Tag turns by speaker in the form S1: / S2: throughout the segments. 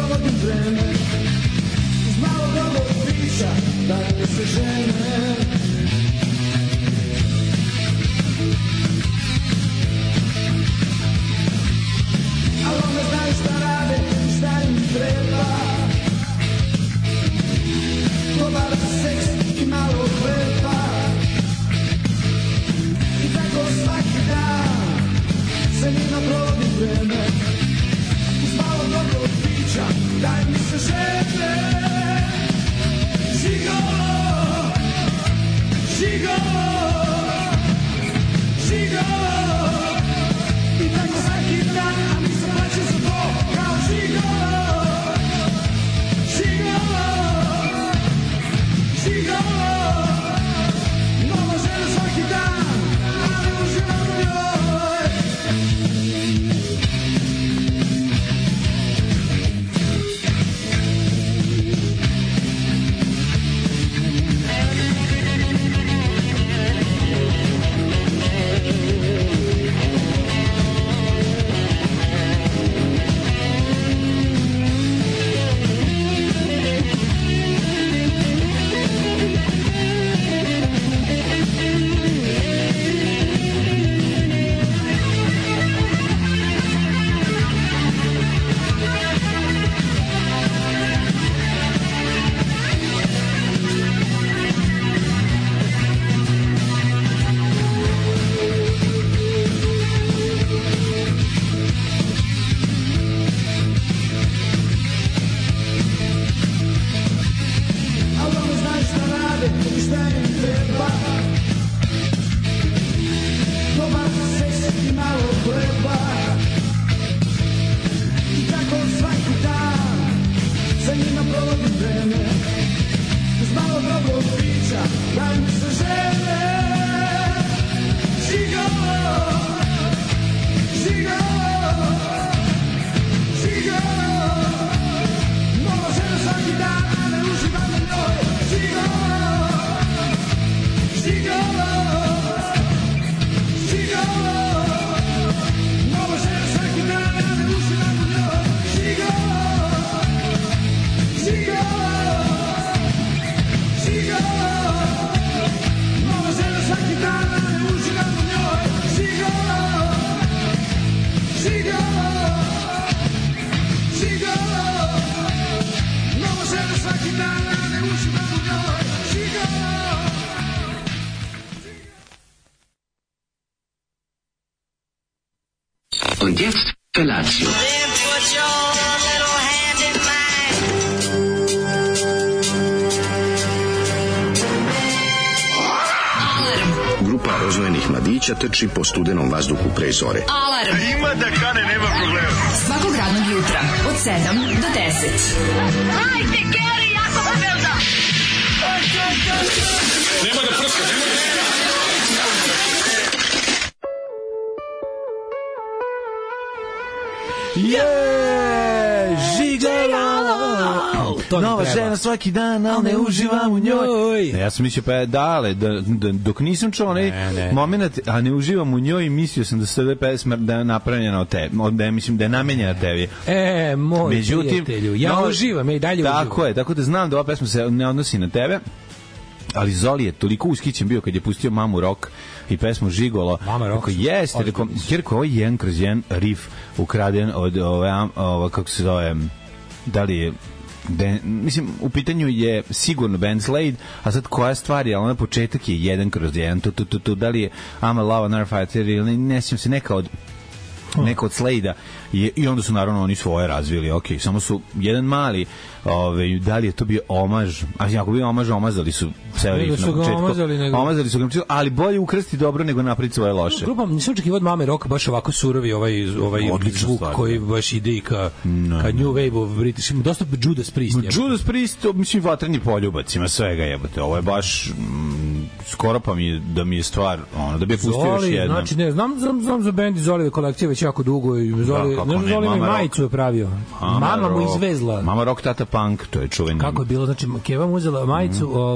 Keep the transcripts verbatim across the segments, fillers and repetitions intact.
S1: provodim vreme, uz malo dobrog pića, daj mi se žene. Ali one znaju šta rade i šta im treba, dobar seks i malo hleba. I tako svaki dan sa njima provodim vreme, uz malo dobrog pića, daj mi se žene. Žigolo, žigolo, žigolo. I tako svaki dan, a mi se plaće za to kao žigolo, žigolo, žigolo. Nova žena svaki dan, ali uživam u njoj.
S2: Und jetzt Felatio.
S3: Grupa rozvojenih mladića trči po studenom vazduhu pre zore.
S4: Alarm!
S5: Ima da kane, nema problema.
S4: Svakog radnog jutra, od sedam do deset.
S6: Hajde, Geri, jako se velda!
S5: Nema da prska, nema da prska!
S7: Je, žigalo. Nova žena svaki dan, ali ne uživam u njoj. Ne, ja sam mislio pa je dale, da, da, dok nisam čuo onaj moment, a ne uživam u njoj, mislio sam da se ove pesma da je napravljena od tebi, da je, mislim da je namenjena tebi.
S8: E, moj Međutim, prijatelju, ja no, uživam, ja i dalje uživam.
S7: Tako je, tako da znam da ova pesma se ne odnosi na tebe, ali Zoli je toliko ushićen bio kad je pustio Mamu Rock i pesmu Žigolo.
S8: Mama Rock.
S7: Jeste, rekao, Kirko, ovo je jedan kroz jedan riff ukraden od ove, ove, kako se zove, da li je, ben, mislim, u pitanju je sigurno band Slade, a sad koja stvar je, ali na početak je jedan kroz jedan, tu, tu, tu, tu, da li je I'm a Love, Another Fighter, ili ne sjećam se, neka od neka od Slade-a je, i onda su naravno oni svoje razvili, ok, samo su jedan mali, ove, da li je to bio omaž, a ako bio omaž, omazali su ceo riff na početku, omazali, nego... omazali su ga, ali bolje ukrsti dobro nego napraviti svoje loše.
S8: Grupa, nisam očekivao od Mame Rock baš ovako surovi ovaj, ovaj zvuk stvar, koji baš ide i ka, no, ka New Wave of British, dosta Judas Priest.
S7: Judas Priest, mislim, vatreni poljubac ima svega, jebote, ovo je baš mm, skoro pa mi je, da mi je stvar, ono, da bi je pustio Zoli, još jednom.
S8: Znači, ne, znam, znam, znam za band iz Zolive kolekcije već jako dugo i Zoli, da, ne, ne, Zoli mi majicu je pravio. Mama, Mama mu izvezla.
S7: Mama Rock, Tata Punk, to je čuveni.
S8: Kako je bilo, znači, Keva mu uzela majicu, mm. ovaj,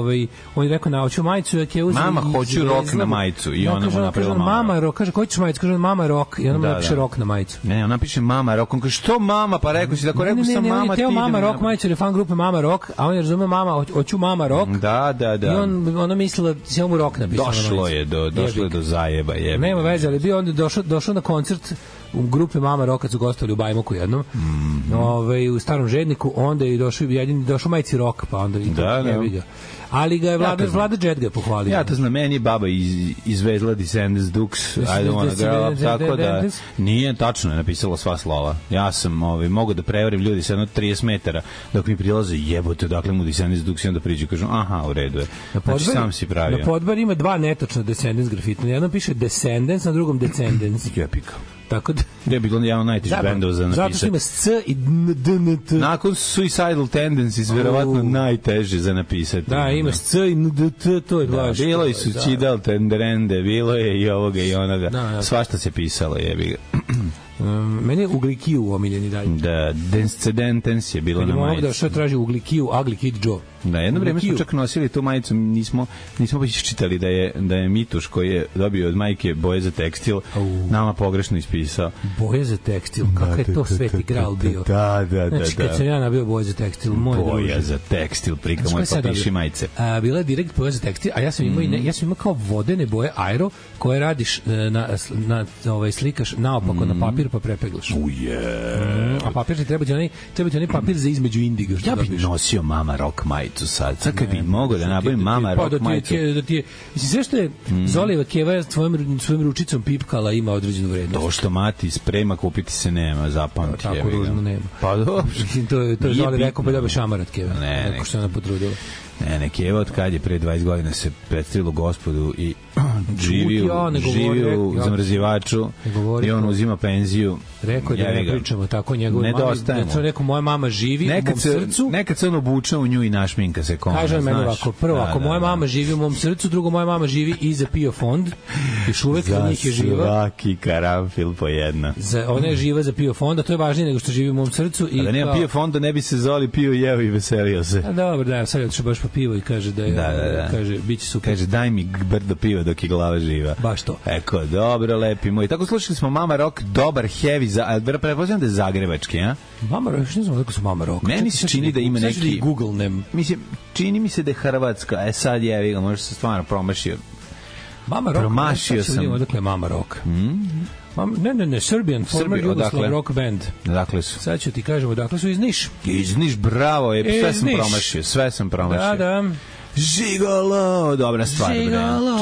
S8: on je rekao na hoću majicu, ja Kevu
S7: mama hoću rok na majicu i ona mu napravila
S8: mama rok, kaže hoćeš majicu, kaže mama rok i ona mu napiše rok na majicu.
S7: Ne, ona piše mama rok, on kaže što mama, pa rekao si da ko rekao sam mama ti.
S8: Ne, mama rok majicu, je fan grupe Mama Rock, a on je razume mama hoću mama rok.
S7: Da, da, da.
S8: I on ona mislila da se mu rok napisao.
S7: Došlo je do došlo je do zajeba, je.
S8: Nema veze, ali bio onda došao došao na koncert u grupe Mama Rock kad su gostovali u Bajmoku jednom. Mm-hmm. Ovaj u Starom Žedniku, onda je došao jedini došao majici Rock, pa onda i
S7: da,
S8: ne vidio. Ali ga je Vlada, ja Vlada Jet ga pohvalio.
S7: Ja to znam, meni baba iz, izvezla Descendants Dukes, I don't wanna grow up, tako da nije tačno je napisalo sva slova. Ja sam ovaj, mogu da prevarim ljudi sa jedno trideset metara dok mi prilaze jebote, dakle mu Descendants Dukes i onda priđu i kažu aha, u redu je. Na podbar, znači sam si pravio.
S8: Na podbar ima dva netačna Descendants grafita. Na jednom piše Descendants, na drugom Descendants.
S7: Jepika.
S8: Tako da
S7: je bilo jedan od najtežih bendova za napisati.
S8: Zato što ima C i D N T.
S7: Nakon Suicidal Tendencies verovatno najteže za napisati.
S8: Da, imaš C i D T, to je
S7: da, bilo i Suicidal Tenderende, bilo je i ovoga i onoga. Da, da. Svašta se pisalo, jebi ga.
S8: Um, meni je Uglikiju omiljeni dalje.
S7: Da, Descendants je bilo na majici.
S8: Da, što traži Uglikiju, Ugly Kid Joe.
S7: Da, jedno vreme smo čak nosili tu majicu, nismo nismo baš čitali da je da je Mituš koji je dobio od majke boje za tekstil uh. nama pogrešno ispisao.
S8: Boje za tekstil, kakav je to sveti gral bio.
S7: Da, da, da.
S8: Znači, kad sam ja nabio boje za tekstil, moj druže.
S7: Boje za tekstil, prika moj potpiši majice.
S8: A, bila je direkt boje za tekstil, a ja sam imao, mm. ne, ja sam imao kao vodene boje aero koje radiš na, na, na ovaj, slikaš naopako mm. na papir pa prepeglaš.
S7: Uje.
S8: Mm, a papir ti treba ti onaj, treba ti onaj papir za između indigo.
S7: Ja bih nosio Mama Rock majicu sad. Sad kad bi mogao da nabavim Mama Rock
S8: pa,
S7: majicu.
S8: Da ti je, mislim, sve što je mm. Zolijeva Keva svojom, svojom ručicom pipkala ima određenu vrednost.
S7: To što mati sprema kupiti se nema, zapamti.
S8: Tako je, ružno nema.
S7: Pa dobro.
S8: to je, to je Zoli rekao pa da bi šamarat Keva.
S7: Ne, ne.
S8: Što je ona potrudila.
S7: Ne, ne, Keva od kad je pre dvadeset godina se predstavilo gospodu i živi u,
S8: ja,
S7: živi u ja, zamrzivaču i on uzima penziju.
S8: Rekao je da ne pričamo tako njegovu
S7: mami.
S8: Ne da rekao, moja mama živi nekad u mom
S7: se,
S8: srcu.
S7: Nekad se on obuče u nju i našminka se koma.
S8: Kaže meni ovako, prvo, da, ako da, moja mama živi u mom srcu, drugo, moja mama živi i za Pio fond. Još uvek za njih je živa.
S7: Za svaki karanfil po jedna.
S8: Za, ona je živa za Pio fonda, to je važnije nego što živi u mom srcu. I
S7: a da nema Pio fonda, ne bi se zvali Pio jeo i veselio se.
S8: A dobro, da, sad je otišao baš po pivo i kaže da je,
S7: da, da, da.
S8: kaže, bit će super.
S7: Kaže, daj mi brdo piva dok je glava živa.
S8: Baš to.
S7: Eko, dobro, lepi moj. Tako slušali smo Mama Rock, dobar, heavy, za, ali pretpostavljam da je zagrebački, a?
S8: Mama Rock, ne znam kako su Mama Rock.
S7: Meni se čini da ima neki...
S8: Google nem.
S7: Mislim, čini mi se da je Hrvatska, e sad je, možda se stvarno promašio.
S8: Mama Rock,
S7: promašio sam.
S8: Odakle je Mama Rock? Mm? Mama, ne, ne, ne, Serbian, former Yugoslav rock band.
S7: Dakle su.
S8: Sad ću ti kažemo, dakle su iz Niš.
S7: Iz Niš, bravo, je, sve
S8: iz
S7: sam
S8: Niš.
S7: promašio, sve sam promašio.
S8: Da, da.
S7: Žigolo, dobra stvar.
S8: Žigolo.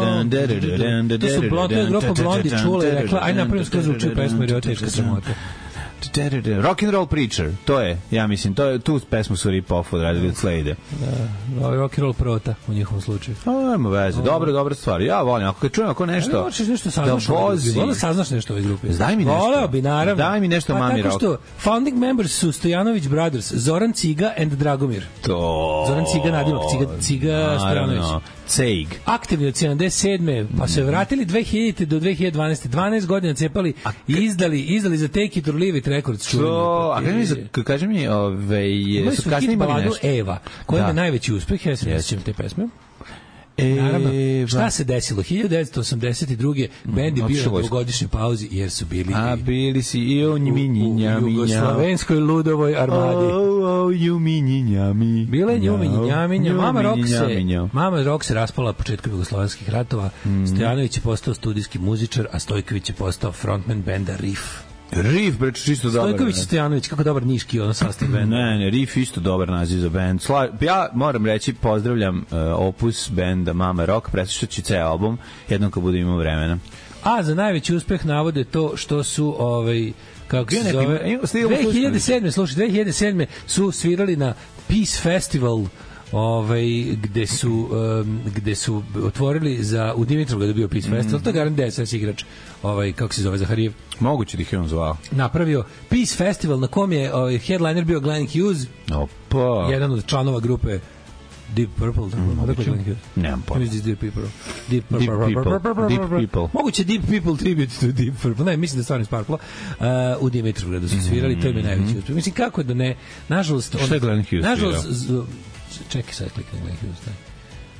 S8: To su blote, grupa Blondi čule i rekla, aj napravim skroz učiju pesmu jer je teška sramota.
S7: Rock and roll preacher, to je, ja mislim, to je, tu pesmu su rip-off odradili od Slade.
S8: Da, rock and roll prota u njihovom slučaju.
S7: A, nema veze, dobra, dobra stvar. Ja volim, ako kad čujem ako nešto,
S8: hoćeš nešto saznaš,
S7: da vozi.
S8: Voleo saznaš nešto o ovoj grupi.
S7: Daj mi nešto.
S8: Voleo bi, naravno.
S7: Daj mi nešto, Mami Rock.
S8: Što, founding members su Stojanović Brothers, Zoran Ciga and Dragomir.
S7: To.
S8: Zoran Ciga nadimak, Ciga, Ciga Stojanović.
S7: Cejg.
S8: Aktivni od sedamdeset sedme pa se vratili dve hiljadite do dve hiljade dvanaeste. dvanaest godina cepali i izdali, izdali za Take It or Leave It Records.
S7: To, a kaži mi, kaži mi ove, su kasnije imali nešto.
S8: Eva, koja ima najveći uspeh, ja se ne sjećam te pesme. Naravno, šta se desilo? hiljadu devetsto osamdeset druge bend je bio na dvogodišnjoj pauzi jer su bili
S7: a bili si i o njminjinjami
S8: u jugoslovenskoj ludovoj armadi.
S7: O, o, juminjinjami.
S8: Bila je juminjinjami. Mama Rock se, Mama Rock se raspala početkom jugoslovenskih ratova. Stojanović je postao studijski muzičar, a Stojković je postao frontman benda Riff.
S7: Riff, bre, čisto dobar.
S8: Stojković i Stojanović, kako dobar niški ono sastav benda.
S7: Ne, ne, Riff isto dobar naziv za bend. Sla, ja moram reći, pozdravljam uh, opus benda Mama Rock, preslušat ceo album, jednom kad budem imao vremena.
S8: A za najveći uspeh navode to što su ovaj kako se zove dve hiljade sedme, slušaj, dve hiljade sedme su svirali na Peace Festival, ovaj gde su um, gde su otvorili za u Dimitrovgradu bio Peace Festival, mm. to je garant D S S igrač, ovaj kako se zove Zaharijev.
S7: Moguće da ih je on zvao.
S8: Napravio Peace Festival na kom je ovaj headliner bio Glenn Hughes.
S7: Opa.
S8: Jedan od članova grupe Deep Purple, mm, odakle Glenn Hughes?
S7: Nemam pojma.
S8: Deep People.
S7: Deep People. Deep People.
S8: Moguće Deep People tribute to Deep Purple. Ne, mislim da stvarno isparplo. Uh, u Dimitrovgradu su svirali, to je mi najveći uspeh. Mislim, kako da ne, nažalost...
S7: Šta je Glenn Hughes?
S8: Nažalost, čekaj sad kliknem Glenn Hughes, daj.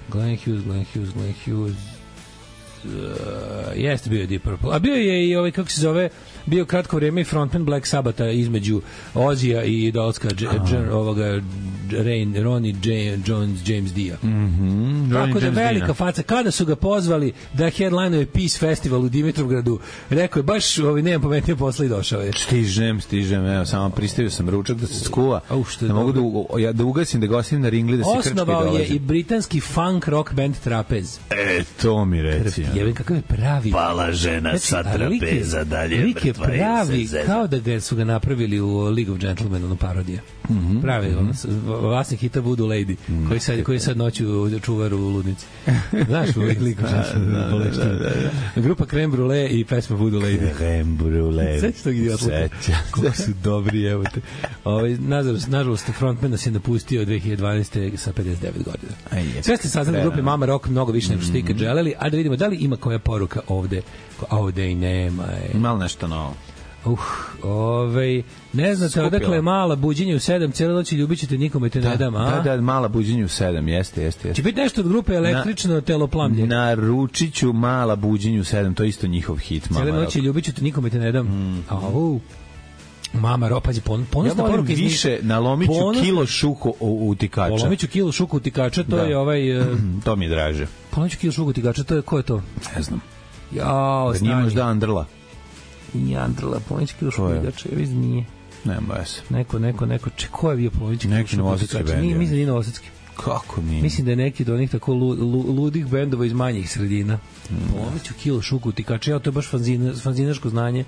S8: Glenn Hughes, Glenn Hughes, Glenn Hughes. Uh, jeste bio je Deep Purple. A bio je i ovaj, kako se zove, bio kratko vrijeme i frontman Black Sabbatha između Ozija i Dolska ovoga Rain, Ronnie J, Jones, James Dio.
S7: Mm-hmm.
S8: Tako da velika faca. Kada su ga pozvali da headline-uje Peace Festival u Dimitrovgradu, rekao je baš, ovaj, nemam pametnije posla i došao je.
S7: Stižem, stižem, evo, samo pristavio sam ručak da se skuva.
S8: Au,
S7: da mogu da, u, ja, da ugasim, da ga ostavim na ringli, da se krčki dolazi.
S8: Osnovao je i britanski funk rock band Trapez.
S7: E, to mi reci.
S8: Jevim, kakav je pravi.
S7: Pala žena znači, sa trapeza, dalje
S8: lik je pravi, kao da ga su ga napravili u League of Gentlemen, ono parodija. Mm -hmm. Pravi, mm -hmm. ono, vlasnik hita Voodoo Lady, mm -hmm. koji, sad, koji sad noću čuvar u ludnici. Znaš u League of Gentlemen? da, da, da, da, da. Grupa Creme Brulee i pesma Voodoo Lady.
S7: Creme Brulee.
S8: Sveći tog idiotluka. Kako su dobri, evo te. Ovaj, nažalost, nažalost, frontman nas je napustio dve hiljade dvanaeste sa pedeset devet godina. Aj, sve ste saznali u grupi Mama Rock mnogo više nego što ste ikad želeli, a da vidimo da li ima koja poruka ovde. A ovde i nema. Je.
S7: Malo nešto novo.
S8: Uh, ovaj, ne znate Skupila. Odakle je mala buđenje u sedam, cijelo noći ljubit ćete, nikome te
S7: da,
S8: ne dam, a?
S7: Da, da, mala buđenje u sedam, jeste, jeste, jeste.
S8: Će biti nešto od grupe Električno na, teloplamlje.
S7: Naručit ću mala buđenje u sedam, to je isto njihov hit.
S8: Cijelo noći ljubit ćete, nikome te ne dam. Mm. Au. Mama Ro, pazi, pon, ponosna
S7: ja
S8: poruka iz
S7: više nalomiću ponos... kilo šuku u utikača.
S8: Polomiću kilo šuku utikača, to da. je ovaj... Uh...
S7: to mi je draže.
S8: Polomiću kilo šuku utikača, to je, ko je to?
S7: Ne znam.
S8: Jao,
S7: da nimaš da Andrla.
S8: Nije Andrla, polomiću kilo šuku utikača, ja vidim nije.
S7: Nema jes.
S8: Neko, neko, neko, če, ko je bio polomiću kilo šuku utikača? Nije, mislim da nije novosadski.
S7: Kako nije?
S8: Mislim da je neki od onih tako lu, lu, ludih bendova iz manjih sredina. Mm. Polomiću kilo šuku utikača, ja, to je baš fanzina, fanzinaško znanje.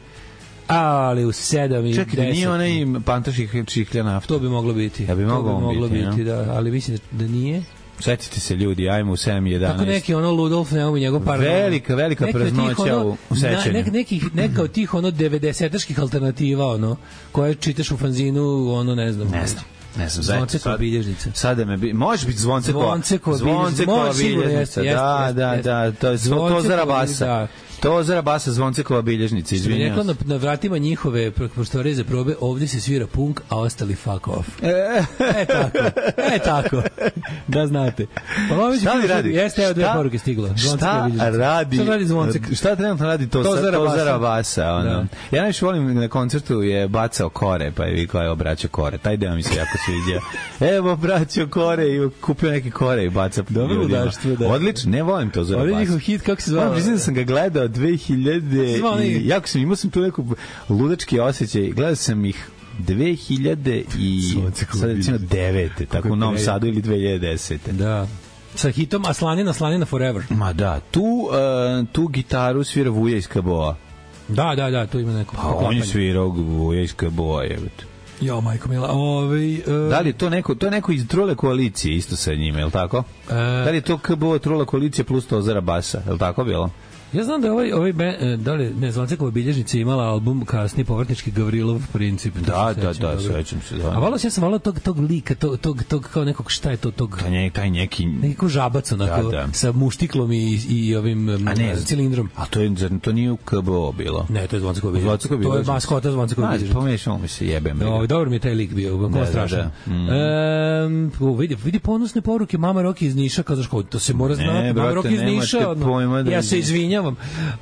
S8: Ali u sedam i deset.
S7: Čekaj, nije onaj pantaših čiklja nafta.
S8: To bi moglo biti.
S7: Ja bi moglo,
S8: bi moglo
S7: biti,
S8: biti da, ali mislim da nije.
S7: Setite se ljudi, ajmo u sedam i jedanaest.
S8: Tako neki ono Ludolf, nemamo i njegov par.
S7: Velika, velika praznoća ono, u, u sećanju.
S8: Nek, nekih, neka od tih ono devedesetaških alternativa, ono, koje čitaš u fanzinu, ono, ne znam.
S7: Ne znam. Ne znam,
S8: Zvoncekova bilježnica.
S7: Sada me bi, može biti Zvoncekova.
S8: Zvoncekova
S7: Zvoncekova bilježnica. Da, da, da, to je to Zara Basa. To Zara Basa, Zvoncekova bilježnica, izvinjavam.
S8: Rekla na, na vratima njihove prostorije za probe, ovdje se svira punk, a ostali fuck off. E, e tako, e tako. Da znate. Pa
S7: šta li radi?
S8: Jeste, evo dve poruke stiglo.
S7: Šta radi?
S8: Šta radi Zvoncek?
S7: Šta trenutno radi to, to Zara Basa? Zara Basa ono. Da. Ja najviše volim na koncertu je bacao kore, pa je vikao je obraćao kore. Taj deo mi se jako sviđa. Evo obraćao kore i kupio neki kore i baca.
S8: Dobro udaštvo, da.
S7: Odlično, ne volim to Zara Basa.
S8: Ovo je njihov hit, kako se zvao?
S7: Mislim da sam ga gledao dve hiljade i jako sam imao sam tu neku ludački osjećaj, gledao sam ih dve hiljade i sad recimo devete, tako u Novom Sadu ili dve hiljade desete.
S8: Da. Sa hitom Aslanina, Aslanina Forever.
S7: Ma da, tu, uh, tu gitaru svira Vuja iz Kaboa.
S8: Da, da, da, tu ima neko.
S7: Pa on je svirao Vuja iz Kaboa, jebate.
S8: Jo, majko mila, ovaj... Uh...
S7: Da li je to neko, to je neko iz Trule koalicije isto sa njima, je li tako? Uh... Da li je to K B O Trula koalicija plus to Zara Basa, je li tako bilo?
S8: Ja znam da je ovaj, ovaj ben, da li, ne, Zvoncekova bilježnica imala album kasnije povrtnički Gavrilov princip.
S7: Da, da, da, sećam se. Da.
S8: A volao ja sam volao tog, tog lika, tog, tog, tog kao nekog, šta je to, tog...
S7: Taj, ne, taj neki...
S8: Neko žabac, onako, da, da. Sa muštiklom i, i ovim a ne, cilindrom.
S7: A to, je, to nije u K B O bilo?
S8: Ne, to je Zvoncekova bilježnica. To je maskota Zvoncekova bilježnica.
S7: Pomešamo mi se, jebem.
S8: No, dobro mi je taj lik bio, kao strašan. Da, da. Mm. Um, vidi, vidi ponosne poruke, Mama Rock iz Niša, kao zašto, to se mora znati, Mama Rock iz Niša, ja se izvinjavam.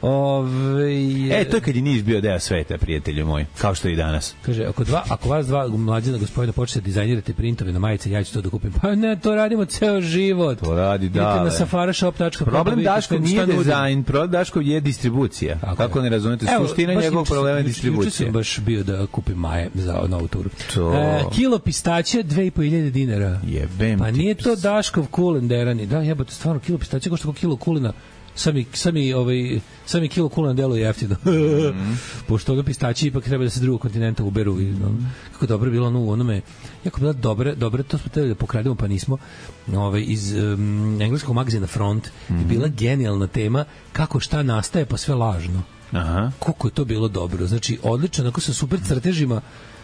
S8: Ove,
S7: e, to je kad je Niš bio deo sveta, prijatelju moj, kao što je i danas.
S8: Kaže, ako, dva, ako vas dva mlađana gospodina počete dizajnirati printove na majice, ja ću to da kupim. Pa ne, to radimo ceo život.
S7: To radi, da.
S8: Idete na safarashop dot com.
S7: Problem Daškov nije dizajn, problem Daškov je distribucija. Tako Kako je. Ne razumete? Evo, suština njegovog problema je distribucija.
S8: Juče sam baš bio da kupim maje za novu turu. E, kilo pistaća, dve i po hiljade dinara.
S7: Jebem.
S8: Pa nije to Daškov kulen derani. Da, jebote, stvarno, kilo pistaća košta kao kilo kulena. Sami, sami, ovaj, sami kilo kulena deluje jeftino. Mm. Pošto ono pistaći ipak treba da se drugog kontinenta uberu. I, no, kako dobro bilo ono u onome, jako bila dobre, dobre, to smo trebali da pokrademo, pa nismo. Ovaj, iz um, engleskog magazina Front mm. je bila genijalna tema kako šta nastaje, pa sve lažno.
S7: Aha.
S8: Koliko je to bilo dobro. Znači, odlično, onako sa super crtežima.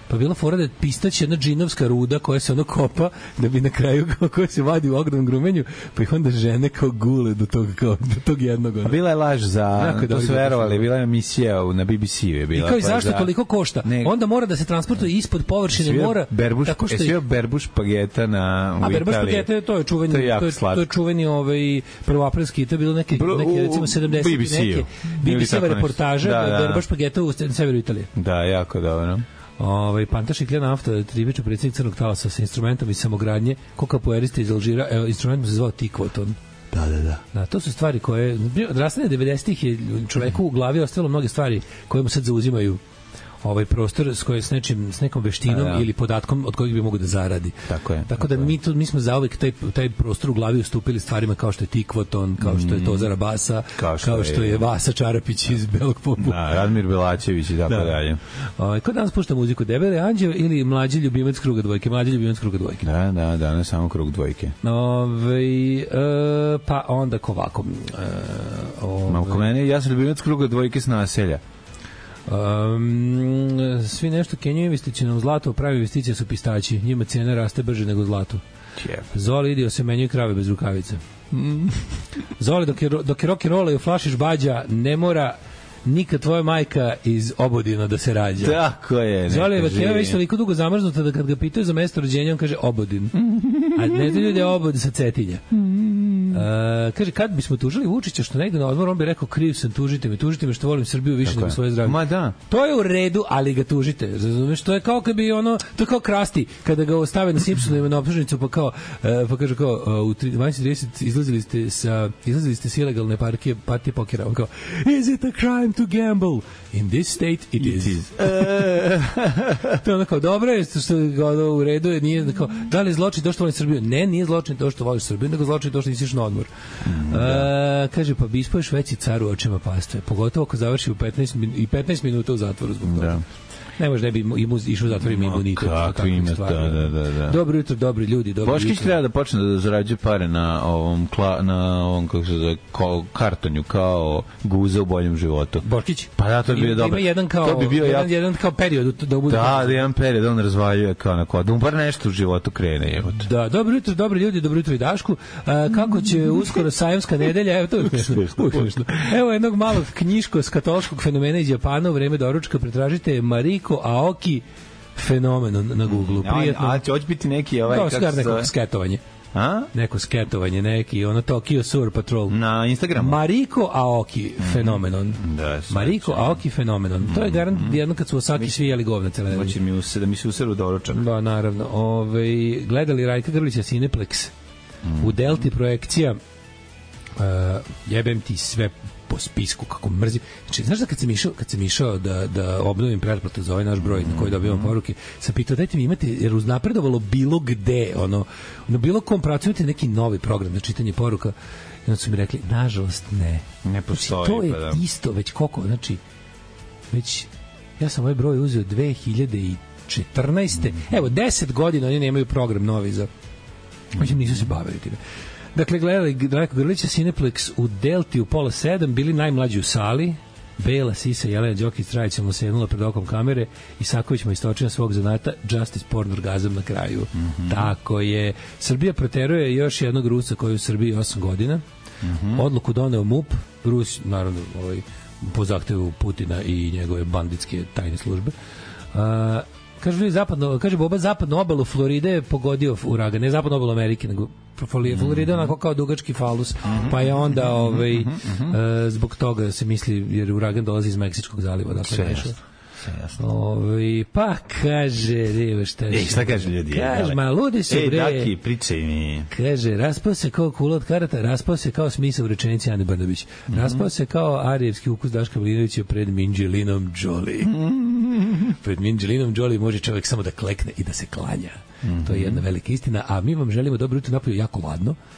S8: Pa bila fora da je pistać jedna džinovska ruda koja se ono kopa da bi na kraju koja se vadi u ogromnom grumenju, pa ih onda žene kao gule do tog, kao, do tog jednog. Ono.
S7: A bila je laž za, to su verovali, bila je emisija na B B C-u. Je bila,
S8: I kao i zašto
S7: za...
S8: koliko košta? Ne. Onda mora da se transportuje ispod površine svio mora.
S7: Berbuš,
S8: tako što
S7: je svio berbuš špageta na, u
S8: A berbuš
S7: Italiji.
S8: špageta, to je čuveni, to je, to je, to je čuveni ovaj, prvoaprilski, to je bilo neke, neke recimo sedamdeset neke B B C-eva reportaža, da, da. Berbuš špageta u severu Italije.
S7: Da, jako dobro.
S8: Ovaj Panta Šikljana nafta, Tribiću predsjednik Crnog talasa sa instrumentom iz samogradnje, koka puerista iz Alžira, evo, instrument mu se zvao Tikvoton.
S7: Da, da, da.
S8: Da, to su stvari koje, odrastanje devedesetih je čoveku u glavi ostalo mnoge stvari koje mu sad zauzimaju ovaj prostor s kojim s nečim s nekom veštinom da. Ili podatkom od kojeg bi mogu da zaradi.
S7: Tako je.
S8: Tako da mi tu mi smo zauvek taj taj prostor u glavi ustupili stvarima kao što je Tikvoton, kao što je Tozara Basa, kao što, kao što je, je Vasa Čarapić iz Belog Popu.
S7: Da, Radmir Belačević i tako da. Dalje.
S8: Ovaj ko danas pušta muziku Debeli anđeo ili mlađi ljubimac kruga dvojke, mlađi ljubimac kruga dvojke.
S7: Da, da, da, ne samo krug dvojke.
S8: Ovaj e, pa onda ovako. E,
S7: ovaj Malko mene, ja sam ljubimac kruga dvojke s naselja.
S8: Um, svi nešto kenjaju investicijom zlato, pravi investicije su pistaći, njima cijena raste brže nego zlato. Zoli idio se menjuju krave bez rukavica. Mm. Zoli dok je, dok je rock'n'rolla i flašiš bađa, ne mora nikad tvoja majka iz Obodina da se rađa.
S7: Tako je.
S8: Zoli je vakijeva već toliko dugo zamrznuta da kad ga pitaju za mesto rođenja on kaže Obodin. A ne da ljudi je Obod sa Cetinja. Uh, kaže, kad bismo tužili Vučića što negde na odmor, on bi rekao, kriv sam, tužite me, tužite me što volim Srbiju više nego svoje zdravlje.
S7: Ma da.
S8: To je u redu, ali ga tužite. Razumeš, to je kao kad bi ono, to je kao Krasti, kada ga ostave na Simpsonovima na optužnicu, pa kao, uh, pa kaže kao, uh, u dvanaest trideset izlazili ste sa, izlazili ste s ilegalne partije, partije pokera. On kao, is it a crime to gamble? In this state it, it is. is. To je ono kao, dobro je što je u redu, je, nije kao, da li je zločin to što voliš Srbiju? Ne, nije zločin to što voliš Srbiju, nego zločin to što nisi na odmor. Mm, da. uh, kaže, pa bi ispoješ veći car u očima pastve. Pogotovo ako završi u petnaest, min, i petnaest minuta u zatvoru zbog toga. Da. Ne može, ne bi imu, išao u zatvor ima imunitet.
S7: Kako ima, da, da, da, da.
S8: Dobro jutro, dobri ljudi, dobri
S7: Boškić
S8: jutro.
S7: treba da počne da zarađuje pare na ovom, kla, na ovom kako se zove, kartonju, kao guza u boljem životu.
S8: Boškić?
S7: Pa da, to bi bio dobro.
S8: Ima jedan kao, to bi bio jedan, ja... jedan kao period da bude.
S7: Da, da jedan period on razvaljuje kao na kod. Da mu bar nešto u životu krene. Evo.
S8: Da, dobro jutro, dobri ljudi, dobro jutro i Dašku. A, kako će uskoro sajamska nedelja, evo to je smešno. Evo jednog malog knjiško s katoličkog fenomena iz Japana u vreme doručka, pretražite Mariko Aoki fenomen na Google-u. Prijetno.
S7: A će hoće biti neki ovaj
S8: no, kako se neko sketovanje.
S7: A?
S8: Neko sketovanje, neki ono Tokyo Sewer Patrol.
S7: Na Instagramu.
S8: Mariko Aoki fenomenon.
S7: Mm. Da,
S8: Mariko Aoki fenomenon. Mm. To je garant mm. jedno kad su Osaki svi jeli govna cele.
S7: Hoće mi se da mi se useru doručak.
S8: Da, naravno. Ovaj gledali Rajka Grlića Cineplex. Mm. U Delti projekcija uh, jebem ti sve po spisku kako mrzim. Znači, znaš da kad sam išao, kad sam išao da, da obnovim pretplatu za ovaj naš broj na koji dobijamo poruke, sam pitao, dajte mi imate, jer uznapredovalo bilo gde, ono, na bilo kom pracu imate neki novi program za čitanje poruka. I onda su mi rekli, nažalost, ne.
S7: Ne postoji.
S8: Znači, to je
S7: pa da.
S8: isto, već koliko, znači, već, ja sam ovaj broj uzeo dve hiljade četrnaeste. Mm. Evo, deset godina oni nemaju program novi za... Mislim, nisu se bavili time. Dakle, gledali Rajko Grlića Cineplex u Delti u pola sedam, bili najmlađi u sali, Bela Sisa, Jelena Đokić tradicionalno sednula pred okom kamere i Saković majstočina svog zanata, Justice Porn Orgazam na kraju. Mm-hmm. Tako je. Srbija proteruje još jednog Rusa koji je u Srbiji osam godina. Mm-hmm. Odluku doneo M U P, Rus, naravno, ovaj, po zahtevu Putina i njegove banditske tajne službe. Uh, Kaže, zapadno, kaže Boba, zapadnu obalu Floride je pogodio uragan, ne zapadnu obalu Amerike, nego Florida je onako kao dugački falus, pa je onda ovaj, uh, zbog toga se misli, jer uragan dolazi iz Meksičkog zaliva. Dakle, sve jasno. Sve jasno. Ove, pa kaže, evo šta je.
S7: Ej, šta kaže ljudi?
S8: Kaže, ma ludi su, bre.
S7: Ej, Daki, pričaj mi.
S8: Kaže, raspao se kao kula od karata, raspao se kao smisao u rečenici Ane Brnabić. Mm-hmm. Raspao se kao arijevski ukus Daška Milinovića pred Minđelinom Jolie. Mm-hmm. Pred Minđelinom Jolie može čovjek samo da klekne i da se klanja. Mm-hmm. To je jedna velika istina. A mi vam želimo dobro jutro, napolju jako ladno.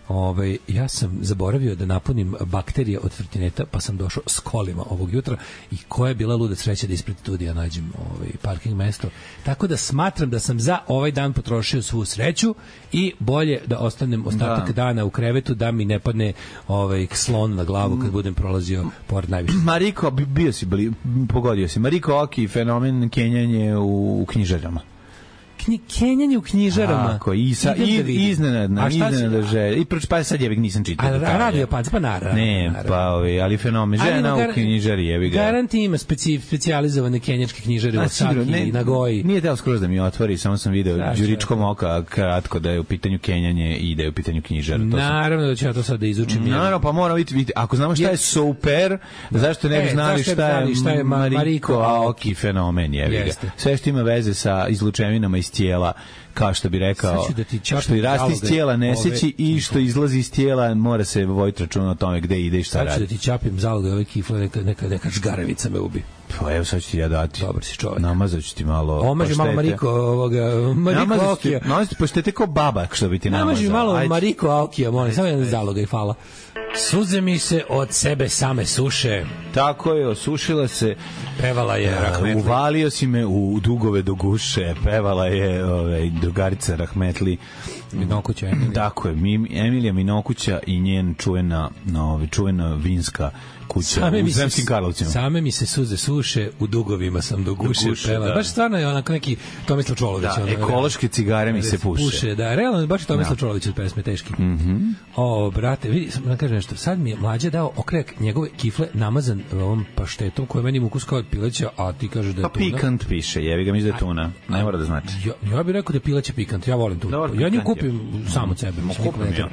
S8: Ovaj, ja sam zaboravio da napunim bakterije od vrtineta, pa sam došao s kolima ovog jutra i koja je bila luda sreća da ispred studija nađem ovaj parking mesto. Tako da smatram da sam za ovaj dan potrošio svu sreću i bolje da ostanem ostatak da. dana u krevetu da mi ne padne ovaj slon na glavu kad budem prolazio pored najviše.
S7: Mariko, bio si, bili, pogodio si. Mariko Oki, fenomen kenjanje u, u knjižarama.
S8: Knji, kenjanje u knjižarama.
S7: Tako, i, sa, i da iznenadna, iznenadna želja. I proč, pa sad jebik nisam čitao.
S8: A radio panca, pa naravno.
S7: Ne, naravno. Pa ovi, ali fenomen. Žena ali, u knjižari, jebi ga.
S8: Garanti ima speci, specijalizovane kenjačke knjižare u Osaki i Nagoji.
S7: Nije teo skroz da mi otvori, samo sam video đuričkom oka kratko da je u pitanju kenjanje i da je u pitanju knjižara.
S8: Naravno da ću ja to sad da izučim.
S7: Naravno, pa moram vidjeti, ako znamo šta je super, zašto ne bi znali šta je Mariko Aoki fenomen, jebi ga. Sve što ima veze sa izlučevinama iz tijela, kao što bi rekao, da što i rasti iz tijela neseći i što izlazi iz tijela, mora se voditi računa o tome gde ide i šta radi.
S8: Sad ću da ti čapim zaloga ove kifle, neka, neka, neka žgaravica me ubi.
S7: Pa evo sad ću ti ja dati.
S8: Dobar si čovjek.
S7: Namazat ću ti malo
S8: Omaži malo Mariko ovoga, Mariko Okija.
S7: Namazat ću poštete ko baba, što bi ti namazao.
S8: Namaži malo Ajde. Mariko Okija, molim, samo jedan zaloga i hvala. Suze mi se od sebe same suše.
S7: Tako je, osušila se.
S8: Pevala je Rahmetli.
S7: Uvalio si me u dugove do guše. Pevala je ovaj, drugarica Rahmetli.
S8: Minokuća Emilija.
S7: Tako je, Emilija Minokuća i njen čuvena, no, čuvena vinska kuća same u Sremskim Karlovcima.
S8: Same mi se suze suše, u dugovima sam do guše, do guše peva. Da. Baš stvarno je onako neki Tomislav Čolović.
S7: Da, ekološke cigare mi se puše.
S8: puše. Da, realno baš Tomislav da. Čolović od pesme teški.
S7: Mm -hmm.
S8: O, brate, vidi, sam da kažem nešto. Sad mi je mlađe dao okrek njegove kifle namazan ovom paštetom koji meni ukus kao od pileća, a ti kažeš da je
S7: pa
S8: tuna.
S7: Pa pikant piše, jevi ga, mislim da je tuna. Ne mora da znači.
S8: Ja, ja bih rekao da je pileća pikant, ja volim tu. Dobar, ja nju kupim je. Sam od sebe.
S7: Kupim ja.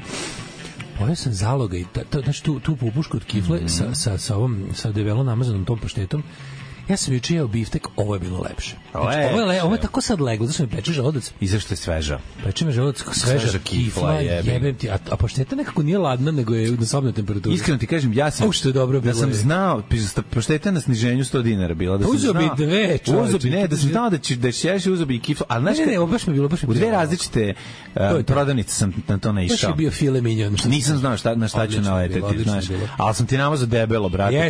S8: Pojao sam zaloga i ta, ta, znači tu, tu popušku od kifle mm -hmm. sa, sa, sa ovom sa debelo namazanom tom paštetom. Ja sam juče jeo biftek, ovo je bilo lepše. Znači, ovo, je le, ovo je tako sad leglo, zašto mi peče želudac.
S7: I zašto je sveža?
S8: Peče me želudac, sveža, sveža kifla, jebem ti. A, a pašteta nekako nije ladna, nego je na sobnoj temperaturi.
S7: Iskreno ti kažem, ja sam,
S8: o, što je dobro
S7: da sam je. znao, pašteta na sniženju sto dinara bila. Da
S8: uzo bi dve, čovječe.
S7: Uzo bi, ne, da sam znao da će da ćeš uzo bi kifla. Ali,
S8: ne, ne, ne, baš mi bilo, baš mi
S7: u dve različite uh, prodavnice sam na to naišao.
S8: Baš je bio file mignon.
S7: Nisam znao šta, na šta ću naleteti, znaš. Ali sam ti namazao debelo, brate.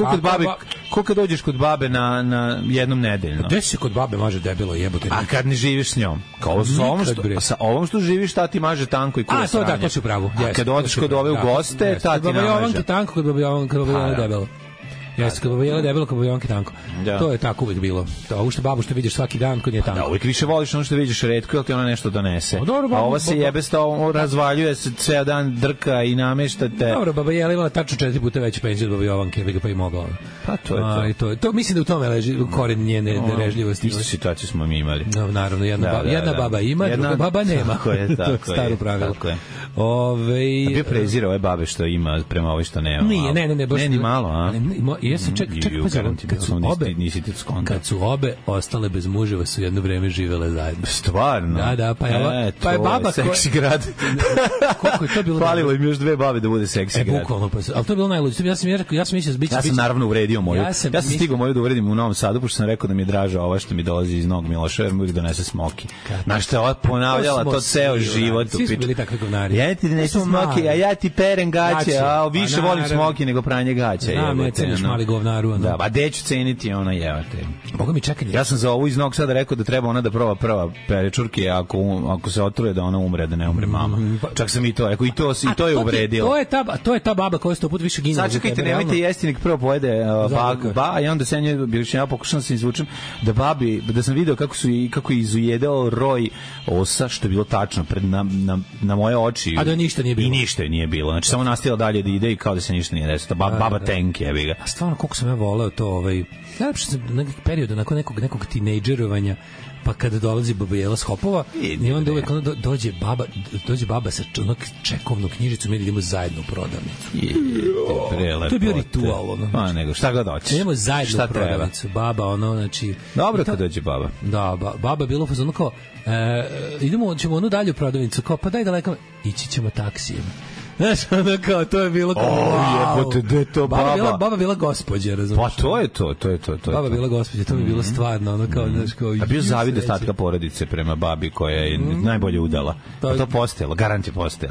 S7: Ko kad dođeš kod babe na na jednom nedeljno.
S8: Gde se kod babe maže debelo jebote?
S7: A kad ne živiš s njom? Kao sa ovom što, sa ovom što živiš, ta ti maže tanko i kura.
S8: A to da, to si pravo.
S7: A kad odeš kod ove u goste, ta ti namaže.
S8: Babajonki tanko, kod babajonki debelo. Jeste, kad bi jela debelo, kad bi jonke tanko. Da. To je tako uvijek bilo. To, ovo što babu što vidiš svaki dan, kod nje tanko.
S7: Da, uvijek više voliš ono što vidiš retko, ili ti ona nešto donese.
S8: Dobro, babu,
S7: a ova se jebe sto, razvaljuje se ceo dan, drka i nameštate.
S8: Dobro, baba jela imala tačno četiri puta veće penzije od baba Jovanke, bi ga pa i mogla.
S7: Pa to je to.
S8: A, i to, to mislim da u tome leži koren njene no, nerežljivosti.
S7: Istu situaciju smo mi imali.
S8: No, naravno, jedna, da, baba, da, jedna da. baba ima, jedna, druga baba nema.
S7: Tako je, tako je.
S8: Staro pravilo.
S7: Tako je.
S8: Ove,
S7: a bio prezira ove babe što ima prema ovoj što nema.
S8: Nije, ne, ne, ne, baš
S7: ne, ni malo, a?
S8: Jesam, ček, ček, kad su obe, kad su obe ostale bez muževa su jedno vreme živele zajedno.
S7: Stvarno?
S8: Da, da, pa je, e, pa je baba...
S7: Seksi grad.
S8: Koliko je to bilo...
S7: Falilo im još dve babe da bude seksi
S8: e,
S7: grad.
S8: E, bukvalno, pa, ali to je bilo najluđe. Ja sam ja rekao, ja sam mislio da biće...
S7: Ja sam
S8: biće,
S7: naravno uvredio moju.
S8: Ja sam,
S7: ja sam stigao moju da uvredim u Novom Sadu, pošto sam rekao da mi je draža ova što mi dolazi iz Novog Miloša, jer mi uvijek donese smoki. Znaš što je ova ponavljala to ceo život.
S8: Svi smo bili takvi govnari.
S7: Ja ti donese smoki, a ja ti perem gaće, a više volim smoki nego pranje gaće.
S8: Znam, ne ceniš mali govnaru.
S7: Da, a gde ću ceniti ona jevate.
S8: Boga mi čekanje.
S7: Ja sam za ovu iz Novog Sada rekao da treba ona da proba prva perečurke, ako ako se otruje da ona umre, da ne umre mama. Čak sam i to rekao i to i to je uvredilo.
S8: To je ta to je ta baba koja sto put više ginula.
S7: Sačekajte, nemojte jesti nek prvo pojede bag, ba, i onda se njoj biliš ja pokušam se izvučem da babi da sam video kako su i kako je izujedao roj osa, što je bilo tačno pred na, na, na moje oči.
S8: A da ništa nije bilo.
S7: I ništa nije bilo. Znači samo nastavila dalje da ide i kao da se ništa nije desilo. Baba, baba tank je ga.
S8: A stvarno koliko sam ja voleo to ovaj najlepše sam nekog perioda nakon nekog nekog tinejdžerovanja, pa kada dolazi baba Jela s Hopova i onda uvek ono dođe baba dođe baba sa onog čekovnom knjižicom i idemo zajedno u prodavnicu.
S7: Prelepo.
S8: To je bio ritual ono.
S7: Pa nego šta god hoćeš.
S8: Idemo zajedno u prodavnicu. Baba ono znači
S7: dobro kad dođe baba.
S8: Da, ba, baba bilo fazonu kao e, idemo ćemo onu dalje u prodavnicu kao pa daj daleko ići ćemo taksijem. Znaš, ono kao, to je bilo kao,
S7: wow. Jebote, gde to baba?
S8: Baba bila, baba bila gospođa, razumiješ?
S7: Pa to je to, to je to. to
S8: baba
S7: je to.
S8: bila gospođa, to bi bilo stvarno, ono kao, znaš, kao...
S7: A bio zavid ostatka porodice prema babi koja je mm. najbolje udala. To, pa to postojalo, garant je postojalo.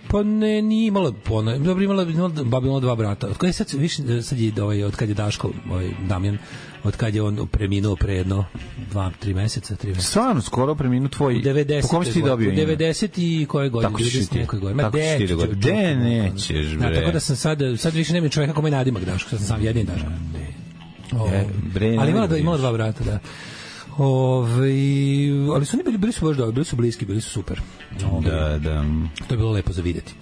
S8: Pa ne, nije imala, ona, dobro imala, imala, baba imala dva brata. Od kada je sad, više, sad je, ovaj, od kad je Daško, ovaj, Damjan, od kad je on preminuo pre jedno, dva, tri meseca, tri meseca.
S7: Stvarno, skoro preminuo tvoj, po kom si ti dobio ime?
S8: devedeset i koje godine?
S7: Tako si ti, tako si ti dogodio. De, nećeš, bre.
S8: Tako da sam sad, sad više nema čovjeka kome je nadimak Daško, sad sam sam jedin Daško. Ali imala, imala dva brata, da. Ove, ali su oni bili, bili su baš dobri, bili su bliski, bili su super. Ove,
S7: da, da.
S8: To je bilo lepo za vidjeti.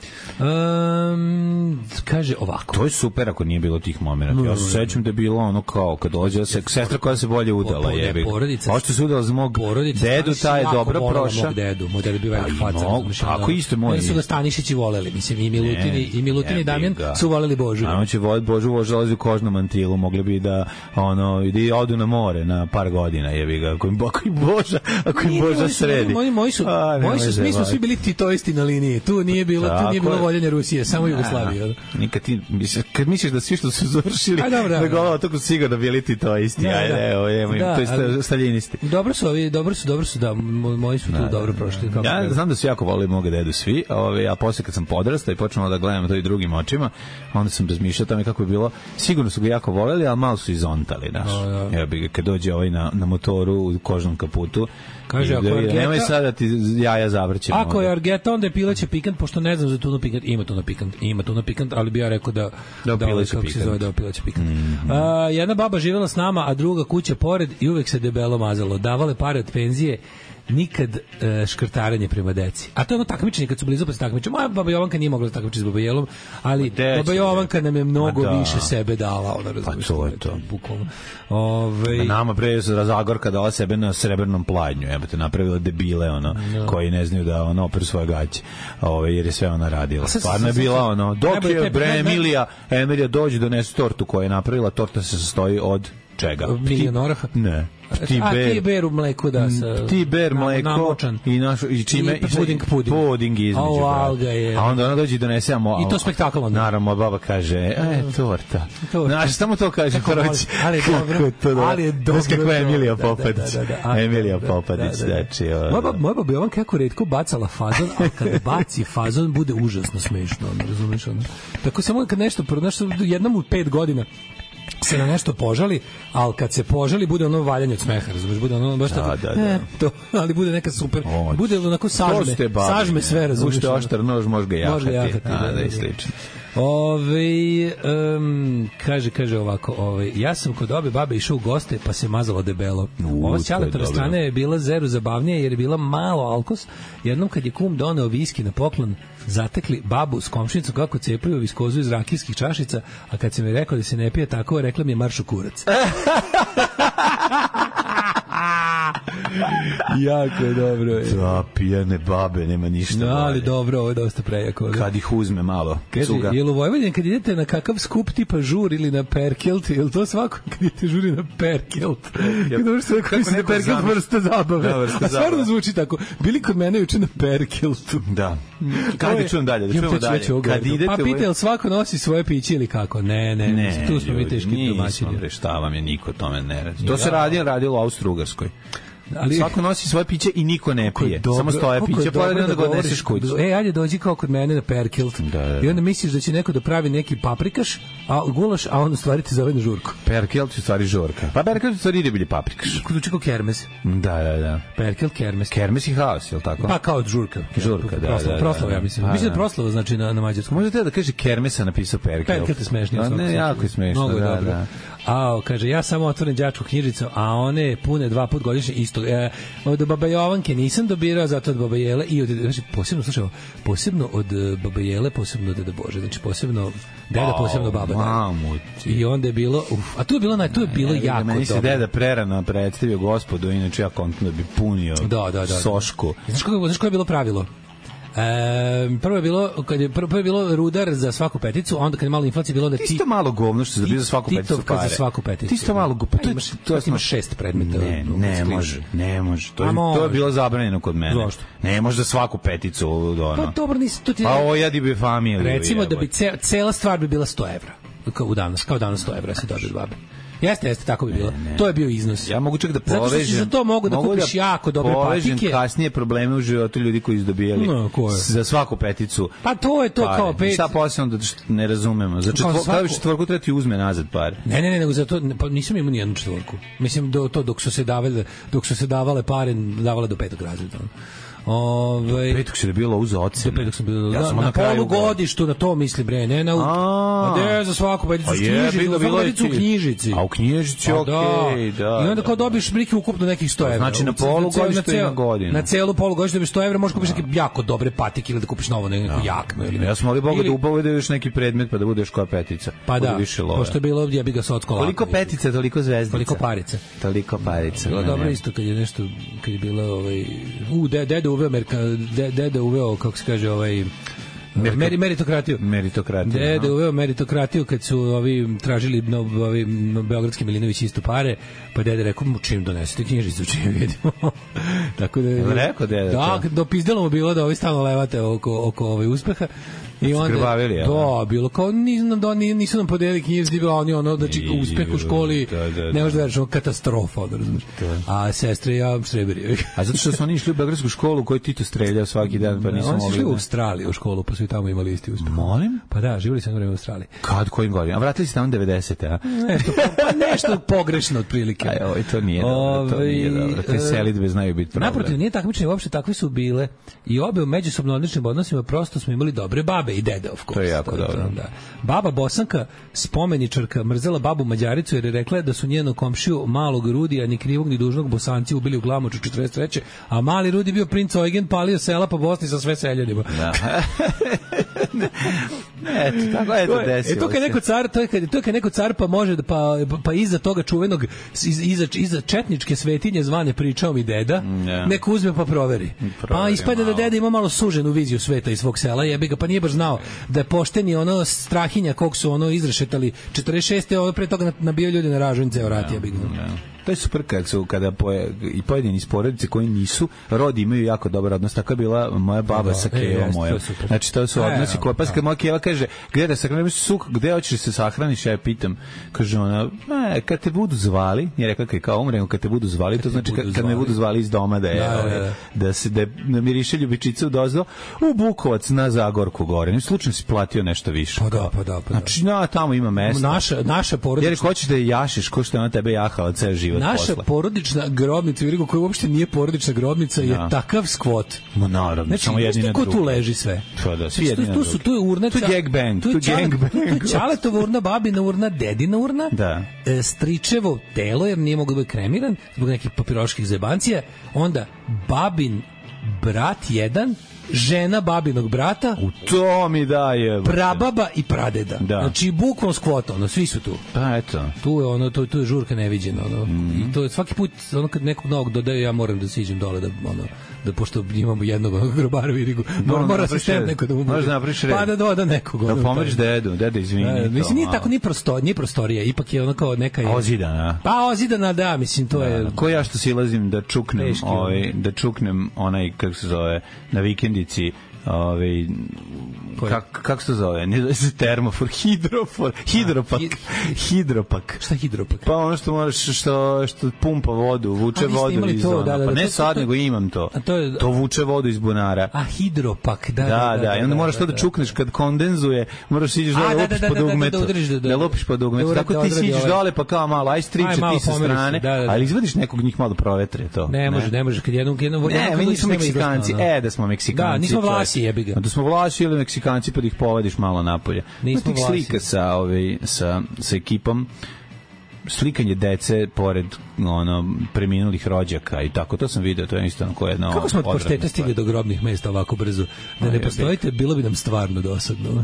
S8: Um, kaže ovako.
S7: To je super ako nije bilo tih momenata. Ja se sećam da je bilo ono kao kad dođe se sestra koja se bolje udala, jebi.
S8: Porodica.
S7: Hoće se udala za mog dedu, taj je dobro prošao.
S8: Mog dedu, moj deda bio velik faca.
S7: Tako isto moj.
S8: Oni su ga Stanišići voleli, mislim i Milutini i Milutini Damjan su voleli Božu.
S7: A on će voleti Božu, Božu dolazi u kožnom mantilu, mogli bi da ono ide odu na more na par godina, jebi ga. Ako im Boža, ako im Boža sredi.
S8: Moji moji su, moji su, mi smo svi bili titoisti na liniji. Tu nije bilo, tu nije bilo voljenje Rusije, samo Jugoslavije.
S7: Nikad ti, kad misliš da svi što su završili da gola tako sigurno bili titoisti. Ajde, evo, evo, to je staljinisti.
S8: Dobro su ovi, dobro su, dobro su, da, moji su tu dobro prošli.
S7: Ja znam da su jako volili moga dedu svi, a posle kad sam podrastao i počeo da gledam to i drugim očima, onda sam razmišljao tamo kako je bilo. Sigurno su ga jako voleli, al malo su izontali, znaš. Evo bi kad dođe ovaj na na motoru u kožnom kaputu.
S8: Kaže, ako je Argeta,
S7: nemoj sada ti jaja zavrće.
S8: Ako je Argeta, onda je pileće pikant, pošto ne znam za tunu pikant, ima tuna pikant, ima tuna pikant, ali bi ja rekao da
S7: da,
S8: da
S7: pileće
S8: kako
S7: pikant.
S8: se zove da pileće pikant.
S7: Mm-hmm.
S8: A, jedna baba živjela s nama, a druga kuća pored i uvek se debelo mazalo. Davale pare od penzije, nikad uh, škrtarenje prema deci. A to je ono takmičenje kad su blizu pa se takmiče. Moja baba Jovanka nije mogla da takmiči s baba Jelom, ali Deć, baba Jovanka nam je mnogo da. više sebe dala. Ona
S7: pa to je to.
S8: Bukvalno. Ove...
S7: Nama pre se Zagorka dala sebe na srebrnom pladnju. Jebote, napravila debile, ono, no. koji ne znaju da ono operu svoje gaće. Ove, jer je sve ona radila. Stvarno je bila ono, dok je bre Emilija, Emilija dođe donese tortu koju je napravila, torta se sastoji od čega?
S8: Milion oraha?
S7: Ne.
S8: Pti a ti ber u mleku da sa
S7: ti ber mleko namočan. i naš i čime
S8: i puding puding
S7: puding između
S8: oh,
S7: a onda ona dođe i donese amo
S8: i to spektakl onda
S7: naravno moja baba kaže e torta znaš samo to kaže proći
S8: ali dobro
S7: to
S8: ali je dobro
S7: kako je Emilija Popadić da, da, da, da, Emilija Popadić znači
S8: moja baba moja baba on kako retko bacala fazon a kad baci fazon bude užasno smešno razumeš ono tako samo kad nešto pronaš jednom u pet godina se na nešto požali, ali kad se požali bude ono valjanje od smeha, razumiješ, bude ono baš tako,
S7: da, da, da.
S8: E, to, ali bude neka super, o, bude onako sažme, sažme sve, razumiješ.
S7: Ušte oštar nož može ga jahati,
S8: može jahati
S7: a, da, da, i slično.
S8: Ove, um, kaže, kaže ovako, ove, ja sam kod obe babe išao u goste, pa se mazalo debelo. U, ova s Ćaletove strane je bila zeru zabavnije, jer je bila malo alkos. Jednom kad je kum doneo viski na poklon, zatekli babu s komšinicom kako cepaju viskozu iz rakijskih čašica, a kad se mi rekao da se ne pije tako, rekla mi je marš u kurac. Jako je dobro.
S7: Da, pijane babe, nema ništa.
S8: No, ali dobro, ovo je dosta prejako.
S7: Kad ih uzme malo.
S8: Kaže, jel u Vojvodini kad idete na kakav skup tipa žur ili na Perkelt, jel to svako kad idete žuri na Perkelt? Kad dobro što koji se na Perkelt vrsta zabave. Da, vrsta a stvarno zvuči tako. Bili kod mene juče na Perkeltu.
S7: Da. Kad da čujem dalje, da čujemo dalje.
S8: Kad idete pa pita, jel svako nosi svoje piće ili kako? Ne, ne, ne tu smo mi teški domaćini.
S7: Šta vam je, niko tome ne radi. To se radi, radilo u Austro-Ugarskoj. Ali svako nosi svoje piće i niko ne pije. Dobro, samo stoje piće, pa onda ga odneseš kući.
S8: E, ajde dođi kao kod mene na Perkelt.
S7: Da, da.
S8: I onda misliš da će neko da pravi neki paprikaš, a gulaš, a on u stvari ti zove na žurku.
S7: Perkelt je u stvari žurka. Pa Perkelt u stvari ide bili paprikaš.
S8: Kod učeko kermes.
S7: Da, da, da.
S8: Perkelt, kermes.
S7: Kermes i haos, je li tako?
S8: Pa kao žurka.
S7: Žurka, da,
S8: proslava,
S7: da.
S8: Proslava, ja mislim. Mislim da proslava znači na, na mađarskom.
S7: Možda treba da kaže kermesa napisao Perkelt.
S8: Perkelt je smešno.
S7: A ne, jako je smešno, da, dobro. Da.
S8: A, kaže, ja samo otvorim đačku knjižicu, a one pune dva put godišnje isto. E, od Baba Jovanke nisam dobirao, zato od Baba Jele i od, znači, posebno, slušaj, posebno od Baba Jele, posebno od Deda Bože, znači posebno deda, posebno baba.
S7: Mamu,
S8: I onda je bilo, uf, a tu je bilo, naj, tu je bilo ne, jako dobro.
S7: Meni se deda prerano predstavio gospodu, inače ja kontam da bi punio
S8: da, da, da,
S7: sošku.
S8: Znaš koje, znaš koje je bilo pravilo? E, prvo je bilo kad je prvo je bilo rudar za svaku peticu, onda kad je malo inflacije bilo da ti
S7: isto malo govno što se dobije za svaku peticu pare.
S8: Za svaku peticu.
S7: Ti isto malo govno.
S8: To imaš to ima šest predmeta.
S7: Ne, ne može, ne može. To je to je bilo zabranjeno kod mene.
S8: Zašto?
S7: Ne može za svaku peticu do ono.
S8: Pa dobro, nisi to ti.
S7: Pa ojadi bi familiju.
S8: Recimo da bi cela stvar bi bila sto evra. Kao danas, kao danas sto evra se dobije od babe. Jeste, jeste, tako bi bilo. Ne, ne. To je bio iznos.
S7: Ja mogu čak da povežem.
S8: Zato što za to mogu da mogu kupiš da jako dobre patike. Povežem
S7: kasnije probleme u životu ljudi koji izdobijali no, za svaku peticu.
S8: Pa to je to pare. Kao pet.
S7: Šta posle onda ne razumemo. Za četvorku, svaku... četvorku treba ti uzme nazad pare.
S8: Ne, ne, ne, nego za to pa nisam imao ni jednu četvorku. Mislim do to dok su se davale, dok su se davale pare, davale do petog razreda. Ove,
S7: petog se je bilo uza ocene.
S8: Petog sam bilo ja sam na, na polugodištu, na to misli bre, ne na a de za svaku peticu knjižicu, za peticu u knjižici.
S7: A u knjižici okej, okay, da.
S8: I onda kao dobiš brike ukupno nekih sto evra.
S7: Znači na polugodištu i na godinu.
S8: Na celu polugodištu dobiš sto evra, možeš kupiš neke jako dobre patike ili da kupiš novo neku jaknu ili.
S7: Ja sam molio Boga da upovedeš neki predmet pa da budeš koja petica.
S8: Pa da, pošto je bilo ja bih ga socko lako.
S7: Koliko petica, toliko zvezdica.
S8: Koliko parica.
S7: Toliko parica.
S8: Dobro isto kad je nešto kad je bilo ovaj u dede uveo Amerika dede uveo, kako se kaže, ovaj Meri, meritokratiju.
S7: Meritokratiju.
S8: Dede uveo meritokratiju kad su ovi tražili no, ovi no, beogradski Milinović isto pare, pa dede rekao mu čim donesete knjižicu, čim vidimo. Tako da
S7: je rekao dede.
S8: Da, dopizdalo mu bilo da ovi stalno levate oko oko ovaj uspeha. I onda
S7: Skrbavili,
S8: da, bilo kao nisu nam, nisu nam podelili knjižice, bilo oni ono, znači uspeh u školi, da, da, ne možeš da veriš, katastrofa, da razumiješ. A sestre ja štreberi.
S7: A zato što su oni išli u beogradsku školu u kojoj Tito streljao svaki dan, pa nisu mogli.
S8: Oni su išli u Australiju u školu, pa su i tamo imali isti uspeh.
S7: Molim?
S8: Pa da, živjeli su u Australiji.
S7: Kad, kojim godinama? A vratili se tamo devedesete, a?
S8: Nešto, pa nešto pogrešno otprilike.
S7: Aj, oj, to nije dobro, to nije dobro. Te selidbe znaju biti problem.
S8: Naprotiv, nije takmičenje, uopšte takve su bile i obe u međusobno odličnim odnosima, prosto smo imali dobre babe i dede, of course.
S7: Jako dobro.
S8: Da. Baba Bosanka, spomeničarka, mrzela babu Mađaricu jer je rekla da su njenu komšiju malog Rudija, ni krivog ni dužnog Bosanci ubili u Glamoču četrdeset treće a mali Rudi bio princ Eugen, palio sela po Bosni sa sve seljanima. Da.
S7: Eto, tako je to desilo.
S8: E to kad neko car, to je kad, to je kad neko car pa može da, pa, pa iza toga čuvenog, iza, iza četničke svetinje zvane pričao mi deda, yeah. neko uzme pa proveri. proveri pa ispade da deda ima malo suženu viziju sveta iz svog sela, jebi ga, pa nije baš znao da je pošteni ono strahinja kog su ono izrešetali četrdeset šeste ovo pre toga nabio ljudi na ražunjice vrati, jebi ga.
S7: To je super kad su, kada poje, i pojedini iz porodice koji nisu, rodi imaju jako dobar odnos. Tako je bila moja baba da, sa Kevom moja. Znači, to su odnosi koje, pa kad moja Keva kaže, gde da sahraniš suk, gde hoćeš da se sahraniš, ja je pitam, kaže ona, e, kad te budu zvali, je rekla kaj kao umrem, kad te budu zvali, kad to znači kad, kad me budu zvali iz doma da je, da, ove, da, da. da se da, da miriše ljubičice u dozdo, u Bukovac na Zagorku gore. Ni slučajno si platio nešto više.
S8: Pa da, pa da, pa da.
S7: Znači, na, tamo ima mesto.
S8: Naša, naša porodična.
S7: Jer hoćeš da je jašiš, ko što je ona tebe jahala ceo život.
S8: Naša
S7: posle.
S8: Porodična grobnica, Virigo, koja uopšte nije porodična grobnica, je
S7: no.
S8: takav skvot.
S7: Ma naravno,
S8: znači,
S7: samo jedni na drugi.
S8: Ko tu leži sve?
S7: To da, svi jedni na
S8: drugi. Tu su, tu je urna,
S7: tu je gangbang, tu je gangbang.
S8: Tu je Ćaletova urna, babina urna, dedina urna,
S7: da.
S8: E, stričevo telo, jer nije mogo da bude kremiran, zbog nekih papiroških zebancija, onda babin brat jedan, žena babinog brata,
S7: u to mi daje
S8: prababa i pradeda. Da. Znači bukvalno skvota, ono, svi su tu.
S7: Pa eto.
S8: Tu je ono, tu, tu je žurka neviđena, ono. Mm. I to je svaki put ono kad nekog novog dodaju, ja moram da siđem dole da ono da pošto imamo jednog onog grobara Virigu, mora, mora se stem neko da umre.
S7: Možda napriš red.
S8: Pa da doda nekog.
S7: Da pomeriš dedu, deda izvini.
S8: Da, mislim, nije tako ni prostor, ni prostorija, ipak je ono kao neka je...
S7: Ozidana.
S8: Pa ozidana, da, mislim, to da, je...
S7: Ko ja što silazim da čuknem, ovaj, da čuknem onaj, kako se zove, na vikendici, ovaj kako kako se to zove? Ne zove se termofor, hidrofor, hidropak. Hidropak.
S8: Šta je hidropak?
S7: Pa ono što možeš što što pumpa vodu, vuče
S8: a,
S7: vodu iz
S8: to,
S7: da, da,
S8: da,
S7: pa ne
S8: to,
S7: sad
S8: to,
S7: nego imam to.
S8: To, je,
S7: to vuče vodu iz bunara.
S8: A hidropak, da.
S7: Da, da, da, da i onda moraš to da čukneš kad kondenzuje, moraš ići dole, da lupiš po dugmetu. Da lupiš po dugmetu. Tako ti siđeš dole pa kao malo aj striče ti sa strane, ali izvadiš nekog njih malo provetre to.
S8: Ne može, ne može kad jednom jednom
S7: ne, mi nismo Meksikanci, e da smo Meksikanci.
S8: Da, nismo Vlasi, jebi ga.
S7: Da smo Vlasi ili Meksikanci pa da ih povadiš malo napolje. Nismo Vlasi. Slika sa ovaj sa sa ekipom, slikanje dece pored ono preminulih rođaka i tako, to sam video, to je isto ko jedna.
S8: Kako smo od pošteta stigli do grobnih mesta ovako brzo? Da ne postojite, bilo bi nam stvarno dosadno.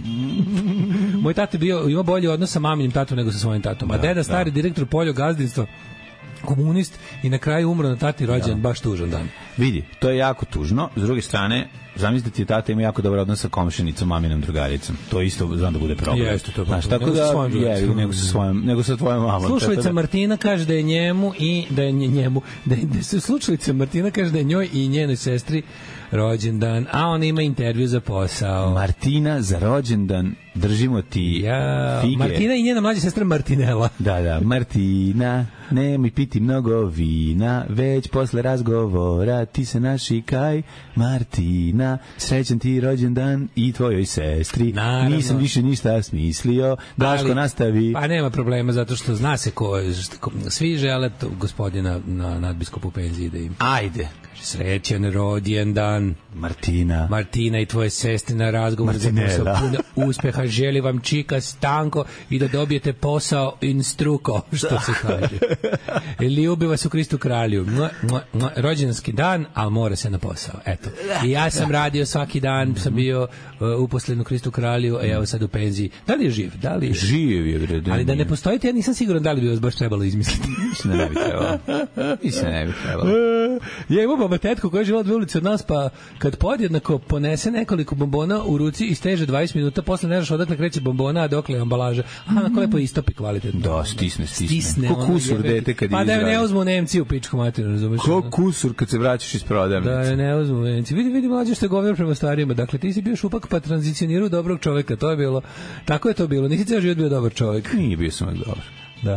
S8: Moj tata bio ima bolji odnos sa maminim tatom nego sa svojim tatom, a da, deda stari da. direktor poljogazdinstva, komunist i na kraju umro na tati rođendan, baš tužan dan.
S7: Vidi, to je jako tužno. S druge strane, zamislite ti tata ima jako dobar odnos sa komšinicom, maminom drugaricom. To isto znam da bude problem.
S8: Jeste, to je
S7: Znaš, tako
S8: nego
S7: da,
S8: sa
S7: je, nego sa svojom, nego sa tvojom mamom.
S8: Slušalica
S7: da...
S8: Martina kaže da je njemu i da je njemu, da je, da se slušalica Martina kaže da je njoj i njenoj sestri rođendan, a ona ima intervju za posao.
S7: Martina za rođendan držimo ti
S8: ja,
S7: fige.
S8: Martina i njena mlađa sestra Martinela.
S7: Da, da, Martina, nemoj piti mnogo vina, već posle razgovora ti se našikaj. Martina, srećan ti rođendan i tvojoj sestri. Naravno. Nisam više ništa smislio. Daško, nastavi.
S8: Pa nema problema, zato što zna se ko, ko svi žele to, gospodina na nadbiskupu penziji da im...
S7: Ajde.
S8: Srećan rođendan
S7: Martina.
S8: Martina i tvoje sestre na razgovor za posao puno uspeha. Želi vam čika Stanko i da dobijete posao instruko, što se kaže. Ljubi vas u Kristu kralju. Rođendanski dan, ali mora se na posao. Eto. I ja sam radio svaki dan, sam bio uh, uposlen u Kristu kralju, a evo sad u penziji. Da li je živ? Da li je?
S7: Živ je, bre.
S8: Ali da ne postojite, ja nisam siguran da li bi vas baš trebalo izmisliti.
S7: Mislim da ne bi trebalo. Mislim da ne bi trebalo.
S8: Ja imam baba tetku koja je živjela dve ulice od nas, pa kad podjednako ponese nekoliko bombona u ruci i steže dvadeset minuta, posle ne znaš odakle kreće bombona, a dokle je ambalaža. Aha, na koje po istopi kvalitetno.
S7: Da, stisne, stisne.
S8: Stisne
S7: ko kusur dete kad je
S8: pa da je ne uzmu Nemci u pičku materinu, razumiješ?
S7: Ko kusur kad se vraćaš iz prodavnice.
S8: Da je ne uzmu Nemci. Vidi, vidi mlađe što je govor prema starijima. Dakle, ti si bio šupak pa tranzicionirao dobrog čoveka. To je bilo, tako je to bilo. Nisi ceo život bio dobar čovek.
S7: Nije bio sam dobar.
S8: Da.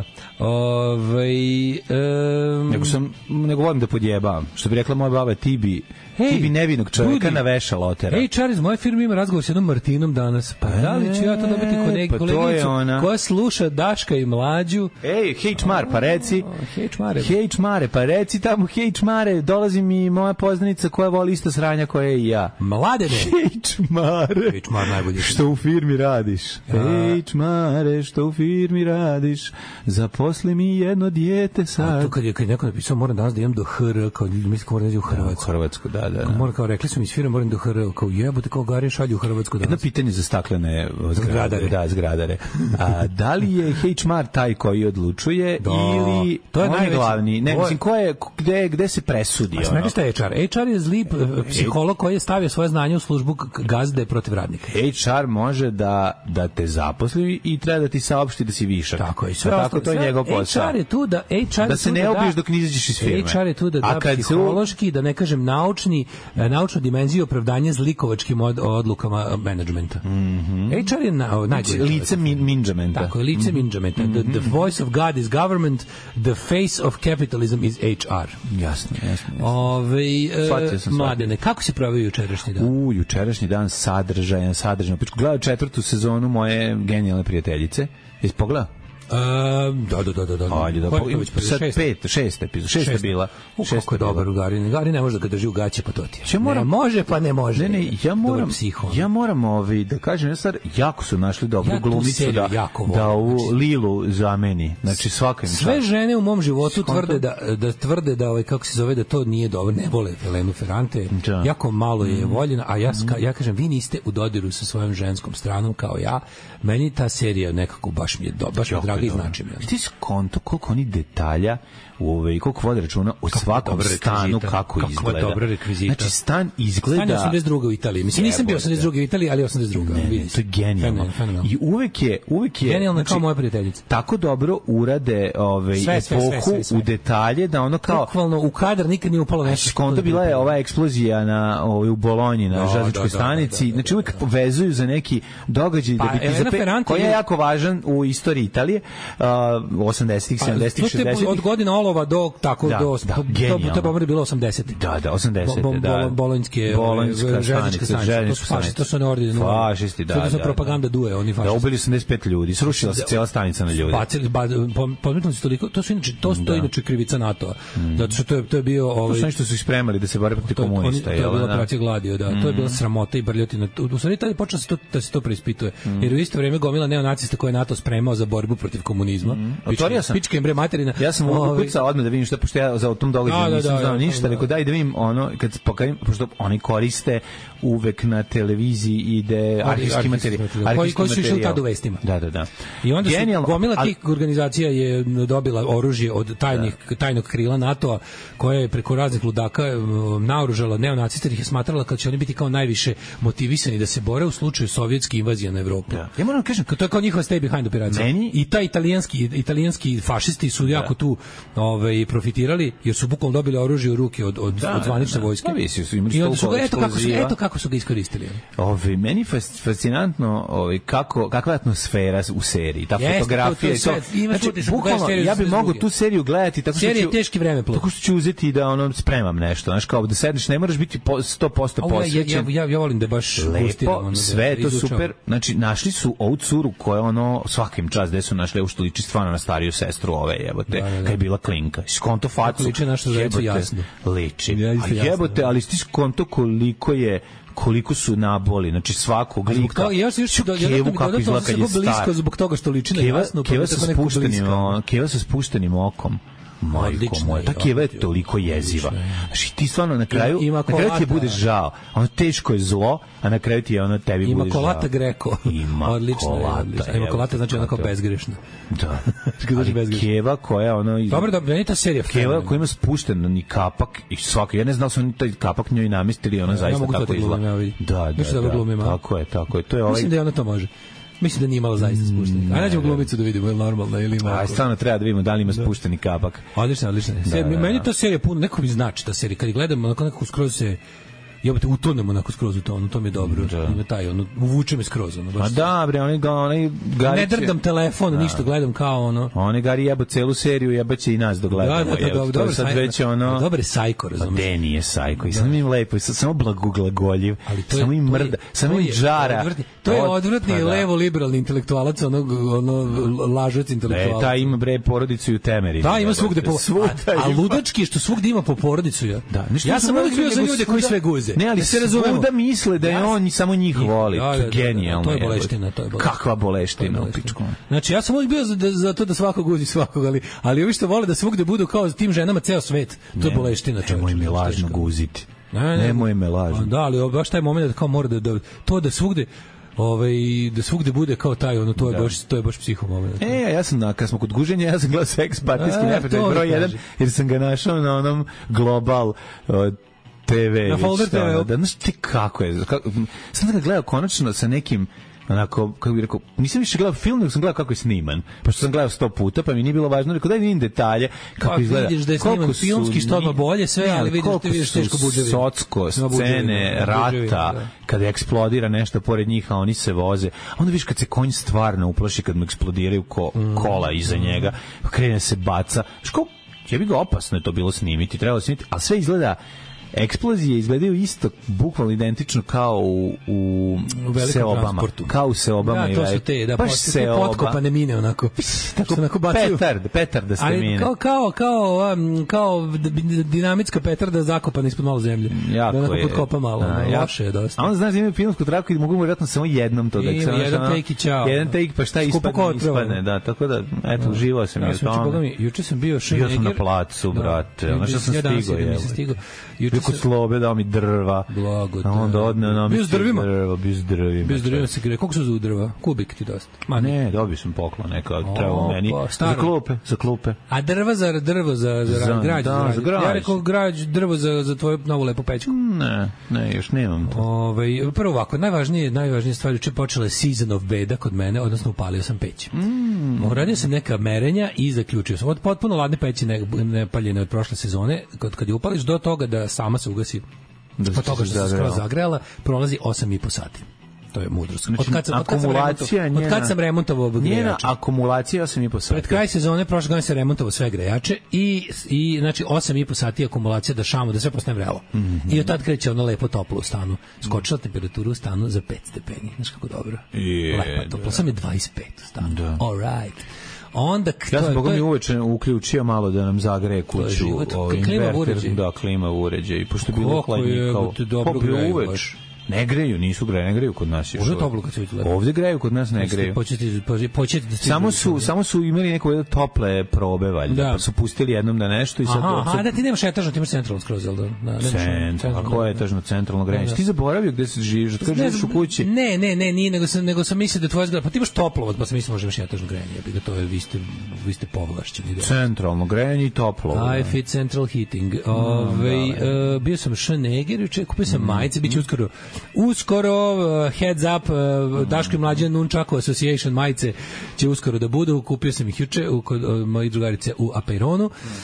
S8: Ovaj um...
S7: nego sam nego volim da podjebavam. Što bi rekla moja baba, ti bi hey, ti bi nevinog čovjeka na vešala otera.
S8: Ej, Čar iz moje firme ima razgovor s jednom Martinom danas. Pa e, da li ću ja to dobiti kod neke koleginicu koja sluša Daška i Mlađu?
S7: Ej, hej Čmar, pa reci.
S8: Oh, hej Čmare.
S7: Hej Čmare, pa reci tamo, hej Čmare, dolazi mi moja poznanica koja voli isto sranja koja i ja.
S8: Mladene.
S7: Hej Čmare.
S8: Hej Čmar najbolji.
S7: Što u firmi radiš? Ja. Hej Čmare, što u firmi radiš? Zaposli mi jedno dijete sad.
S8: A to kad je, kad je neko napisao, moram danas da idem do H R, kao mislim moram da u Hrvatsku.
S7: Da, u Hrvatsku, da, da. da.
S8: Moram, kao rekli su mi iz firme, moram do H R, kao jebote, kao gari šalju u Hrvatsku danas.
S7: Jedno pitanje za staklene zgradare. Da, zgradare. A, da li je H R taj koji odlučuje da, ili to je najglavniji? Ne, mislim, ko je, gde, gde se presudi?
S8: A ono? Šta je H R? H R je zli psiholog koji je stavio svoje znanje u službu gazde protiv radnika.
S7: H R može da, da te zaposli i treba da ti saopšti da si višak.
S8: Tako je. Sve
S7: tako to je njegov posao.
S8: H R je tu da H R
S7: da se ne obiješ dok ne izađeš iz firme.
S8: H R je tu da da psihološki, da ne kažem naučni, naučnu dimenziju opravdanja zlikovačkim od, odlukama menadžmenta.
S7: Mm -hmm.
S8: H R je na, najgore
S7: lice minđamenta.
S8: Tako je, lice minđamenta. Mm -hmm. the, the voice of God is government, the face of capitalism is H R.
S7: Jasno, jasno.
S8: Ove, e, Mladene, kako si proveo jučerašnji dan?
S7: U, jučerašnji dan sadržajan, sadržajan. Gledao četvrtu sezonu moje genijalne prijateljice. Jesi pogledao?
S8: Uh, da, da, da, da, da.
S7: Ajde, da, sad pet, šest epizod, šest je bila.
S8: Šest je dobar u Gari. Gari ne može da ga drži u gaće, pa to ti je. Ne može, pa ne može.
S7: Ne, ne, ja moram, ja moram ovi, da kažem, ja sad, jako su našli dobru ja glumicu da, da u Lilu zameni. Znači, svaka im
S8: sve žene u mom životu tvrde da, da tvrde da, ovaj, kako se zove, da to nije dobro. Ne vole Helenu Ferrante. Da. Jako malo je mm. voljena, a ja, mm. ja kažem, vi niste u dodiru sa svojom ženskom stranom kao ja. Meni ta serija nekako baš mi je do, baš mi je draga i značim.
S7: Ti si konto koliko oni detalja u ove, koliko vode računa u svakom stanu kako izgleda.
S8: Kako dobra rekvizita.
S7: Znači, stan izgleda...
S8: Stan je osamdeset druga u Italiji. Mislim, nisam bio osamdeset druga u Italiji, ali osamdeset druga.
S7: Ne, ne, to je genijalno. I uvek je... Uvek je
S8: genijalno znači, kao moja prijateljica.
S7: Tako dobro urade ove, sve, sve, epohu sve, sve, sve. U detalje da ono kao...
S8: Bukvalno u kadar nikad nije upalo nešto.
S7: Konto bila je ova eksplozija na, ove, u Bolonji na no, železničkoj stanici. Da, da, da, znači, uvek povezuju za neki događaj pa, da bi ti zape... koji je jako važan u istoriji Italije. Uh, osamdesetih, sedamdesetih, šezdesetih.
S8: Od godina olova do tako
S7: da,
S8: do
S7: da,
S8: to to pomeri bilo osamdeset.
S7: Da, da, osamdeset.
S8: Bo, bo,
S7: da.
S8: Bolonjske,
S7: Bolonjska
S8: železnička stanica. To su fašisti, to su neordini.
S7: Fašisti, da.
S8: To su propaganda duje, oni fašisti.
S7: Da ubili osamdeset pet ljudi, srušila se cela stanica na ljudi.
S8: Bacili, pometnuli su toliko, to su inače, to stoji inače krivica NATO-a. Zato što to je to je bio ovaj.
S7: To su nešto su ispremali da se bore protiv komunista,
S8: je l' da? To je bila operacija Gladio, da. To je bila sramota i brljotina. U stvari tad je počelo se to da se to preispituje. Jer u isto vrijeme gomila neonacista koje NATO spremao za borbu protiv protiv komunizma.
S7: Mm.
S8: Pička,
S7: sam,
S8: pička im bre materina.
S7: Ja sam ukucao odmah da vidim šta, pošto ja za o tom događaju da, nisam da, da, znao ništa, da, da. Rekao daj da vidim ono, kad pokajem, pošto oni koriste uvek na televiziji ide arhivski materijal.
S8: Koji, koji su išli tad u vestima.
S7: Da, da, da.
S8: I onda su gomila tih organizacija je dobila oružje od tajnih, da. tajnog krila NATO-a, koja je preko raznih ludaka naoružala neonaciste, ih je smatrala kad će oni biti kao najviše motivisani da se bore u slučaju sovjetske invazije na Evropu.
S7: Da. Ja moram kažem,
S8: to je kao njihova stay behind operacija.
S7: Meni...
S8: I ta italijanski italijanski fašisti su jako da. tu ovaj profitirali jer su bukvalno dobili oružje u ruke od od,
S7: da,
S8: od zvanične
S7: da,
S8: vojske.
S7: Da, su imali
S8: I onda su ga, eto kako su eto kako su ga iskoristili.
S7: Ovi meni fascinantno, ovaj kako kakva je atmosfera u seriji, ta
S8: Jeste,
S7: fotografija
S8: to, to, to,
S7: i to. Znači, bukvalno ja bih mogao tu seriju gledati tako što
S8: ću teški vreme plov.
S7: Tako što ću uzeti da ono spremam nešto, znaš, kao da sedneš, ne moraš biti sto posto posvećen.
S8: Ja, ja, ja volim da baš
S7: lepo, sve to super. Znači našli su ovu curu koja ono svakim čas gde su našli u što liči stvarno na stariju sestru ove, jebote, da, da, da. Kad je bila klinka. Skonto facu.
S8: Liči naša zajedno jasno.
S7: Liči. A jebote, ali ti skonto koliko je koliko su naboli, znači svakog lika.
S8: To, ja se još
S7: Kevu kako izgleda kad je star.
S8: Zbog toga što liči na jasno.
S7: Keva sa spuštenim, Keva sa spuštenim okom. Majko moja, ta Keva je toliko jeziva. Znači ti stvarno na kraju, na kraju ti je bude žao. Ono teško je zlo, a na kraju ti je ono tebi bude žao.
S8: Ima kolata Greko.
S7: Ima
S8: odlično,
S7: kolata.
S8: Odlično. Ima kolata, znači onako bezgrešna.
S7: Da. Ali Keva koja ono...
S8: Dobro, dobro, meni ta serija.
S7: Keva koja ima spušten ni kapak i svako. Ja ne znam da su oni taj kapak njoj namestili, ona zaista tako izgleda. Da, da, da. Tako je, tako je. To je ovaj...
S8: Mislim da ona to može. Mislim da nije imala zaista spušteni. Ajde nađemo glumicu da vidimo je li normalna ili ima.
S7: Aj stvarno treba da vidimo da li ima spušteni kapak.
S8: Odlično, odlično. Da, da, da. Meni ta serija puno neko mi znači ta serija kad gledamo onako nekako skroz se jebote utonemo onako skroz u to, ono to mi je dobro. Da. Ima taj ono uvuče me skroz ono baš.
S7: A da bre, oni ga onaj Gari.
S8: Ne drdam telefon, da. Ništa gledam kao ono.
S7: Oni Gari jebo celu seriju, jebaće i nas dogledamo.
S8: Da, da, da, dobro, dobro,
S7: sad već ono.
S8: Dobar Sajko, razumeš.
S7: Pa nije Sajko, i samo im lepo, samo blagoglagoljiv. Samo im mrda, samo im džara.
S8: To je odvratni levo liberalni intelektualac, onog ono lažac intelektualac.
S7: E, taj ima bre porodicu i u Temerinu.
S8: Da, ima svugde po a ludački što svugde ima po porodicu ja.
S7: Da,
S8: ja sam uvijek bio za ljude koji sve guze.
S7: Ne, ali se razumemo da misle da je on samo njih voli. To je genijalno.
S8: To je boleština, to je boleština.
S7: Kakva boleština u pičku.
S8: Znači ja sam uvijek bio za, za to da svako guzi svakog, ali ali ovi što vole da svugde budu kao tim ženama ceo svet. To je boleština, čovjek.
S7: Nemoj me lažno guziti. Nemoj me lažno.
S8: Da, ali baš taj momenat kao mora da to da svugde ovaj da svugde bude kao taj ono to je da. baš to je baš psiho moment.
S7: E, ja sam na kad smo kod guženja, ja sam gledao Seks partijski neprijatelj broj jedan jer sam ga našao na onom Global uh, te ve.
S8: Na Folder te ve.
S7: Da, znaš ti kako je? Kako, sam ga gledao konačno sa nekim onako, kako bih rekao, nisam više gledao film, nego sam gledao kako je sniman. Pošto sam gledao sto puta, pa mi nije bilo važno. Rekao, daj vidim detalje, kako pa,
S8: izgleda. Vidiš da je sniman filmski, što odmah bolje, sve, ali vidiš da ti vidiš teško budževi.
S7: Socko, scene, rata, kada eksplodira nešto pored njih, a oni se voze. A onda vidiš kad se konj stvarno uplaši, kad mu eksplodiraju ko, kola iza njega, pa krene se baca. Ško, je bi ga opasno je to bilo snimiti, trebalo snimiti, ali sve izgleda eksplozije izgledaju isto, bukvalno identično kao u, u,
S8: u
S7: seobama. Kao u seobama.
S8: Da, to su te, da, te potkopane mine, onako.
S7: Tako, onako bacaju. Petard, petarda ste mine.
S8: Kao, kao, kao, um, kao dinamitska petarda zakopana ispod malo zemlje.
S7: Jako
S8: da onako
S7: je.
S8: Podkopa malo, a, loše je dosta.
S7: A onda znaš da imaju filmsku traku i mogu mu vjerojatno samo jednom to. Da
S8: ima jedan ono, take i čao.
S7: Jedan take, pa šta ispadne, ispadne. Da, tako da, eto, uživao sam.
S8: Ja sam juče sam bio
S7: Bio sam na placu, brate. Ono što sam stigao. Kod Slobe dao mi drva.
S8: Blago.
S7: A onda odneo nam
S8: bio s drvima.
S7: Drva, bio s drvima.
S8: Bio s drvima se greje. Koliko su za drva? Kubik ti dosta.
S7: Ma ne, dobio sam poklon neka, trebao meni. Za klupe, za klupe.
S8: A drva za drvo, za, za, za građ.
S7: Da, za građ.
S8: Ja rekao građ, drvo za, za tvoju novu lepu pećku.
S7: Ne, ne, još nemam to.
S8: Ove, prvo ovako, najvažnije, najvažnije stvari, uče počela je season of beda kod mene, odnosno upalio sam peć. Mm. Uradio sam neka merenja i zaključio sam. Od potpuno ladne peći ne, ne paljene od prošle sezone, kad, kad je upališ do toga da sama se ugasi, da od toga što se skroz zagrela, prolazi osam i po sati. To je mudrost.
S7: Znači,
S8: od kad sam,
S7: akumulacija
S8: od kad, od kad sam remontovao grejače.
S7: Njena akumulacija osam i po sati.
S8: Pred kraj sezone prošle godine sam remontovao sve grejače i, i znači osam i po sati akumulacija da šamo, da sve postane vrelo. Mm -hmm. I od tad kreće ono lepo toplo u stanu. Skočila temperatura u stanu za pet stepeni. Znaš kako dobro.
S7: Je,
S8: lepo toplo. Sam je dvadeset pet u stanu. Da. All right. Onda
S7: ja sam boga mi uveče uključio malo da nam zagreje kuću
S8: ovaj inverter,
S7: da klima uređaj, pošto je bilo hladnije kao
S8: dobro greje baš.
S7: Ne greju, nisu greju, ne greju kod nas.
S8: Može toplo kad se vidi lepo.
S7: Ovde greju, kod nas ne greju.
S8: Početi, početi da
S7: samo su, samo su imali neko tople probe, valjda, da. Pa su pustili jednom da nešto i sad...
S8: Aha, aha, da ti nemaš etažno, ti imaš centralno skroz, jel da?
S7: Centralno, a koje je etažno centralno grejanje? Ti zaboravio gde se živiš, od kada živiš u kući?
S8: Ne, ne, ne, nije, nego sam, nego sam mislio da tvoja zgrada, pa ti imaš toplovod, pa sam mislio može imaš etažno grejanje, ja bih ga to je, vi ste, vi ste povlašćeni.
S7: Centralno grejanje i toplovod.
S8: I fit central heating. Ove, uh, bio sam Šneger, juče, kupio sam majice, bit će uskoro, uskoro, uh, heads up, uh, Daško i Mlađan Nunčako Association majice će uskoro da budu, kupio sam ih juče u, kod uh, moji drugarice u Apeironu,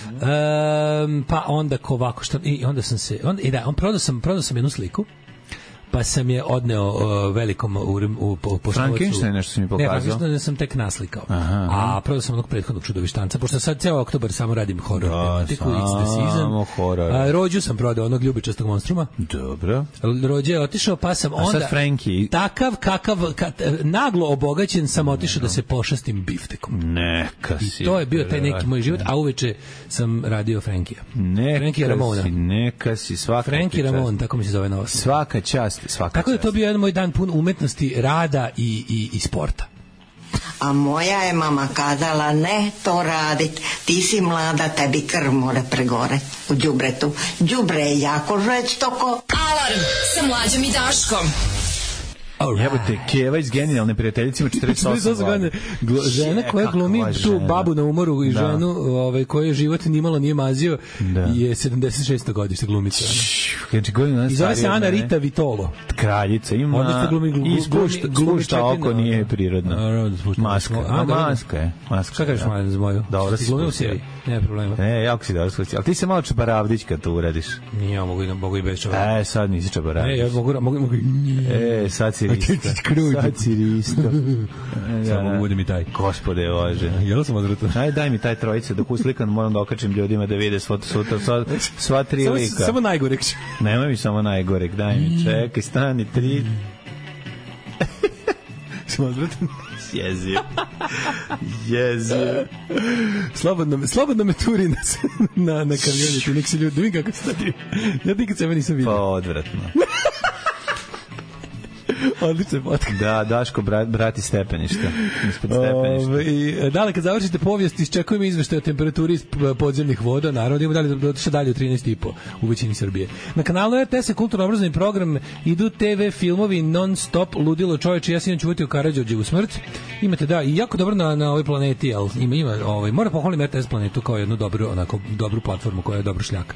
S8: um, pa onda ko ovako, šta, i onda sam se, onda, i da, on prodao sam, prodao sam jednu sliku, pa sam je odneo uh, velikom u, u, u, u
S7: Frankenstein nešto si mi pokazao.
S8: Ne, Frankenstein sam tek naslikao.
S7: Aha.
S8: A prodao sam onog prethodnog Čudovištanca, pošto sad ceo oktobar samo radim horor.
S7: Da, samo horor.
S8: A, Rođu sam prodao onog ljubičastog monstruma.
S7: Dobro.
S8: Rođe je otišao, pa sam onda...
S7: A sad Frankie.
S8: Takav, kakav, kat, naglo obogaćen sam otišao da se pošastim biftekom.
S7: Neka si.
S8: I to je bio taj neki moj život, a uveče sam radio Frankija.
S7: Neka
S8: Frankie Ramona.
S7: si, neka si, svaka
S8: Frankie Ramon, tako mi se zove nova.
S7: Svaka čast. Svaka
S8: tako da to bio jedan moj dan pun umetnosti, rada i, i, i sporta.
S9: A moja je mama kazala ne to radit, ti si mlada, tebi krv mora pregore u đubretu. Đubre je jako žestoko.
S4: Alarm sa Mlađom i Daškom.
S7: Jebote, Keva iz Genijalne prijateljicima četrdeset osam godina.
S8: Žena koja glumi tu babu na umoru i da. ženu ovaj, koju život nimalo nije mazio da. je sedamdeset šesto godište glumica. I zove se Ana Rita Vitolo.
S7: Kraljica ima i spušta oko nije prirodno. Maska. A, maska je.
S8: Šta kažeš Mladen za moju?
S7: Dobro
S8: si glumio u seriji. Nema problema.
S7: Ne, jako si dobro skući. Ali ti se malo Čabaravdić kad to uradiš.
S8: Nije, ja mogu i, mogu i bez Čabaravdić.
S7: E, sad nisi Čabaravdić.
S8: Ne, ja mogu, mogu, mogu.
S7: E, sad si risto. Sad si risto.
S8: Samo bude mi taj.
S7: Gospode, Bože.
S8: Jel sam odvratan?
S7: Ajde, daj mi taj trojice, dok uslikam, moram da okačim ljudima da vide sva, sva, sva tri
S8: samo,
S7: lika.
S8: Samo najgorek.
S7: Nemoj mi samo najgorek, daj mi, čekaj, stani, tri.
S8: Sam odvratan?
S7: Jezio. Jezio.
S8: Slobodno me, slobodno me turi na, na, na kamionitu, nek se ljudi, vidim kako se stati. Ja nikad sebe nisam vidio.
S7: Pa, odvratno.
S8: Odlično je podcast.
S7: Da, Daško, brat, brati stepeništa. Ispod stepeništa.
S8: I, dale, kad završite povijest, iščekujemo izveštaj o temperaturi iz podzemnih voda. Naravno, idemo dalje, da otiša dalje u trinaest i po u većini Srbije. Na kanalu R T S kulturno-obrazovni program idu te ve filmovi non-stop, ludilo čoveče. Ja sam inače uvjetio Karađorđevu smrt. Imate, da, i jako dobro na, na ovoj planeti, jel? Ima, ima, ovaj, mora pohvalim R T S planetu kao jednu dobru, onako, dobru platformu koja je dobro šljaka.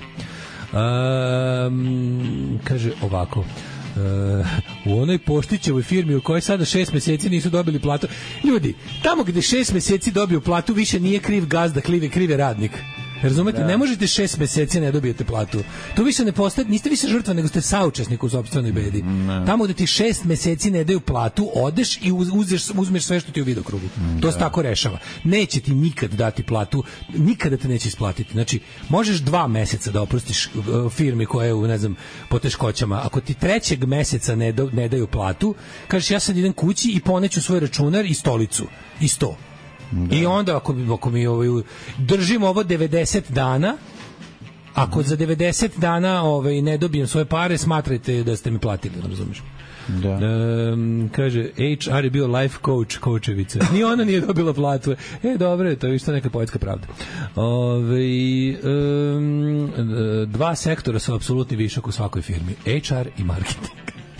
S8: Um, kaže ovako... Uh, u onoj Poštićevoj firmi u kojoj sada šest meseci nisu dobili platu. Ljudi, tamo gde šest meseci dobiju platu više nije kriv gazda, kriv, kriv je radnik. Razumete, da. Ne možete šest meseci ne dobijete platu. To više ne postaje, niste više žrtva, nego ste saučesnik u sopstvenoj bedi. Ne. Tamo gde ti šest meseci ne daju platu, odeš i uzeš, uzmeš sve što ti u vidokrugu. Da. To se tako rešava. Neće ti nikad dati platu, nikada te neće isplatiti. Znači, možeš dva meseca da oprostiš firmi koja je u, ne znam, poteškoćama. Ako ti trećeg meseca ne, do, ne daju platu, kažeš ja sad idem kući i poneću svoj računar i stolicu. I sto. Da. I onda ako, ako mi ovaj, držimo ovo devedeset dana, ako za devedeset dana ovaj, ne dobijem svoje pare, smatrajte da ste mi platili, razumiješ?
S7: Da.
S8: Um, kaže, H R je bio life coach Kočevice. Ni ona nije dobila platu. E, dobro, to je isto neka poetska pravda. Ove, um, dva sektora su apsolutni višak u svakoj firmi. H R i marketing.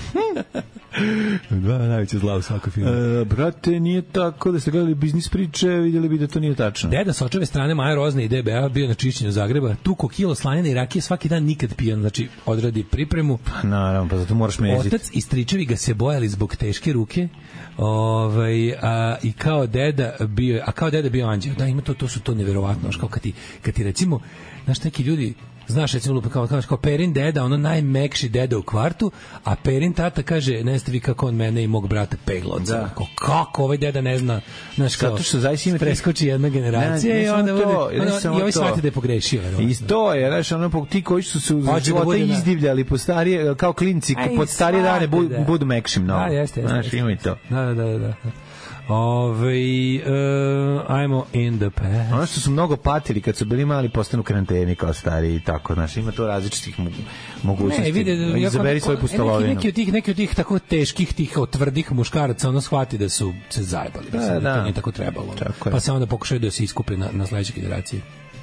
S8: Dva najveće zla u svakoj filmu.
S7: E, brate, nije tako da ste gledali biznis priče, vidjeli bi da to nije tačno.
S8: Deda sa očeve strane Maja Rozne i D B A bio na čišćenju Zagreba, tuko kilo slanjene i rakije svaki dan nikad pijan, znači odradi pripremu.
S7: Pa naravno, pa zato moraš meziti.
S8: Otac i stričevi ga se bojali zbog teške ruke. Ovaj a i kao deda bio, a kao deda bio anđeo. Da, ima to, to su to neverovatno, kao kad ti kad ti recimo, znaš, neki ljudi znaš, recimo, kao, kao, kao Perin deda, ono najmekši deda u kvartu, a Perin tata kaže, ne ste vi kako on mene i mog brata pegla. Da. Kao, kako ovaj deda ne zna, znaš, kao, zato što zaista ima preskoči jedna generacija ne, ne i onda bude, to, ono, i ovaj shvati da je pogrešio.
S7: I to je, znaš, ono, ti koji su se uz života izdivljali po starije, kao klinci, Aj, pod starije dane budu, budu mekši mnogo.
S8: Da, jeste, jeste.
S7: Znaš, ima i to.
S8: Da, da, da, da. Ove, uh, ajmo in the past.
S7: Ono što su mnogo patili kad su bili mali postanu karanteni kao stari i tako, znaš, ima to različitih mogućnosti. Ne, vide, izaberi svoju pustolovinu.
S8: Neki, neki od tih, neki od tih tako teških, tih tvrdih muškaraca, ono shvati da su se zajebali, da, da, da. To nije tako trebalo. Tako pa se onda pokušaju da se iskupe na, na sledeće generacije.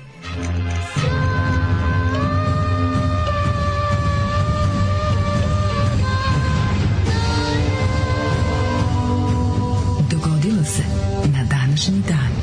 S4: Dogodilo se na današnji dan.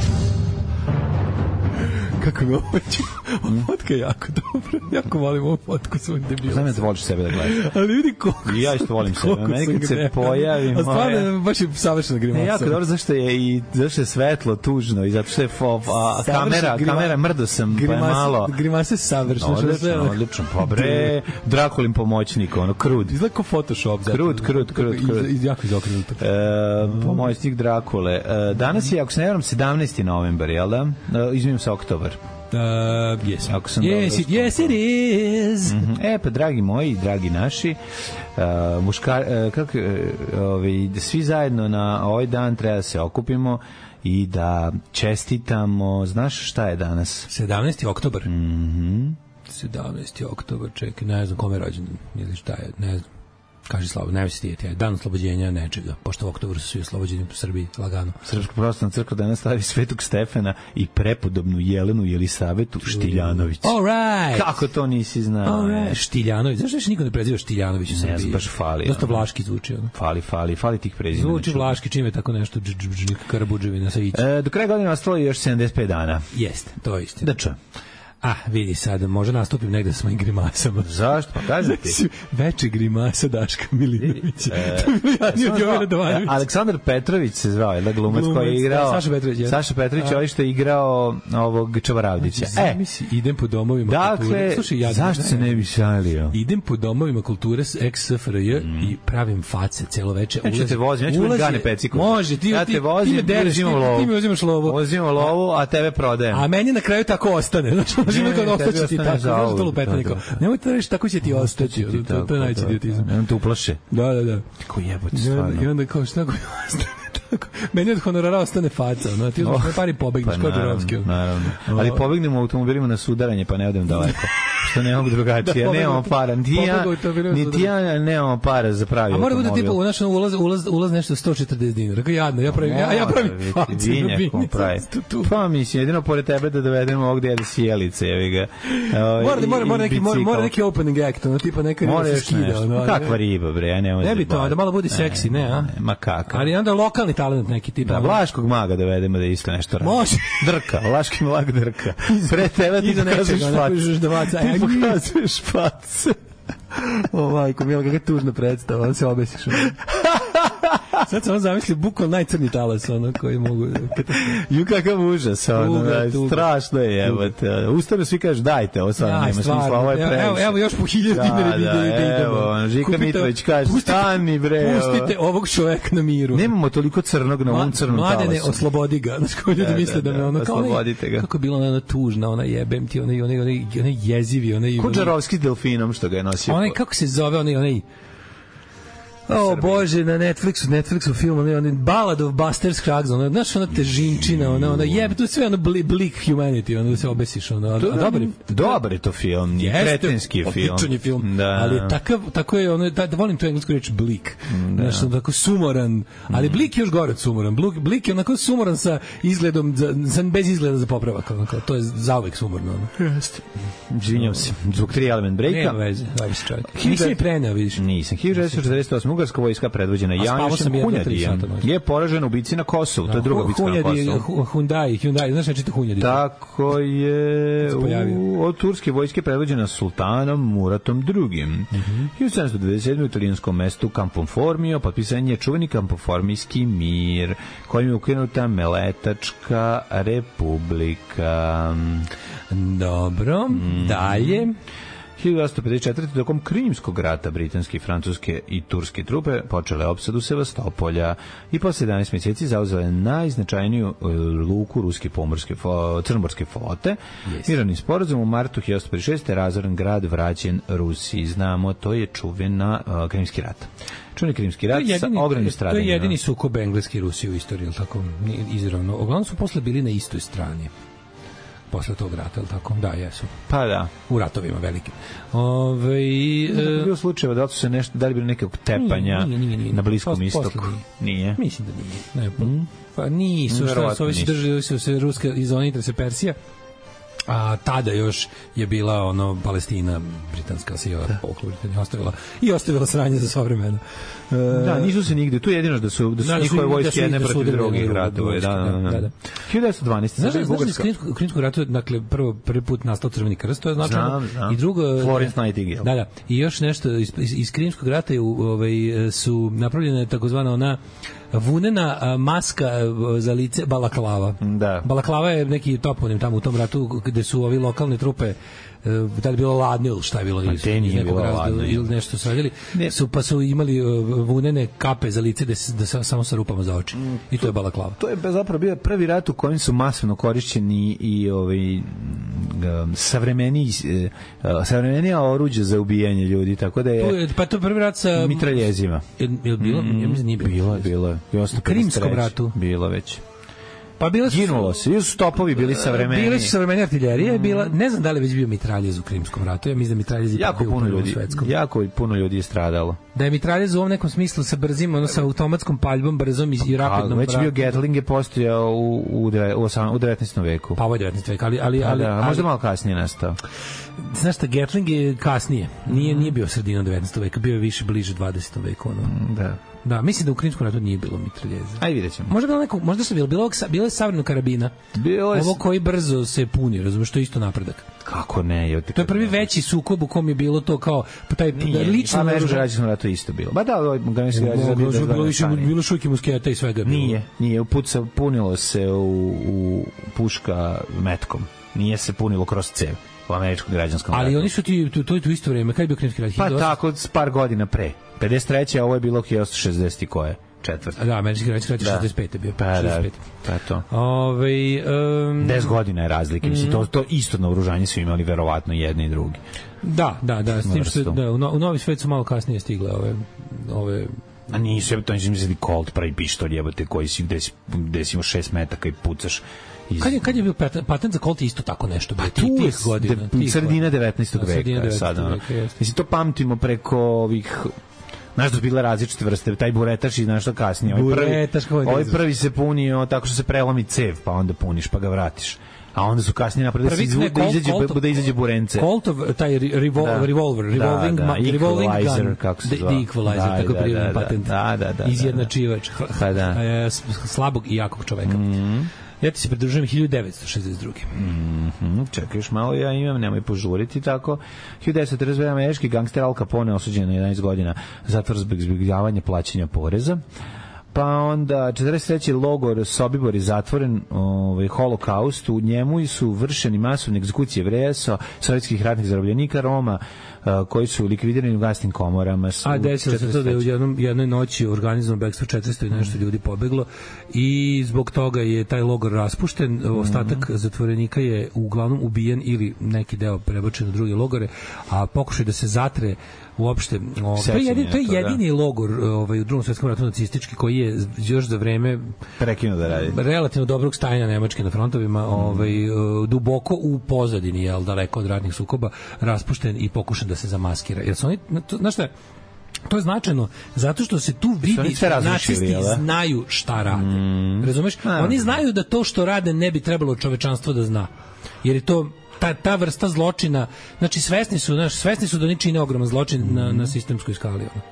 S8: Kako mi ovo fotka je jako dobra. Jako volim ovu fotku svojim debilom.
S7: Znam da voliš sebe da gledaš.
S8: Ali vidi koliko
S7: I ja isto volim sebe. Meni kad se pojavim...
S8: A stvarno, baš je savršena grimasa.
S7: Ne, jako dobro, zašto je i zašto je svetlo, tužno i zato što je fo, a, kamera, grima, kamera mrdo sam, pa je malo...
S8: Grimasa je savršena.
S7: Odlično, odlično. Pa bre, Drakulin pomoćnik, ono, krud.
S8: Izgleda kao Photoshop.
S7: Krud, krud, krud, krud.
S8: Jako izokrenuto.
S7: Pomoćnik Drakule. Danas je, ako se ne varam, sedamnaesti novembar, jel da? Izmijem se oktobar.
S8: Uh, yes. Yes, it, yes it is.
S7: Mm-hmm. E pa dragi moji, dragi naši, uh, muškar, uh, kako, uh, ovaj, svi zajedno na ovaj dan treba da se okupimo i da čestitamo. Znaš šta je danas?
S8: sedamnaesti oktobar.
S7: Mhm.
S8: sedamnaesti oktobar, čekaj, ne znam kome je rođen ili šta je, ne znam. Kaži Slavo, ne se tijeti, dan oslobođenja nečega, pošto u oktobru su svi oslobođeni u Srbiji, lagano.
S7: Srpska pravoslavna crkva danas slavi Svetog Stefana i prepodobnu Jelenu Jelisavetu Štiljanović.
S8: All right.
S7: Kako to nisi znao?
S8: All right. Štiljanović, znaš da još niko ne preziva Štiljanović u Srbiji?
S7: Ne znam, baš fali.
S8: Dosta vlaški zvuči. Ono.
S7: Fali, fali, fali tih prezimena.
S8: Zvuči vlaški, čim je tako nešto Karabuđevina sa ići.
S7: E, do kraja godine ostalo je još sedamdeset pet dana.
S8: Jeste, to je istina.
S7: Da ču.
S8: Ah, vidi sad, može nastupim negde sa mojim grimasama.
S7: Zašto? Pa kaži ti.
S8: Veče grimasa Daška Milinovića. E, to bi ja nije Jovana Dovanović.
S7: Aleksandar Petrović se zvao, je da glumac koji je igrao...
S8: Saša Petrović, je.
S7: Saša Petrović, ovaj što je igrao ovog Čavaravdića.
S8: E, misli, idem po domovima
S7: dakle,
S8: kulture. Slušaj, ja
S7: zašto se ne bi šalio?
S8: Idem po domovima kulture s ex S F R J mm. i pravim face celo veče.
S7: Ja ću te vozim, ja ću biti Gane Peciko.
S8: Može, ti,
S7: ja te vozim,
S8: ti, ti me
S7: uzimam lovu.
S8: Ti mi uzimaš lovu.
S7: Uzimam lovu, a tebe prodajem.
S8: A meni na kraju tako ostane. Znači, možemo kao ostaće ti tako. Znaš to lupetaniko. Nemojte da reći, tako će ti ostati. To je najveći idiotizam.
S7: Nemoj te uplaše.
S8: Da, da, da.
S7: Kako jebote, stvarno.
S8: I onda kao, šta ko ostane? Tako. Meni od honorara ostane faca, no, ti uzmeš pari pobegneš,
S7: pa,
S8: kao Durovski.
S7: Naravno, ali pobegnemo automobilima na sudaranje, pa ne odem daleko. Što nemamo drugačije, da, nemamo para. Ni ja, ni ti ja nemamo para za pravi automobil.
S8: A mora bude tipa, u našem ulaz, ulaz, ulaz nešto sto četrdeset dinara. Rekao, jadno, ja pravim, ja, ja pravim facu.
S7: Vinjakom pravi. Pa mislim, jedino pored tebe da dovedemo ovog djede sjelice, jevi ga.
S8: Mora, mora, mora, neki, mora, mora neki opening act, ono, tipa neka riba se skida. Ono,
S7: kakva riba, bre, ja ne
S8: ne bi to, da malo bude seksi, ne, a?
S7: Ma kako?
S8: Ali onda lokalni talent neki tipa.
S7: Da, Vlaškog maga da vedemo da isto nešto radi.
S8: Može.
S7: Drka, Vlaški mag drka. Pre tebe ti pokazuješ face. Ti pokazuješ face.
S8: O, majko, mila, kakva tužna predstava, da se obesiš. Sad sam vam zamislio bukvalno najcrni talas, ono, koji mogu...
S7: Ju, kakav užas, ono, strašno je, jebate. Ustavno svi kažu, dajte, ovo stvarno nema smisla, ovo je previše.
S8: Evo, evo još po hiljadu dinara ide da idemo.
S7: Evo, Žika Mitrović kaže, stani bre.
S8: Pustite ovog čoveka na miru.
S7: Nemamo toliko crnog na ovom crnom talasu.
S8: Mladene, oslobodi ga. Znaš, koji ljudi misle da me ono, kao
S7: ga.
S8: Kako je bila ona tužna, ona jebem ti, onaj, onaj, onaj, onaj jezivi, onaj...
S7: Kuđarovski s delfinom što ga je nosio.
S8: Onaj, kako se zove, onaj, onaj... O Bože, na Netflixu, Netflixu film, onaj, onaj Ballad of Buster Scruggs, ono, znaš, ona težinčina, ona, ona, jebe, to je sve ono bleak humanity, ono, da se obesiš, ono, a, a dobar je...
S7: Dobar je to film, je kretenski film.
S8: Odličan je film, da. Ali je takav, tako je, ono, da, da volim tu englesku reč bleak, da. Znaš, ono, tako sumoran, ali bleak je još gore od sumoran, bleak je onako sumoran sa izgledom, za, za, bez izgleda za popravak, ono, kao, to je zauvek sumorno, ono.
S7: Jeste. Žinjam se, zbog tri element breaka.
S8: Nema veze, dobro se čovjek. Nisi mi preneo, vidiš.
S7: Nisam, hiljadu devetsto četrdeset osme Ugarska vojska predvođena Janišem Hunjadijem je poražena u bici na Kosovu. To je druga bitka na Kosovu.
S8: Hyundai, Hyundai, znaš nečite Hunjadi?
S7: Tako je u, od turske vojske predvođena sultanom Muratom drugim.
S8: Mm-hmm.
S7: hiljadu sedamsto dvadeset sedme u italijanskom mestu Campoformio potpisan je čuveni Campoformijski mir kojim je ukinuta Meletačka republika.
S8: Dobro, mm. dalje.
S7: hiljadu devetsto pedeset četvrte tokom Krimskog rata britanske, francuske i turske trupe počele opsadu Sevastopolja i posle jedanaest mjeseci zauzele najznačajniju luku ruske pomorske crnomorske flote. Yes. Mirovnim sporazumom u martu hiljadu devetsto pedeset šeste razoren grad vraćen Rusiji. Znamo, to je čuvena uh, Krimski rat. Čuveni Krimski rat sa ogromnim stradanjima.
S8: To je jedini sukob Engleske i Rusije u istoriji, ili tako, izravno. Uglavnom su posle bili na istoj strani. Posle tog rata, ili tako? Da, jesu.
S7: Pa da.
S8: U ratovima velikim. Ove,
S7: nije e, bilo slučajeva da su se nešto, da li bilo nekog tepanja nije, nije, nije. na Bliskom Post, istoku? Nije. nije.
S8: Mislim da nije. Ne, pa, mm. pa nisu, šta su, ovi su držali su se ruske iz one interese Persija, a tada još je bila ono Palestina britanska sila poklopu Britanija ostavila i ostavila sranje za sve vremena.
S7: E, da, nisu se nigde. Tu je jedino da su da su da, njihove vojske jedne protiv drugih ratova. Da, da, da. da, da. hiljadu devetsto dvanaeste
S8: Znaš, znaš u Krimskom ratu, dakle, prvo, prvi put nastao Crveni krst, to je značajno.
S7: Znam, znam.
S8: I drugo...
S7: Florence Nightingale.
S8: Da, da. I još nešto, iz, iz, iz Krimskog rata je, ovaj, su napravljene takozvana ona vunena maska za lice balaklava.
S7: Da.
S8: Balaklava je neki toponim tamo u tom ratu gde su ovi lokalne trupe da je bilo ladno ili šta je bilo iz, iz nekog razda ili nešto su radili ne. Su, pa su imali vunene kape za lice da, da sa, samo sa rupama za oči mm, i to, to je balaklava.
S7: To je zapravo bio prvi rat u kojem su masovno korišćeni i ovaj savremeni savremenija oruđa za ubijanje ljudi, tako da je,
S8: to je pa to je prvi rat sa
S7: mitraljezima.
S8: Je, je bilo? Mm, ja mislim nije bilo.
S7: Bilo je, bilo je.
S8: U Krimskom ratu.
S7: Bilo već.
S8: Pa bilo su,
S7: ginulo se, i su topovi bili savremeni.
S8: Bili su savremeni artiljerije, mm. bila, ne znam da li već bio mitraljez u Krimskom ratu. Ja mislim da mitraljez je
S7: jako puno ljudi, jako puno ljudi je stradalo.
S8: Da je mitraljez u ovom nekom smislu sa brzim, ono sa automatskom paljbom, brzom i, i rapidnom.
S7: Već bio Gatling je postojao u u, u, u devetnaestom veku.
S8: Pa ovo je devetnaesti vek, ali ali ali,
S7: da,
S8: ali
S7: možda malo kasnije nastao.
S8: Znaš šta, Gatling je kasnije. Nije nije bio sredinom devetnaestog veka, bio je više bliže dvadesetom veku, ono.
S7: Da.
S8: Da, mislim da u Krimskom ratu nije bilo mitraljeza.
S7: Ajde vidjećemo.
S8: Možda bilo neko, možda se bilo bilo bilo je savremeno karabina.
S7: Bilo je
S8: ovo koji brzo se puni, razumeš, što je isto napredak.
S7: Kako ne? Je,
S8: to je prvi veći sukob u kom je bilo to kao taj
S7: nije,
S8: lično
S7: a američko građansko ratu isto bilo. Ba da, američko građansko
S8: bilo bilo više bilo šujke musketa i svega.
S7: Nije, nije, upuca punilo se u, u puška metkom. Nije se punilo kroz cev u američkom građanskom ratu.
S8: Ali oni su ti to je to isto vrijeme, kad je bio Krimski rat?
S7: Pa tako, par godina pre. pedeset treće a ovo je bilo hiljadu šezdeset koje? Četvrte.
S8: Da, američki građanski rat šezdeset pete bio.
S7: Pa da, pa to.
S8: Ove, um,
S7: deset godina je razlike. Mm. Mislim, to, to isto naoružanje su imali verovatno jedni i drugi.
S8: Da, da, da. S tim što, da, u, no, u Novi svet su malo kasnije stigle ove... ove
S7: a nisu, to nisu mislili Colt, pravi pištolj, jebote, koji si, gde si, gde si imao šest metaka i pucaš.
S8: Iz... Kad je, kad je bio patent za Colt isto tako nešto? Bio, tu tih godina.
S7: De, sredina devetnaestog veka. Sada, mislim, to pamtimo preko ovih... Znaš da su bile različite vrste, taj buretaš i znaš što kasnije. Ovaj prvi, ovaj prvi se punio tako što se prelomi cev, pa onda puniš, pa ga vratiš. A onda su kasnije napravili da se izvu, da izađe Coltov, da izađe burence.
S8: Coltov taj revol, da. revolver, revolving,
S7: da, da.
S8: Ma, revolving gun,
S7: kako se
S8: zove. The equalizer, da, tako prirodni da, patent.
S7: Da, da, da.
S8: Izjednačivač
S7: pa da.
S8: slabog i jakog čoveka.
S7: Mm.
S8: Ja ti se pridružujem hiljadu devetsto šezdeset druge.
S7: Mhm, čekaj još malo, ja imam, nemoj požuriti tako. hiljadu devetsto trideset dve američki gangster Al Capone osuđen na jedanaest godina zatvor zbog izbjegavanja plaćanja poreza. Pa onda četrdeset treće logor Sobibor je zatvoren, ovaj holokaust, u njemu su vršeni masovne egzekucije Jevreja, sovjetskih ratnih zarobljenika Roma, uh, koji su likvidirani u gasnim komorama.
S8: A desilo se to da je u jednom, jednoj noći organizovano bekstvo četiristo i nešto ljudi pobeglo i zbog toga je taj logor raspušten, ostatak mm-hmm. zatvorenika je uglavnom ubijen ili neki deo prebačen u druge logore, a pokušaj da se zatre uopšte, ovaj, to je jedini, to je jedini da. logor ovaj, u drugom svjetskom ratu nacistički koji je još za vreme
S7: prekinuo da radi.
S8: Relativno dobrog stajanja Nemačke na frontovima, mm. ovaj, duboko u pozadini, jel, daleko od ratnih sukoba, raspušten i pokušan da se zamaskira. Jer su oni, to, znaš šta, to je značajno zato što se tu vidi nacisti znaju šta rade. Mm. Razumeš? A, oni znaju da to što rade ne bi trebalo čovečanstvo da zna. Jer je to ta, ta vrsta zločina, znači svesni su, znaš, svesni su da oni čine ogroman zločin mm. na, na sistemskoj skali. Ono.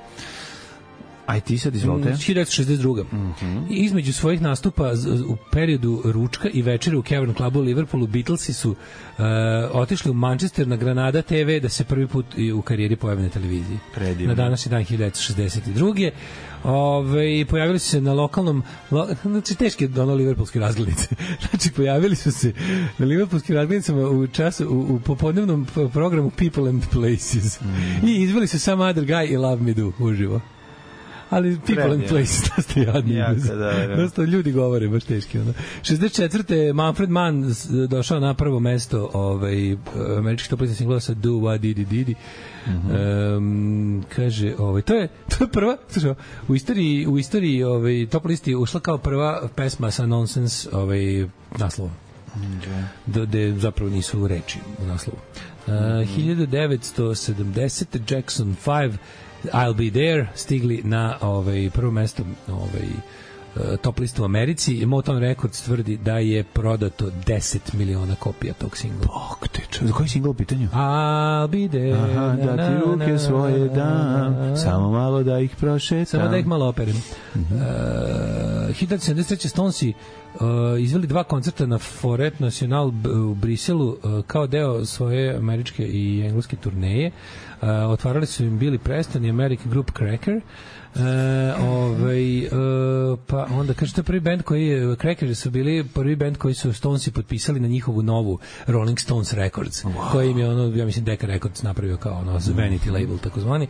S7: Aj ti sad izvolite.
S8: hiljadu devetsto šezdeset druga
S7: Mm-hmm.
S8: Između svojih nastupa u periodu ručka i večere u Cavern Clubu u Liverpoolu, Beatlesi su uh, otišli u Manchester na Granada te ve da se prvi put u karijeri pojave na televiziji.
S7: Predivno.
S8: Na današnji dan hiljadu devetsto šezdeset druge Ove, pojavili su se na lokalnom lo, znači teške ono liverpoolske razglednice. Znači pojavili su se na liverpoolskim razglednicama u času u, u popodnevnom programu People and Places. Mm. I izveli su Some Other Guy i Love Me Do uživo. Ali people and place, dosta jadni.
S7: Jaka, da, da.
S8: Dosta ljudi govore, baš teški. Ono. šezdeset četvrte Manfred Mann došao na prvo mesto ovaj, američkih top lista singlova sa Do What Didi Didi. Mm-hmm. Um, kaže, ovaj, to je to je prva, slušaj, u istoriji u istoriji ovaj top listi ušla kao prva pesma sa nonsense ovaj naslovom. Okay. Da de zapravo nisu reči u naslovu. Uh, mm-hmm. hiljadu devetsto sedamdesete Jackson five I'll Be There stigli na ovaj prvo mesto ovaj top listu u Americi. Motown Records tvrdi da je prodato deset miliona kopija tog singla.
S7: Bog te čo, za koji singl u pitanju?
S8: I'll be there.
S7: Aha, da ti ruke svoje dam, samo malo da ih prošetam.
S8: Samo da ih malo operem. Mm-hmm. Uh, hiljadu sedamdeset treće Stonesi uh, izveli dva koncerta na Forêt National u Briselu uh, kao deo svoje američke i engleske turneje. Uh, otvarali su im Billy Preston i American Group Cracker. Uh, ovaj, uh, pa onda kaže to je prvi band koji je Crackers su bili prvi band koji su Stonesi potpisali na njihovu novu Rolling Stones Records wow. koji im je ono ja mislim Decca Records napravio kao ono vanity label takozvani.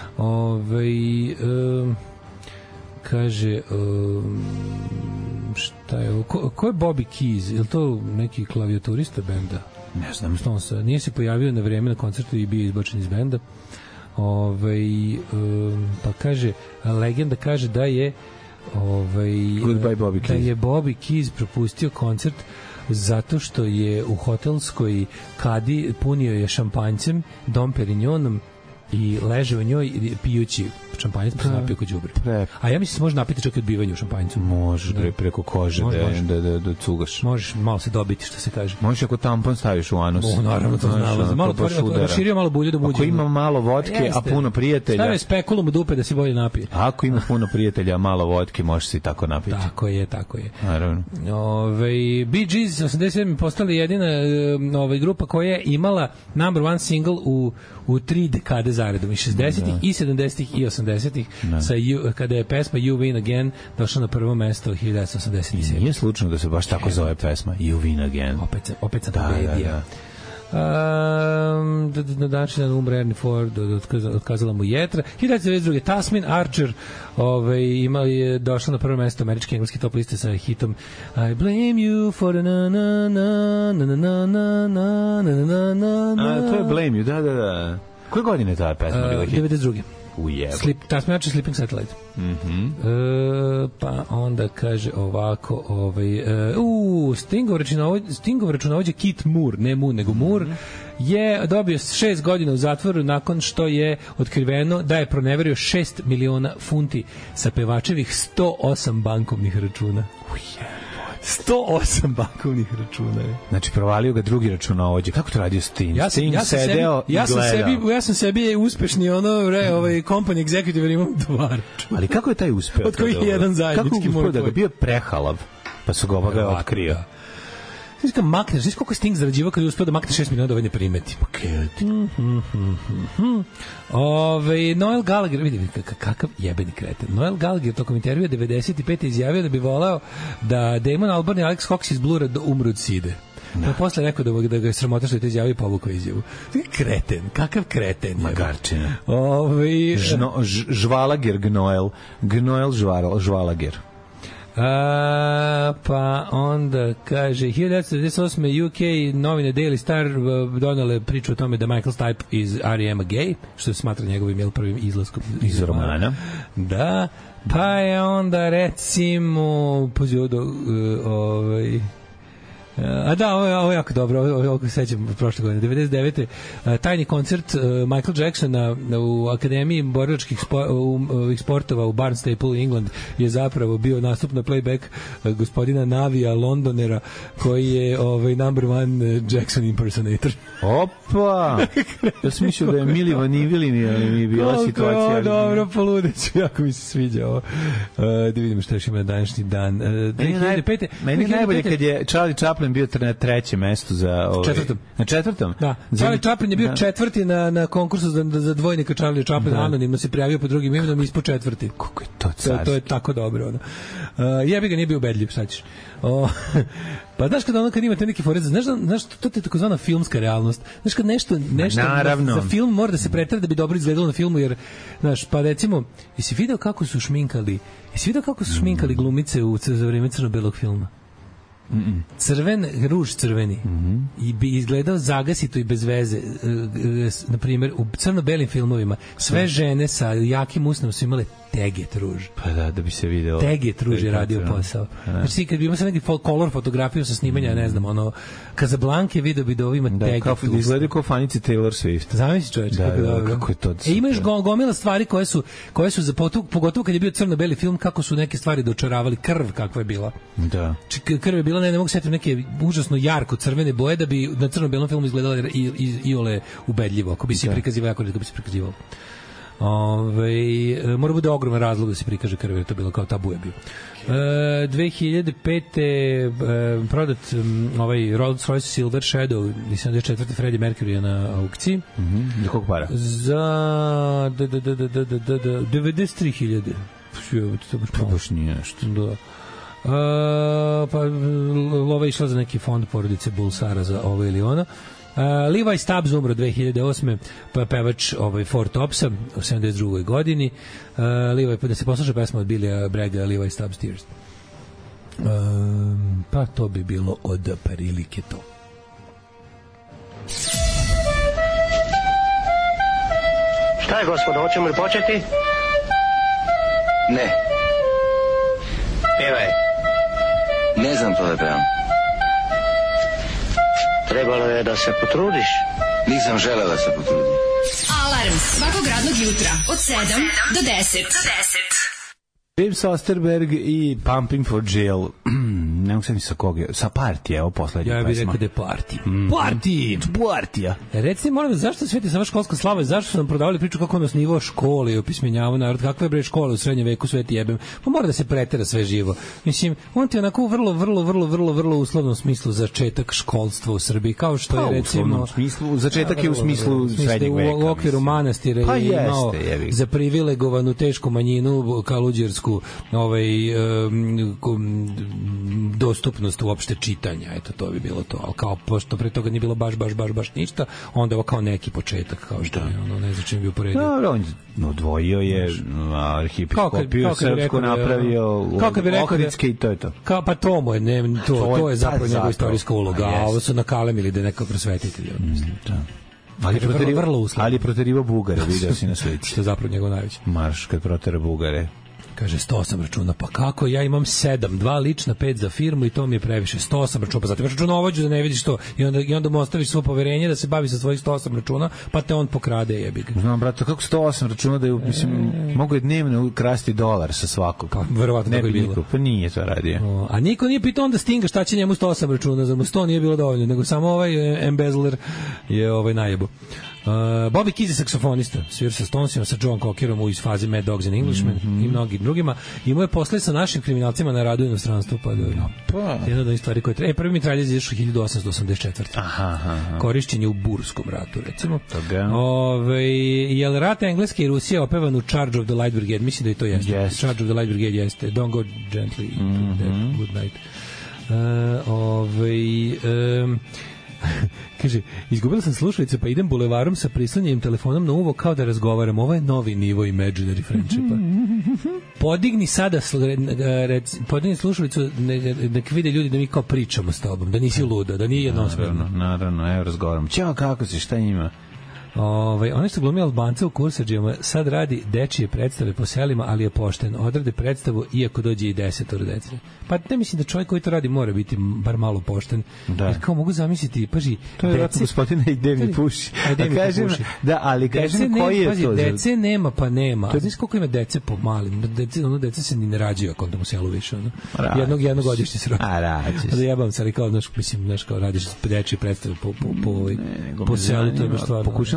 S8: Ovaj uh, kaže um, šta je ko, ko je Bobby Keys? Je li to neki klavijaturista benda?
S7: Ne znam.
S8: Stonesa. Nije se pojavio na vreme na koncertu i bio izbačen iz benda. Ovaj um, pa kaže legenda kaže da je ovaj
S7: Bobby
S8: da je Bobby Keys propustio koncert zato što je u hotelskoj kadi punio je šampanjcem, Dom Perignonom i leže u njoj pijući šampanjac pa se napio kod đubre. A ja mislim se može napiti čak i odbivanje u šampanjcu.
S7: Možeš da. preko kože može, da, može. da, da, da cugaš.
S8: Možeš malo se dobiti što se kaže.
S7: Možeš ako tampon staviš u anus.
S8: O, naravno to znamo. Malo proširio malo bulju da buđe.
S7: Ako ima malo vodke, a, a puno prijatelja.
S8: Stavi spekulum u dupe da se bolje napije.
S7: Ako ima puno prijatelja, a malo vodke, možeš se i tako napiti.
S8: Tako je, tako je.
S7: Naravno.
S8: Ove, Bee Gees osamdeset sedme postali jedina ovaj, grupa koja je imala number one single u, u tri dekade zaredom. I šezdesetih i sedamdesetih i osamdesetih sa you, kada je pesma You Win Again došla na prvo mesto hiljadu devetsto osamdeset sedme.
S7: Nije slučajno da se baš tako zove pesma You Win Again.
S8: Opet, opet sam da, pobedio. Da, da. Um, na današnji dan umre Ernie Ford, otkazala mu jetra. hiljadu devetsto devedeset druge Tasmin Archer ovaj, ima je došla na prvo mesto američke i engleske top liste sa hitom I blame you for the na na na na na na na na na na.
S7: A, to je Blame You, da, da, da. Koje godine je ta pesma bila hit?
S8: devedeset druge
S7: Ujebo.
S8: Slip, Tasmin Archer Sleeping Satellite.
S7: Mhm.
S8: E, pa onda kaže ovako, ovaj e, u Stingov računovođa, Stingov računovođa Kit Moore, ne Moore, nego Moore, mm-hmm. je dobio šest godina u zatvoru nakon što je otkriveno da je proneverio šest miliona funti sa pevačevih sto osam bankovnih računa. Ujebo. sto osam bankovnih računa.
S7: Znači provalio ga drugi računovođa. Kako to radio Sting?
S8: Ja sam,
S7: Sting
S8: ja sam
S7: sedeo
S8: sebi, ja sam sebi, ja sam sebi uspešni ono re, ovaj company executive, jer imam dva računa.
S7: Ali kako je taj uspeo?
S8: Od kojih je jedan zajednički moj.
S7: Kako da ga bio prehalav? Pa su ga ovoga otkrio. Da.
S8: Znaš kada makneš, znaš koliko je Sting zarađivao kada je uspio da makne šest miliona da ovaj ne primeti.
S7: Paket.
S8: Mm, mm, mm, mm. Ove, Noel Gallagher, vidi kakav jebeni kreten. Noel Gallagher tokom intervjua devedeset pete izjavio da bi voleo da Damon Albarn i Alex Cox iz Blura umru od side. Pa posle rekao da, da ga je sramota što je to izjavio i povukao izjavu. Kreten, kakav kreten.
S7: Magarčina.
S8: Ove,
S7: Žno, ž, žvalager Gnoel. Gnoel žval, žvalager.
S8: A, pa onda kaže hiljadu devetsto devedeset osme U K novine Daily Star donale priču o tome da Michael Stipe iz R E M-a gay, što se smatra njegovim jel, prvim izlaskom
S7: iz romana.
S8: Da, pa je onda recimo poziodo uh, ovaj A da, ovo je, ovo je jako dobro, ovo, ovo se sećam prošle godine, devedeset devete tajni koncert Michael Jacksona u Akademiji borilačkih spo, sportova u Barnstaple, England, je zapravo bio nastup na playback gospodina Navija Londonera, koji je ovaj number one Jackson impersonator.
S7: Opa! Ja sam mislio da je Mili Vanivili mi je bila situacija.
S8: Ovo, dobro, poludeću, jako mi se sviđa ovo. Uh, da vidimo što još ima današnji dan. Uh,
S7: meni, naj, meni najbolje kad je Charlie Chaplin Chaplin bio na trećem mestu za ovaj,
S8: četvrtom.
S7: Na četvrtom?
S8: Da. Charlie Chaplin je bio da. četvrti na na konkursu za za dvojnika Charlie Chaplin, da. Anonimno se prijavio pod drugim imenom i ispod četvrti.
S7: Kako je to carski.
S8: To, to je tako dobro, ono. Uh, jebi ga, nije bio ubedljiv, šta ćeš. O, pa znaš kada ono kad imate neki forec, znaš, znaš to je takozvana filmska realnost. Znaš kad nešto, nešto
S7: Naravno.
S8: za film mora da se pretra da bi dobro izgledalo na filmu, jer, znaš, pa recimo, jesi video kako su šminkali, jesi video kako su šminkali glumice u, za vreme crno-belog filma? Mm -mm. Crven, ruž crveni mm -hmm. i bi izgledao zagasito i bez veze. Na primjer, u crno-belim filmovima sve žene sa jakim usnom su imale teget ruž.
S7: Pa da, da bi se video.
S8: Teget ruž je radio posao. Znači, kad bi imao sam neki color fotografiju sa snimanja, mm. ne znam, ono, Casablanca video bi da ovo ima
S7: da,
S8: teget.
S7: Da, kao izgledaju kao fanici Taylor Swift.
S8: Zamisli čoveče,
S7: da,
S8: kako
S7: da,
S8: dobro.
S7: Kako je to
S8: e, imaš go, gomila stvari koje su, koje su za pogotovo, pogotovo kad je bio crno-beli film, kako su neke stvari dočaravali, krv kakva je bila.
S7: Da.
S8: Č, krv je bila, ne, ne mogu setiti neke užasno jarko crvene boje da bi na crno-belom filmu izgledala i, i, i ole ubedljivo, ako bi se prikazivao, ako bi se prikazivao. Ove, mora bude ogroman razlog da se prikaže krv, jer to bilo kao tabu je bio. E, dve hiljade pete e, prodat um, ovaj Rolls Royce Silver Shadow i sedamdeset četvrte Freddie Mercury na aukciji.
S7: Mhm. Za koliko para?
S8: Za da da da da da da da devedeset tri hiljade.
S7: To baš nije nešto.
S8: Da. Uh, pa lova išla za neki fond porodice Bulsara za ovo ili ono. Uh, Levi Stubbs umro dve hiljade osme, pa pevač ovaj Four Topsa u sedamdeset drugoj godini. Uh, Levi, da se posluša pesma od Billya Bragga, Levi Stubbs Tears. Uh, pa to bi bilo od prilike to.
S10: Šta je, gospodo, hoćemo li početi?
S11: Ne.
S10: Pevaj.
S11: Ne znam to da pevam.
S10: Trebalo je da se potrudiš.
S11: Nisam želeo da se potrudim.
S4: Alarm svakog radnog jutra od sedam do deset.
S7: James Osterberg i Pumping for Jail. Ne mogu se ni sa koga. Sa Partija, evo poslednja pesma.
S8: Ja bih rekao da je Party.
S7: Mm.
S8: Party!
S7: Partija.
S8: Reci, moram da, zašto sveti sama školska slava? Zašto su nam prodavali priču kako on osnivao škole i opismenjavao narod? Kakve je bre škole u srednjem veku, sveti jebem? Pa mora da se pretera sve živo. Mislim, on ti onako u vrlo, vrlo, vrlo, vrlo, vrlo uslovnom smislu začetak školstva u Srbiji, kao što je, recimo...
S7: U smislu, začetak je u smislu srednjeg veka.
S8: U okviru manastira
S7: pa
S8: je
S7: jeste,
S8: imao
S7: jebi.
S8: za privilegovanu tešku manjinu kaluđersku ovaj, um, dostupnost uopšte čitanja, eto to bi bilo to, ali kao pošto pre toga nije bilo baš, baš, baš, baš ništa, onda ovo kao neki početak, kao što je, ono, ne znam čim bi uporedio.
S7: No, on odvojio je arhipiskopiju srpsku napravio Ohridske i to je to.
S8: Kao, pa to mu je, ne, to, to je zapravo njegova istorijska uloga, a ovo su nakalemili da je neka prosvetitelj, mislim. Da.
S7: Ali je proterivo, ali proterivo Bugare, video si na slici.
S8: Što je zapravo njegov najveći.
S7: Marš kad protera Bugare.
S8: Kaže, sto osam računa, pa kako, ja imam sedam, dva lična, pet za firmu i to mi je previše, sto osam računa, pa zato imaš računovođu da ne vidiš to i onda, i onda mu ostaviš svo poverenje da se bavi sa svojih sto osam računa, pa te on pokrade, jebi ga.
S7: Znam, brate, kako sto osam računa da je, mislim, e... mogu je dnevno krasti dolar sa svakog.
S8: Pa, verovatno
S7: ne
S8: bi bilo.
S7: Niko, pa nije to radio.
S8: O, a niko nije pitao onda Stinga šta će njemu sto osam računa, za mu sto nije bilo dovoljno, nego samo ovaj embezzler je ovaj najebo. Uh, Bobby Keys je saksofonista, svira sa Stonesima, sa John Cockerom u iz fazi Mad Dogs and Englishmen mm -hmm. i mnogim drugima. Imao je posle sa našim kriminalcima na radu u inostranstvu, pa da no, pa. Jedna od stvari koje treba. E, prvi mitraljez je izašao hiljadu osamsto osamdeset četvrte Aha, aha. Korišćen je u Burskom ratu, recimo.
S7: Toga.
S8: Ove, je li rat Engleske i Rusije opevan u Charge of the Light Brigade? Mislim da i to jeste.
S7: Yes.
S8: Charge of the Light Brigade jeste. Don't go gently mm -hmm. to death. Good night. Uh, ove, um, kaže, izgubila sam slušalice pa idem bulevarom sa prislanjenim telefonom na uvo kao da razgovaram. Ovo je novi nivo imaginary friendshipa. Podigni sada rec, podigni slušalicu nek vide ljudi da mi kao pričamo s tobom, da nisi luda, da nije jednosmjerno.
S7: Naravno, naravno, evo razgovaram. Ćao, kako si, šta ima?
S8: Ovaj oni što glumi Albanca u Kursadžijama sad radi dečije predstave po selima, ali je pošten. Odrade predstavu iako dođe i desetoro dece. Pa ne mislim da čovjek koji to radi mora biti bar malo pošten. Da. Jer kao mogu zamisliti, paži,
S7: to je vjerojatno gospodina i Demi puši. A kažem, da, ali kažem koji je
S8: pazi,
S7: to?
S8: Dece nema, pa nema. A znaš koliko ima dece po malim? Dece, ono deca se ni ne rađaju ako onda mu selu više. Ono. Jednog jednogodišnji se rođe.
S7: A rađe se.
S8: Da jebam se, ali kao, znaš, mislim, znaš, kao radiš dečije predstave po, po, po, po, po selu, to je baš stvarno.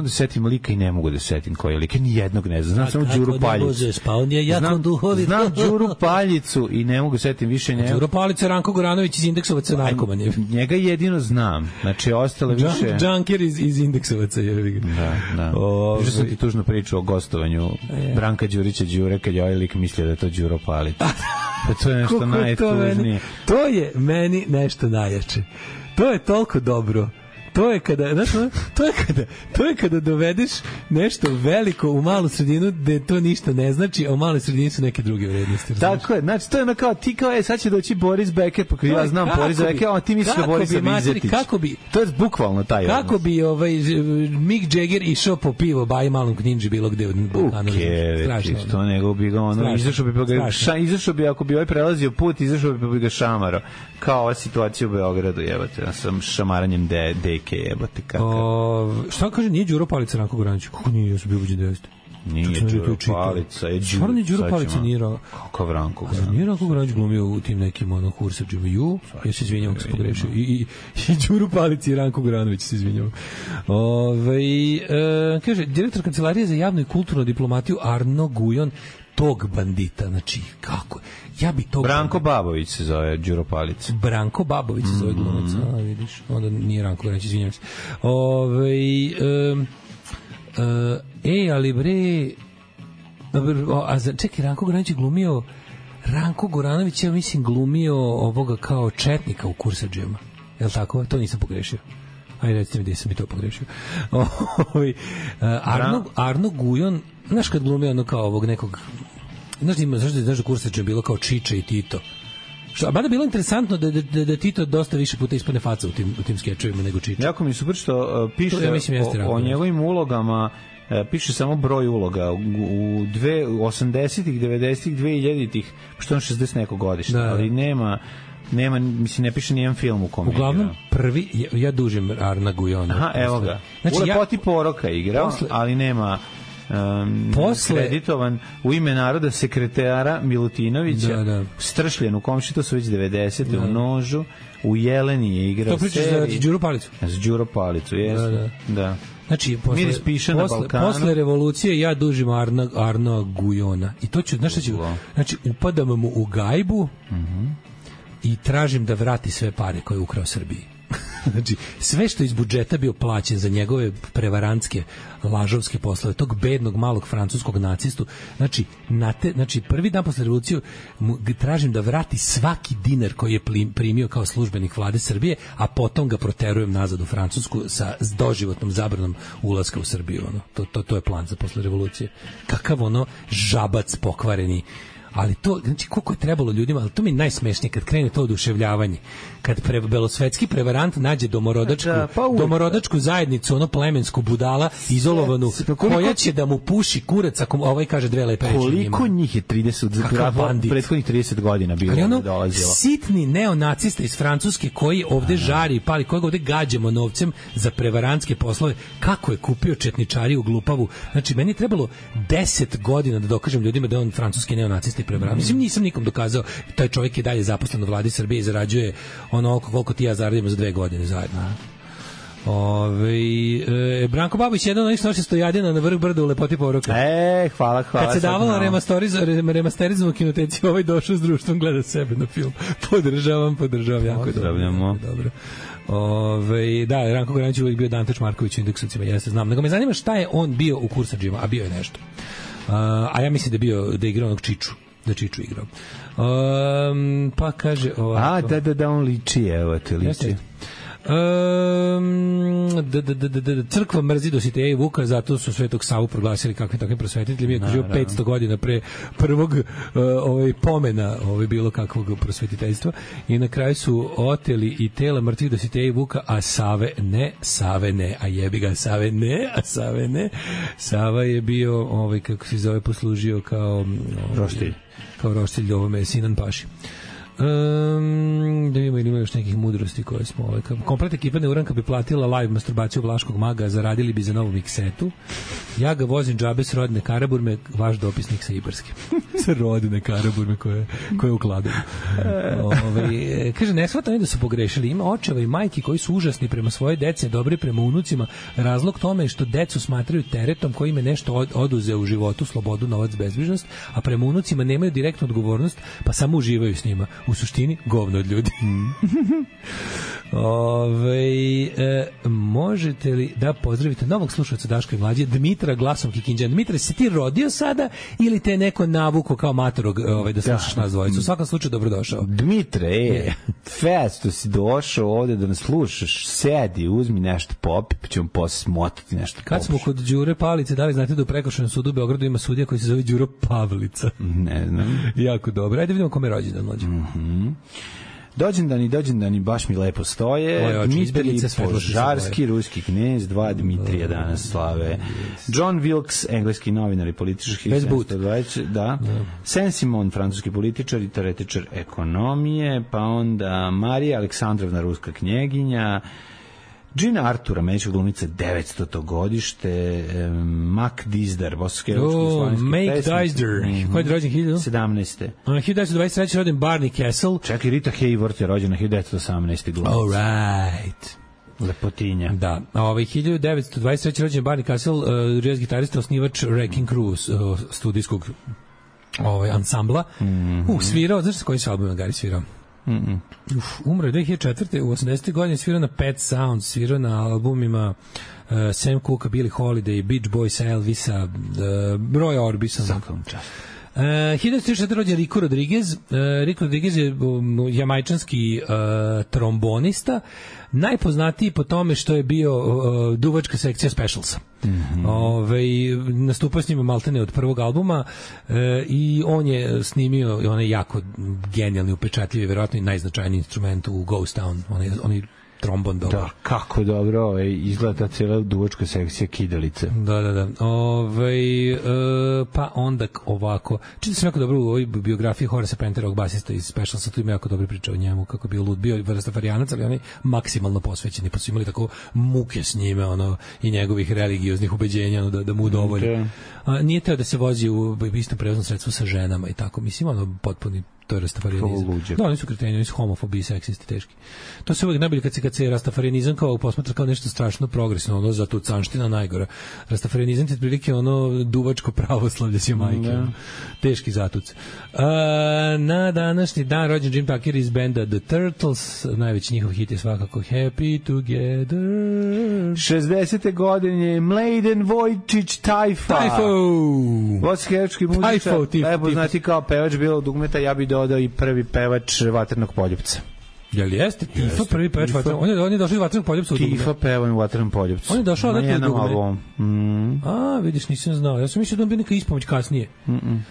S7: da setim lika i ne mogu da setim koji je lik. Ni jednog ne znam. Znam
S8: A
S7: samo Đuru Paljicu.
S8: Pa on je jako duhovit.
S7: Znam Đuru Paljicu i ne mogu setim više njega.
S8: Đuro Paljica, Ranko Goranović iz Indeksovaca, narkoman je.
S7: Njega jedino znam. Znači, ostale više...
S8: Junker iz, iz Indeksovaca je.
S7: Da, da. Više sam ti tužno priču o gostovanju Branka Đurića Đure, kad je ovaj lik mislio da je to Đuro Paljica. Pa to je nešto najtužnije.
S8: To je meni nešto najjače. To je toliko dobro. To je kada, znaš, to je kada, to je kada dovedeš nešto veliko u malu sredinu gde to ništa ne znači, a u maloj sredini su neke druge vrednosti.
S7: Tako znaš? Je, znači to je ono kao ti kao e sad će doći Boris Becker, pa ja znam Boris Becker, a ti misliš da Boris Bizetić.
S8: Kako bi?
S7: To je bukvalno taj odnos.
S8: Kako bi ovaj Mick Jagger išao po pivo Baji Malom Knindži bilo gde u Balkanu.
S7: Strašno. Što nego bi ga ono izašao bi ga ša, izašao bi ako bi ovaj prelazio put, izašao bi ga šamaro. Kao ova situacija u Beogradu, jebote, ja sam šamaranjem de, deke, jebote, kakav.
S8: O, šta kaže, nije Đuro Palica Ranko Goranić? Kako nije, ja sam bio uđen devetsto.
S7: Nije Đuro Palica, je Đuro.
S8: Stvarno nije Đuro Palica, nije Ranko.
S7: Kakav Ranko Goranić?
S8: Nije Ranko Goranić glumio u tim nekim ono Hursadžima. Ju, ja se izvinjam ako sam pogrešio. I, i, i Đuro Palica i Ranko Goranović se izvinjam. Ove, e, kaže, direktor Kancelarije za javnu i kulturnu diplomatiju Arno Gujon, tog bandita, znači, kako? Ja bi tog
S7: Branko bandita... Babović se zove Đuro Palica.
S8: Branko Babović se zove glumac, mm-hmm. a vidiš, onda nije Ranko Goranić, izvinjam se. Ove, um, uh, e, ali bre, a za, čekaj, Ranko Goranić je glumio, Ranko Goranović, ja mislim, glumio ovoga kao četnika u Kursadžijama. Je li tako? To nisam pogrešio. Ajde, recite mi gdje sam i to pogrešio. Ove, uh, Arno, Arno Gujon, znaš kad glumio ono kao ovog nekog, znaš da ima, znaš da, znaš da Kursadžija bilo kao Čiča i Tito. Što, a bada bilo interesantno da, da, da Tito dosta više puta ispane faca u tim, u tim skečevima nego Čiča.
S7: Jako mi je super što uh, piše
S8: ja mislim,
S7: o, o njegovim ulogama, uh, piše samo broj uloga u, u dve, osamdesetih, devedesetih, dve hiljaditih, što on šezdeset nekog godišnja, da. Ali nema... Nema, mislim, ne piše nijedan film u kom je
S8: uglavnom,
S7: igrao.
S8: Prvi, ja, ja dužim Arna Gujona.
S7: Aha, evo ga. Znači, u Lepoti ja, poroka igrao, posle, ali nema um, posle, kreditovan u ime naroda sekretara Milutinovića, da, da. Stršljen u komši, to su već devedesete da. U Nožu, u Jeleni je igrao.
S8: To pričaš za Đuru Palicu?
S7: Za Đuru Palicu, jesu. Da, da. Da.
S8: Znači, posle,
S7: Miris piše
S8: posle,
S7: na Balkanu.
S8: Posle revolucije ja dužim Arna, Arna Gujona. I to ću, znaš šta ću, znači, upadam mu u gajbu, mhm, i tražim da vrati sve pare koje je ukrao Srbiji. Znači, sve što iz budžeta bio plaćen za njegove prevarantske, lažovske poslove, tog bednog malog francuskog nacistu, znači, na te, znači prvi dan posle revolucije mu tražim da vrati svaki dinar koji je primio kao službenik vlade Srbije, a potom ga proterujem nazad u Francusku sa doživotnom zabranom ulaska u Srbiju. Ono. To, to, to je plan za posle revolucije. Kakav ono žabac pokvareni. Ali to, znači, koliko je trebalo ljudima, ali to mi je najsmešnije kad krene to oduševljavanje. Kad pre, belosvetski prevarant nađe domorodačku, da, pa domorodačku zajednicu, ono plemensku budala, izolovanu, koja će da mu puši kurac, ako ovaj kaže dve lepe reči.
S7: Koliko njih je trideset, prethodnih trideset godina bilo ali ono, dolazilo?
S8: Sitni neonacista iz Francuske koji ovde Aha. žari i pali, kojeg ovde gađamo novcem za prevarantske poslove, kako je kupio četničariju glupavu. Znači, meni je trebalo deset godina da dokažem ljudima da je on francuski neonacista i prevarant. Mislim, nisam nikom dokazao. Taj čovjek je dalje zaposlen u vladi Srbije i zarađuje ono koliko ti ja zaradimo za dve godine zajedno. Ove, e, Branko Babić je jedan od onih što stojadina na vrh brda u Lepoti poroka.
S7: E, hvala, hvala.
S8: Kad se davalo remasterizam u kinoteci, ovaj došao s društvom, gleda sebe na film. Podržavam, podržavam. Jako
S7: Pozdravljamo.
S8: Dobro. Ove, da, Ranko Goranić je uvijek bio Danteć Marković u Indeksovcima, ja se znam. Nego me zanima šta je on bio u Kursadžima, a bio je nešto. Uh, a ja mislim da je bio, da je igrao onog Čiču. Da Čiču igrao. Um, pa kaže ovako.
S7: A, da, da, da, on liči, evo te liči.
S8: Um, da, da, da, da, crkva mrzi Dositeja i Vuka, zato su Svetog Savu proglasili kakvim takvim prosvetiteljima, iako živo petsto godina pre prvog uh, ovaj, pomena ovaj, bilo kakvog prosvetiteljstva, i na kraju su oteli i tela mrtvih Dositeja i Vuka, a Save ne, Save ne, a jebi ga, Save ne, a Save ne. Sava je bio, ovaj, kako se zove, poslužio kao ovaj,
S7: roštilj,
S8: kao roštilj ovome Sinan Paši. Um, da vidimo ili ima još nekih mudrosti koje smo ovaj, komplet ekipa Neuranka bi platila live masturbaciju Vlaškog maga, zaradili bi za novu miksetu. Ja ga vozim džabe s rodne Karaburme, vaš dopisnik sa Ibarske. Sa rodne Karaburme koje, koje ukladaju. Ove, kaže, ne shvatam da su pogrešili. Ima očeva i majki koji su užasni prema svoje dece, dobri prema unucima. Razlog tome je što decu smatraju teretom koji im nešto od, oduze u životu, slobodu, novac, bezbrižnost, a prema unucima nemaju direktnu odgovornost, pa samo uživaju s njima. U suštini, govno od ljudi. Ove, e, možete li da pozdravite novog slušalca Daška i Mlađe, Dmitra glasom Kikinđana. Dmitra, si ti rodio sada ili te neko navuko kao matorog ovaj, da slušaš da. Nas dvojicu? U svakom slučaju dobrodošao.
S7: Dmitre, e, festo si došao ovde da nas slušaš, sedi, uzmi nešto popi, pa ćemo posle smotati nešto.
S8: Kad smo kod Đure Pavlice, da li znate da u Prekršajnom sudu u Beogradu ima sudija koji se zove Đuro Pavlica?
S7: Ne znam.
S8: Jako dobro. Ajde vidimo kome je rođendan Mlađe.
S7: Mhm. Dođendani, dođendani baš mi lepo stoje. Dmitrij Požarski, ruski knez, dva Dmitrija danas slave. John Wilkes, engleski novinar i politički.
S8: Bez but.
S7: Da. Saint-Simon, francuski političar i teoretičar ekonomije, pa onda Marija Aleksandrovna, ruska knjeginja. Gina Artur, američka glumica, devetsto godište, Mac Dizdar, bosansko-hercegovački
S8: slovenski pesnik. Mac Dizdar, koji je rođen hiljadu?
S7: sedamnaeste.
S8: hiljadu devetsto dvadeset treće rođen Barney Castle.
S7: Čekaj, Rita Hayworth je rođena hiljadu devetsto osamnaeste. glumica.
S8: All right.
S7: Lepotinja.
S8: Da. A ovaj hiljadu devetsto dvadeset treće rođen Barney Castle, uh, jazz gitarista, osnivač Wrecking Crew, uh, studijskog ovaj, ansambla. Mm -hmm. Uh, svirao, znaš sa koji se album na Gari svirao?
S7: Mm -mm.
S8: Uf, umro je dve hiljade četvrte. U osamdesete godine svirao na Pet Sounds, svirao na albumima uh, Sam Cooke, Billie Holiday, Beach Boys, Elvisa, uh, Roy Orbison.
S7: Svakom čast.
S8: Uh, hiljadu devetsto trideset četvrte rođen Rico Rodriguez. Uh, Rico Rodriguez je um, jamajčanski uh, trombonista, najpoznatiji po tome što je bio uh, duvačka sekcija Specialsa. Mm -hmm. Ove, nastupao s njima maltene od prvog albuma uh, i on je snimio onaj jako genijalni, upečatljivi, verovatno i najznačajniji instrument u Ghost Town, onaj, onaj trombon dobro.
S7: Da, kako dobro ovaj, izgleda ta cijela duvačka sekcija Kidalice.
S8: Da, da, da. Ove, e, pa onda ovako. Čita sam jako dobro u ovoj biografiji Horace Pentera, ovog basista iz Specialsa, tu ima jako dobro priča o njemu, kako je bio lud, bio rastafarijanac, ali on je maksimalno posvećeni, pa su imali tako muke s njime, ono, i njegovih religioznih ubeđenja, ono, da, da mu udovolji. Okay. A, nije teo da se vozi u istom prevoznom sredstvu sa ženama i tako. Mislim, ono, potpuni to je rastafarijanizam. Da, oni su kreteni, oni su homofobi, seksisti, teški. To se uvijek najbolje kad se, kad se rastafarijanizam kao posmatra kao nešto strašno progresivno, ono za tu canština najgora. Rastafarijanizam je otprilike ono duvačko pravoslavlje si majke. Mm, teški zatuc. A, na današnji dan rođen Jim Tucker iz benda The Turtles, najveći njihov hit je svakako Happy Together.
S7: šezdesete godine Mladen Vojčić Tajfa.
S8: Tajfo!
S7: Bosansko-hercegovački muzičar, lepo znati kao pevač bilo dugmeta, ja bi dodao i prvi pevač Vatrenog poljupca.
S8: Jel jeste? Tifa prvi pevač Vatrenog. On je, on je došao iz Vatrenog poljupca u dugme.
S7: Tifa peva u Vatrenom poljupcu.
S8: On je došao odatle u dugme.
S7: Mm.
S8: A, vidiš, nisam znao. Ja sam mislio da on bio neka ispomoć kasnije.
S7: Mm -mm.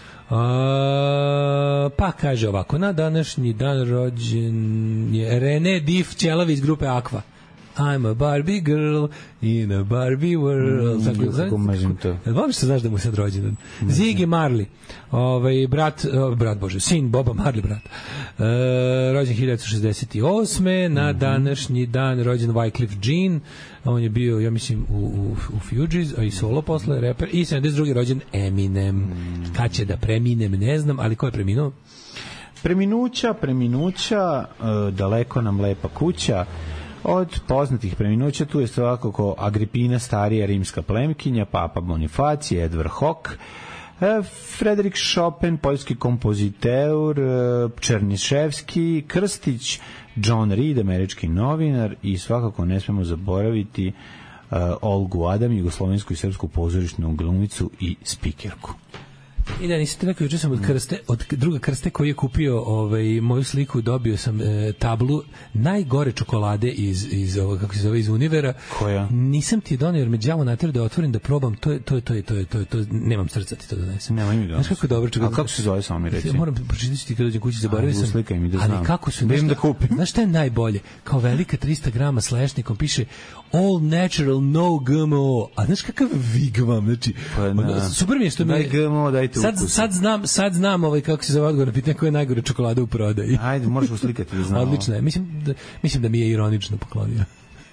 S8: A, pa kaže ovako, na današnji dan rođen je René Diff, ćelavi iz grupe Aqua. I'm a Barbie girl in a Barbie world.
S7: Mm,
S8: Tako,
S7: kako mažem to.
S8: Voliš što znaš da mu se rođendan? Ziggy Marley, ovaj, brat, oh, brat Bože, sin Boba Marley, brat. E, rođen hiljadu devetsto šezdeset osme. Na današnji dan rođen Wyclef Jean. On je bio, ja mislim, u, u, u Fugees, a i solo posle, reper. I sedamdeset druge rođen Eminem. Mm. Kad će da preminem, ne znam, ali ko je preminuo?
S7: Preminuća, preminuća, uh, daleko nam lepa kuća. Od poznatih preminuća tu je svakako Agripina, starija rimska plemkinja, Papa Bonifacije, Edward Hock, Frederik Chopin, poljski kompoziteur, Černiševski, Krstić, John Reed, američki novinar i svakako ne smemo zaboraviti uh, Olgu Adam, jugoslovensku i srpsku pozorišnu glumicu i spikerku.
S8: I da, nisi ti rekao, juče sam od Krste, od druga Krste koji je kupio ovaj, moju sliku, dobio sam e, tablu najgore čokolade iz, iz ovog, kako se zove, iz Univera.
S7: Koja?
S8: Nisam ti donio, jer me đavo natjerao da otvorim, da probam, to je, to je, to je, to je, to je, to je, nemam srca ti to donesem.
S7: Nemoj mi da.
S8: Znaš kako je dobro čokolada?
S7: A kako se zove, samo mi reći?
S8: Moram pročitati ti kad dođem kući, zaboravio sam.
S7: Slikaj mi da znam.
S8: Ali kako su,
S7: da
S8: znaš,
S7: da kupim.
S8: Znaš šta je najbolje? Kao velika trista grama s lešnikom, piše all natural, no G M O. A znaš kakav vigvam, znači,
S7: pa,
S8: super mi je što mi je...
S7: G M O, dajte
S8: sad, sad znam, sad znam ovaj, kako se zove odgovor na pitanje koja je najgore čokolada u prodaji.
S7: Ajde, možeš uslikati da znamo.
S8: Odlično je. Mislim da, mislim da mi je ironično poklonio.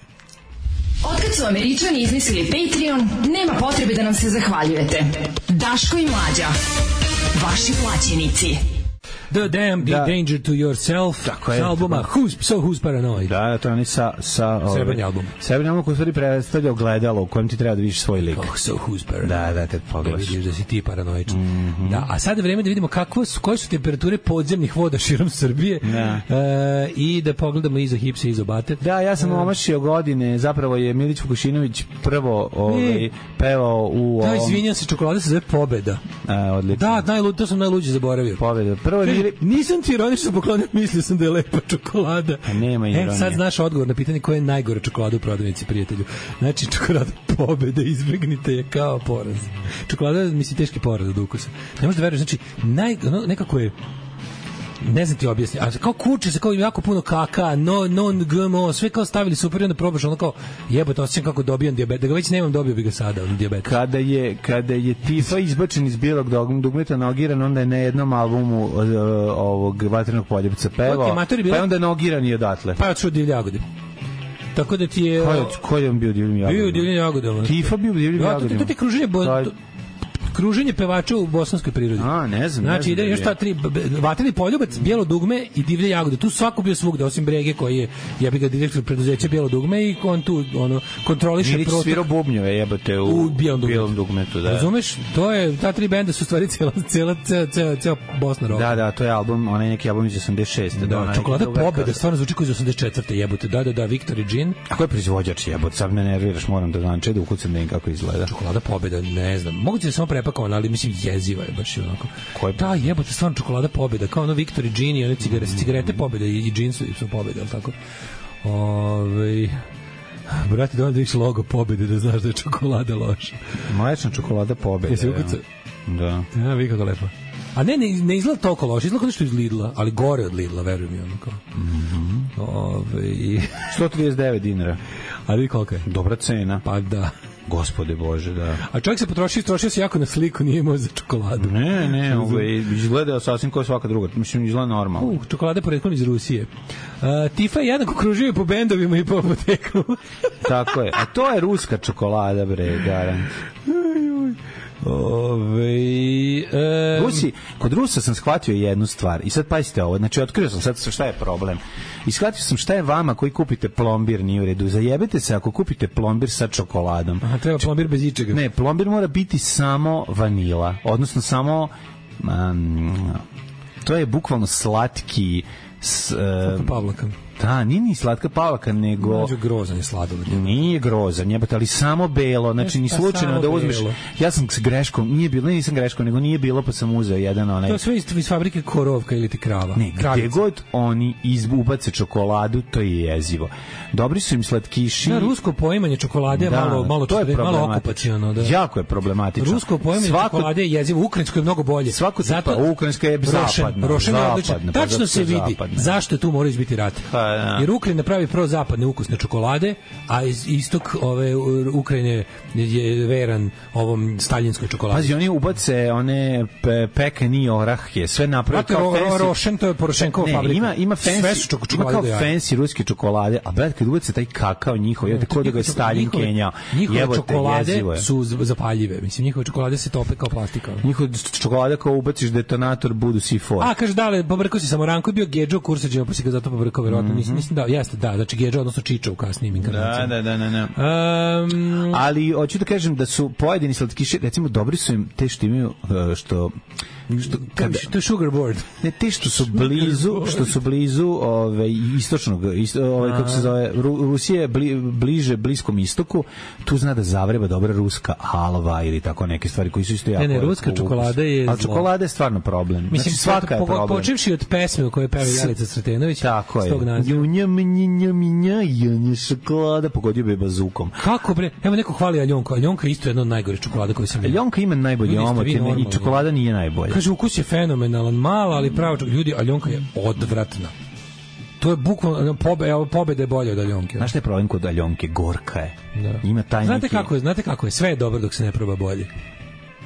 S4: Otkad su Američani izmislili Patreon, nema potrebe da nam se zahvaljujete. Daško i Mlađa, vaši plaćenici.
S8: The Damn da. Danger to Yourself, tako je, s albuma Who's, So Who's Paranoid.
S7: Da, to je oni sa... sa
S8: Srebrni album.
S7: Srebrni album koji stvari predstavlja ogledalo u kojem ti treba da vidiš svoj lik.
S8: Oh, So Who's Paranoid.
S7: Da, da, te pogledaš.
S8: Da vidiš da si ti paranoičan.
S7: Mm -hmm.
S8: Da, a sada je vreme da vidimo kako su, koje su temperature podzemnih voda širom Srbije
S7: da.
S8: E, i da pogledamo iza Hipse i iza Bate.
S7: Da, ja sam e. omašio godine, zapravo je Milić Vukašinović prvo ovaj, pevao u...
S8: Da, izvinjam se, čokolada se zove Pobeda.
S7: A, odlično.
S8: Da, najlu, to sam najluđe zaboravio.
S7: Pobeda. Prvo je Milić...
S8: Nisam ti ironično poklonio, mislio sam da je lepa čokolada.
S7: A nema ironije.
S8: E, sad znaš odgovor na pitanje koja je najgore čokolada u prodavnici, prijatelju. Znači, čokolada Pobeda, izbegnite je kao poraz. Čokolada, misli, teški poraz od ukusa. Ne možeš da veruješ, znači, naj, no, nekako je ne znam ti objasniti, a kao kuće se kao jako puno kaka, no, non G M O, sve kao stavili super i onda probaš ono kao jebote, osjećam kako dobijam dijabet, da ga već nemam, dobio bi ga sada, on dijabet.
S7: Kada je, kada je Tifa izbačen iz bijelog dugmeta nogiran, onda je na jednom albumu uh, ovog Vatrenog poljubca pevao, pa je onda nogiran i odatle.
S8: Pa je odšao Divlje jagode. Tako da ti je...
S7: Ko je, ko je on bio Divljim jagodama?
S8: Bio Divljim jagodama.
S7: Tifa bio Divljim jagodama.
S8: To, to, to ti kruženje... Bo, to, kruženje pevača u bosanskoj prirodi.
S7: A, ne znam.
S8: Znači,
S7: ne
S8: ide još ta tri, Vatreni poljubac, Bijelo dugme i Divlje jagode. Tu svako bio svugde, osim Brege, koji je, ja bih ga direktor preduzeća Bijelo dugme i on tu, ono, kontroliše
S7: protok. Milić svirao bubnjeve, jebate, u,
S8: u Bijelom dugmetu.
S7: Bijelom dugmetu, da.
S8: Razumeš? To je, ta tri benda su stvari cijela, cijela, cijela, cijela, cijela Bosna roka.
S7: Da, da, to je album, onaj neki album iz osamdeset šeste.
S8: Da, da, čokolada Pobeda, stvarno zvuči kao iz osamdeset četvrte jebote. Da, da, da, Victor i Gin.
S7: A ko je proizvođač jebote? Sad me nerviraš, moram da znam, čedo ukucam da im kako izgleda.
S8: Čokolada Pobeda, ne znam. Moguće da samo prepakovana, ali mislim jeziva je baš onako. Ko je? Da, jebote, stvarno čokolada Pobeda, kao ono Victor i Gin i one cigarete, mm. cigarete Pobeda i, i Gin su, su Pobeda, al tako. Ovaj brate, da vidiš logo Pobede da znaš da je čokolada loša.
S7: Mlečna čokolada Pobeda.
S8: Jesi ukucao?
S7: Da.
S8: Ja, vidi kako lepo. A ne, ne, ne izgleda toliko loše, izgleda kao nešto iz Lidla, ali gore od Lidla, verujem mi onako.
S7: Mhm.
S8: Ove...
S7: sto trideset devet dinara.
S8: A vidi koliko je?
S7: Dobra cena.
S8: Pa da.
S7: Gospode Bože, da.
S8: A čovjek se potrošio, trošio se jako na sliku, nije imao za čokoladu.
S7: Ne, ne, ovaj izgleda sasvim kao svaka druga. Mislim, izgleda normalno.
S8: Uh, čokolada poreklom iz Rusije. Uh, Tifa je jednako kružio po bendovima i po apotekama.
S7: Tako je. A to je ruska čokolada, bre, garant.
S8: Ove, um...
S7: Rusi, kod Rusa sam shvatio jednu stvar i sad pazite ovo, znači otkrio sam sad šta je problem i shvatio sam šta je vama koji kupite plombir nije u redu, zajebete se ako kupite plombir sa čokoladom.
S8: Aha, treba plombir bez ičega.
S7: Ne, plombir mora biti samo vanila, odnosno samo um, to je bukvalno slatki s, uh,
S8: pavlaka.
S7: Da, nije ni slatka pavlaka, nego...
S8: Mađo grozan je sladoled.
S7: Nije grozan, jebate, ali samo belo, znači ni slučajno da uzmeš... Belo. Ja sam s greškom, nije bilo, nisam greškom, nego nije bilo, pa sam uzeo jedan onaj...
S8: To je sve iz, iz fabrike Korovka ili ti krava.
S7: Ne, gde god oni izbubace čokoladu, to je jezivo. Dobri su im slatkiši...
S8: Da, rusko poimanje čokolade je da, malo, malo, to je malo okupacijono. Da.
S7: Jako je problematično.
S8: Rusko poimanje svako, čokolade je jezivo, ukrajinsko je mnogo bolje.
S7: Svako Zato, pa, ukrajinska je zapadna.
S8: Rošen je odličan. Tačno se vidi zapadna. Zašto tu mora izbiti rat.
S7: Pa, da.
S8: Jer Ukrajina pravi prozapadne ukusne čokolade, a iz istok ove Ukrajine je veran ovom staljinskoj čokoladi.
S7: Pazi, oni ubace one pe, pekani orahke, sve naprave kao fancy.
S8: Rošen, to je Porošenkova fabrika.
S7: Ima, ima fancy, čok, ima kao fancy ruske čokolade, a brat, kad ubace taj kakao njihov, je tako da ga je Stalin kenjao.
S8: Njihove čokolade su zapaljive. Mislim, njihove čokolade se tope kao plastika.
S7: Njihove čokolade kao ubaciš detonator budu C četiri.
S8: A, kaže, dale, pobrkao si samo Ranko, bio Gedžo Kursađima, pa si ga zato pobrkao, verovatno. Mislim, mislim da, jeste, da, znači Gedžo, odnosno Čiča u kasnijim inkarnacijama.
S7: Da, da, da, da. da.
S8: Um,
S7: Ali, hoću da kažem da su pojedini slatkiši, recimo, dobri su im te što imaju, što... Što, kada,
S8: to je sugar board.
S7: Ne, te što su blizu, što su blizu ove, istočnog, isto, ove, kako se zove, Ru, Rusije bli, bliže Bliskom istoku, tu zna da zavreba dobra ruska halva ili tako neke stvari koji su isto jako...
S8: Ne, ne, ruska čokolada je...
S7: Ali čokolada je stvarno problem.
S8: Mislim,
S7: znači, svaka je problem.
S8: Počevši od pesme u kojoj peva Jelica Sretenović.
S7: Tako je. Junja, minja, minja, junja, šokolada, pogodio bi bazukom.
S8: Kako bre? Evo neko hvali Aljonku. Aljonka je isto jedna od najgore čokolada koju sam vidio.
S7: Aljonka ima najbolje omotine i čokolada nije najbolja.
S8: Kaže, ukus je fenomenalan, mala, ali pravo, ljudi, Aljonka je odvratna. To je bukvalno, pobe, pobeda je bolja od Aljonke.
S7: Znaš šta je problem kod Aljonke? Gorka je.
S8: Da.
S7: Ima taj
S8: znate
S7: neki...
S8: kako je, znate kako je, sve je dobro dok se ne proba bolje.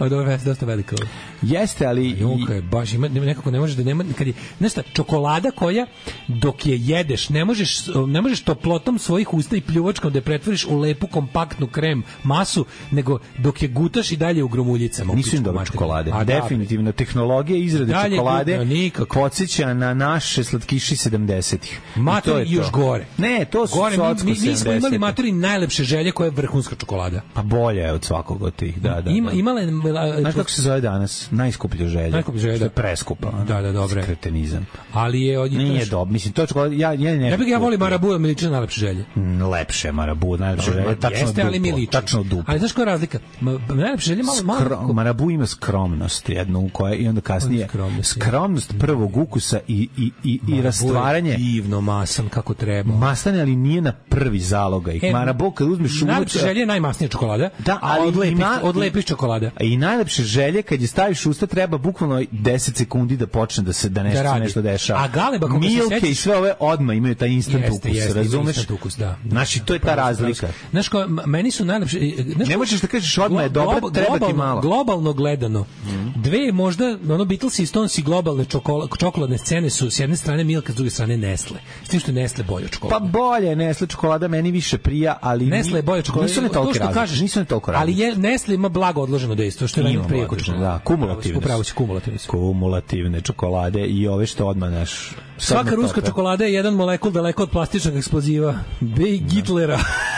S8: od ove veste dosta velika.
S7: Jeste, ali
S8: Joka je baš ima nekako ne može da nema kad je nešto čokolada koja dok je jedeš ne možeš ne možeš toplotom svojih usta i pljuvačkom da je pretvoriš u lepu kompaktnu krem masu, nego dok je gutaš i dalje u gromuljicama.
S7: Nisu im dobre čokolade. A definitivno tehnologija izrade dalje čokolade podsjeća na naše slatkiši sedamdesetih.
S8: Matori i još gore.
S7: Ne, to su
S8: gore. Mi, mi, mi smo imali matori najlepše želje koja je vrhunska čokolada.
S7: Pa bolje je od svakog od tih. Da, da.
S8: Ima imala
S7: znaš kako se zove danas? Najskuplja želja.
S8: Najskuplja želja.
S7: Preskupa.
S8: Da, da, dobro.
S7: Kretenizam.
S8: Ali je od
S7: nije dobro. Mislim to čokolada ja ja ne.
S8: Ja bih ja volim Marabu, mi liči na najlepše želje.
S7: Lepše Marabu, najlepše želje. Tačno
S8: jeste, ali mi liči.
S7: Tačno duplo.
S8: Ali znaš koja je razlika? Najlepše želje malo malo.
S7: Marabu ima skromnost jednu koja i onda kasnije skromnost prvog ukusa i i i i rastvaranje
S8: divno masan kako treba.
S7: Masan, ali nije na prvi zalogaj. E, Marabu kad uzmeš unutra.
S8: Najlepše želje je najmasnija čokolada,
S7: da, ali
S8: od lepih, od lepih čokolada.
S7: I najlepše želje kad je staviš usta treba bukvalno deset sekundi da počne da se da nešto da nešto dešava.
S8: A galeba kako
S7: se
S8: sećaš
S7: i sve ove odma imaju taj instant jeste, ukus, jeste, razumeš?
S8: Instant ukus, da.
S7: Znači to je ta razlika.
S8: Znaš ko meni su najlepše, znaš,
S7: ne možeš da kažeš odma je dobro, globa, treba ti malo.
S8: Globalno gledano, mm. dve možda ono Beatles i Stones i globalne čokoladne scene su s jedne strane Milka, s druge strane Nestle. S tim što je Nestle bolja čokolada.
S7: Pa bolje Nestle čokolada meni više prija, ali
S8: Nestle je bolja čokolada.
S7: Nisu ne toliko kažeš, nisu ne toliko
S8: ali je Nestle ima blago odloženo dejstvo, što je meni prije kod čokolade.
S7: Da, kumulativne.
S8: Upravo si kumulativne.
S7: Kumulativne čokolade i ove što odmah naš
S8: svaka ruska čokolada je jedan molekul daleko od plastičnog eksploziva. Bej Hitlera.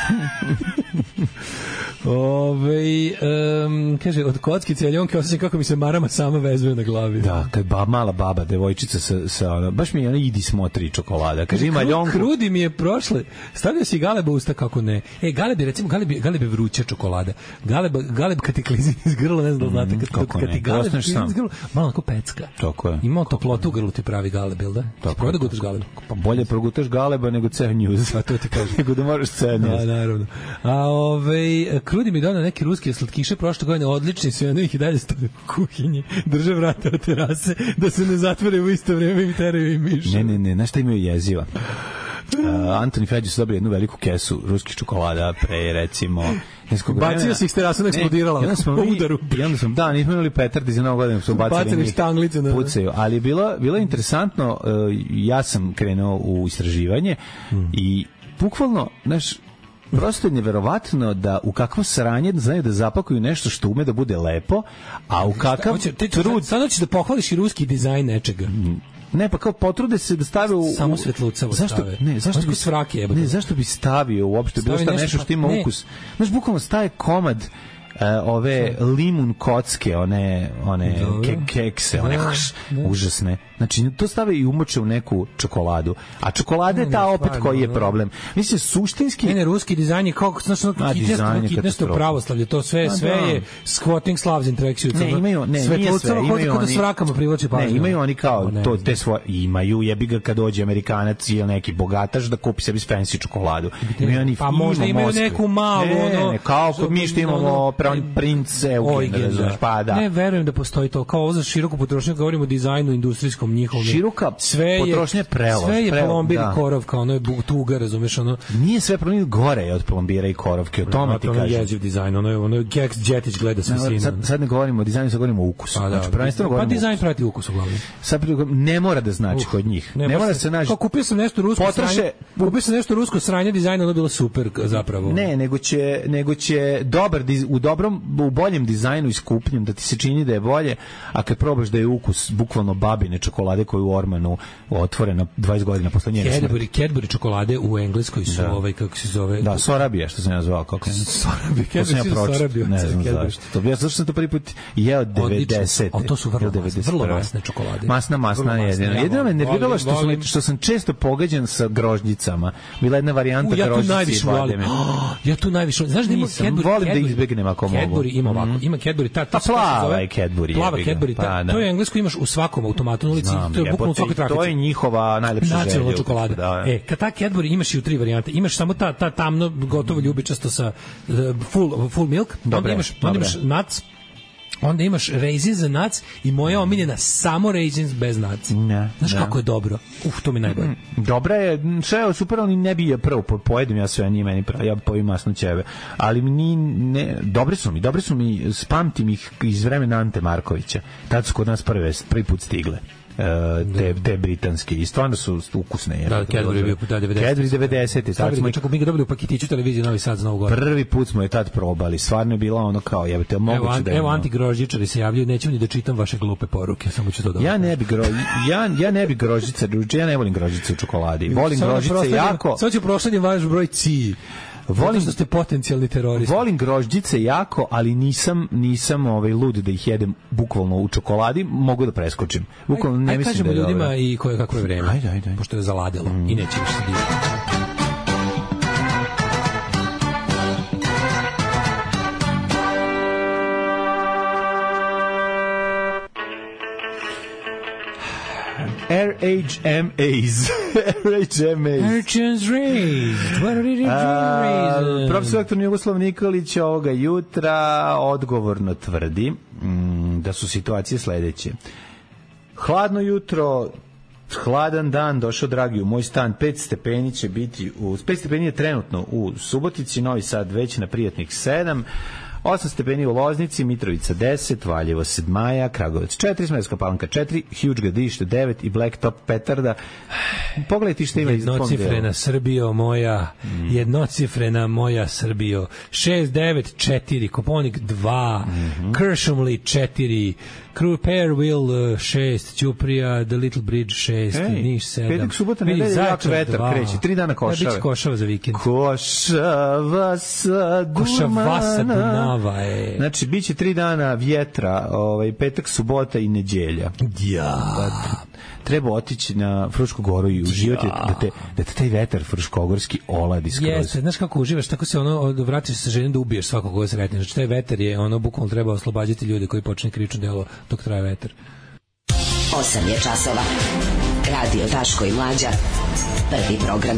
S8: Ove, um, kaže, od kockice aljonke osjećam kako mi se marama sama vezuje na glavi.
S7: Da, kad ba, mala baba, devojčica sa, sa ono, baš mi je ona idi smotri čokolada. Kaže, ima aljonku.
S8: Krudi mi je prošle. Stavio si galeba u usta, kako ne. E, galebi, recimo, galebi, galebi vruća čokolada. Galeb, galeb kad ti klizi iz grla, ne znam da znate. Kad, kad, kad ti galeb klizi iz grla, malo ako pecka.
S7: Tako je.
S8: Ima toplotu u grlu ti pravi galeb, ili da? Tako je. Da gutaš galeba?
S7: Pa bolje progutaš galeba nego C News.
S8: A to ti kaže.
S7: Nego da možeš C News.
S8: Da, naravno. A ove, krudi mi donao neki ruski slatkiše prošle godine, odlični su, jedno ih i dalje stoje u kuhinji, drže vrata od terase, da se ne zatvore u isto vreme i teraju i mišu.
S7: Ne, ne, ne, znaš šta imaju jeziva? Uh, Antoni Feđi su dobili jednu veliku kesu ruskih čokolada pre, recimo,
S8: bacio si ih s terasa, ne eksplodirala u udaru.
S7: I onda smo, da, nismo imali petardi za novu godinu, smo bacili
S8: štanglice na
S7: pucaju, ali bilo, bilo interesantno, uh, ja sam krenuo u istraživanje hmm. i bukvalno, znaš, prosto je neverovatno da u kakvo sranje znaju da zapakuju nešto što ume da bude lepo, a u kakav trud...
S8: Sada ćeš da pohvališ i ruski dizajn nečega.
S7: Ne, pa kao potrude se da stave u...
S8: Samo svetlucavo
S7: zašto,
S8: stave.
S7: Ne, zašto bi,
S8: svrake jebate?
S7: Ne, zašto bi stavio uopšte bilo šta nešto što ima ukus? Znaš, bukvalno staje komad Uh, ove limun kocke, one one ke, kekse, one da, hš, da. Užasne. Znači, to stave i umoče u neku čokoladu. A čokolada je ta opet koji je problem. Mislim, suštinski...
S8: Ne, ne, ruski dizajn je kao, znači, kitnesto pravoslavlje, to sve, sve je squatting slavs interaction.
S7: Ne, imaju, ne, nije sve, imaju oni...
S8: s vrakama privlači pažnju.
S7: Ne, imaju oni kao, to, te svoje, imaju, jebi ga kad dođe Amerikanac ili neki bogataš da kupi sebi fancy čokoladu. Imaju oni
S8: pa možda imaju
S7: Moskve.
S8: Neku malu,
S7: ne,
S8: ono...
S7: Ne, kao kod mi što imamo princ Eugen, pa da.
S8: Ne, verujem da postoji to. Kao ovo za široku potrošnju, govorimo o dizajnu industrijskom njihovom.
S7: Široka sve potrošnja je prelaz.
S8: Sve je plombir i korovka, ono je tuga, razumeš, ono.
S7: Nije sve plombir, gore je od plombira i korovke, o tome ti kažem.
S8: To je jeziv dizajn, ono je, ono je Gex Đetić gleda sa visine.
S7: Sad, sad ne govorimo o dizajnu, sad govorimo o ukusu.
S8: Pa, da, znači, prvenstveno govorimo pa dizajn prati ukus uglavnom.
S7: Sad ne mora da znači uh, kod njih. Ne, ne mora da se naći.
S8: Kao kupio sam nešto rusko
S7: potroše,
S8: sranje, kupio sam nešto rusko sranje dizajna, ono je bilo super zapravo.
S7: Ne, nego će, nego će dobar, u dobrom, u boljem dizajnu i skupnjem, da ti se čini da je bolje, a kad probaš da je ukus bukvalno babine čokolade koju u Ormanu otvorena dvadeset godina posle njene smrti.
S8: Cadbury, Cadbury čokolade u Engleskoj su da. Ovaj, kako se zove...
S7: Da, Sorabija, što sam ja zvao. Kako sam...
S8: Sorabija, Cadbury su Sorabija.
S7: Ne znam zašto. To bi ja zašto sam to prvi put jeo devedesete.
S8: A to su vrlo masne, vrlo masne čokolade.
S7: Masna, masna jedina. Jedino me nerviralo što sam, što sam često pogađan sa grožđicama. Bila jedna varijanta grožđice i bademe.
S8: Ja tu najviše znaš da ima Cadbury,
S7: volim da izbegnem ako mogu.
S8: Cadbury ima ovako, ima Cadbury, ta ta
S7: plava je Cadbury.
S8: Plava Cadbury, ta, to je englesko imaš u svakom automatu na ulici, to je bukvalno u svakoj trafici.
S7: To je njihova najlepša želja.
S8: Nacionalna čokolada. Da. E, kad ta Cadbury imaš i u tri varijante, imaš samo ta ta tamno gotovo ljubičasto sa uh, full full milk, onda imaš, onda imaš nuts, Onda imaš Raisins and Nuts i moja omiljena samo Raisins bez nuts.
S7: Ne,
S8: znaš
S7: ne.
S8: kako je dobro? Uf, to mi najbolje. Mm,
S7: dobra je, sve je super, ali ne bi je prvo po, pojedem ja sve, nije meni pravo, ja pojem masno ćebe. Ali ni, ne, dobre su mi, dobre su mi, spamtim ih iz vremena Ante Markovića. Tad su kod nas prve, prvi put stigle. Uh, te, te britanske i stvarno su ukusne. Je,
S8: da, Cadbury je bio da, devedesete.
S7: Cadbury devedesete.
S8: Sad smo čak mi ga dobili u paketiću televizije Novi Sad za Novu godinu.
S7: Prvi put smo je tad probali. Stvarno je bila ono kao, jebate, moguće
S8: evo,
S7: da je.
S8: Evo antigrožđičari se javljaju, neću ni da čitam vaše glupe poruke, samo ću to dobro.
S7: Ja ne bi gro, ja ja ne bi grožđice, ja ne volim grožđice u čokoladi. Volim grožđice jako.
S8: Sad ću prošladim vaš broj ci. Volim što ste potencijalni teroristi.
S7: Volim grožđice jako, ali nisam nisam ovaj lud da ih jedem bukvalno u čokoladi, mogu da preskočim. Bukvalno ne aj, mislim da je
S8: ljudima
S7: dobro.
S8: I koje kakvo je vreme.
S7: Ajde, ajde.
S8: Pošto je zaladilo mm. i neće više diviti.
S7: R H M As. R H M As.
S8: Urchins raised. What are you raised?
S7: Profesor doktor Jugoslav Nikolić ovoga jutra odgovorno tvrdi mm, da su situacije sledeće. Hladno jutro, hladan dan, došao dragi u moj stan, pet stepeni će biti, u, pet stepeni je trenutno u Subotici, Novi Sad već na prijatnih sedam, osam stepeni u Loznici, Mitrovica deset, Valjevo sedmaja, Kragujevac četiri, Smederevska Palanka četiri, Huge Gradište devet i Blacktop Petarda. Pogledajte šta ima iz tom delu.
S8: Jednocifrena Srbijo moja, mm. jednocifrena moja Srbijo, šest devet četiri, Koponik dva, mm-hmm. Kršumli četiri, Perville šest, Ćuprija, The Little Bridge šest, hey, Niš sedam.
S7: Petak, subota, nedelja, jak vetar kreće, tri dana Košave.
S8: Ja, biće Košava za vikend.
S7: Košava sa Dumana.
S8: Košava sa Dunava, je.
S7: Znači, bit će tri dana vjetra, ovaj, petak, subota i neđelja.
S8: Ja.
S7: Treba otići na Frušku goru i uživati ja. da, te, da te taj vetar fruškogorski oladi skroz.
S8: Jeste, znaš kako uživaš, tako se ono, vratiš se sa željom da ubiješ svakog koga sretneš. Znači, taj vetar je, ono, bukvalno treba oslobađati ljude koji počne krično delo dok traje vetar.
S4: osam je časova. Radio Daško i Mlađa. Prvi program.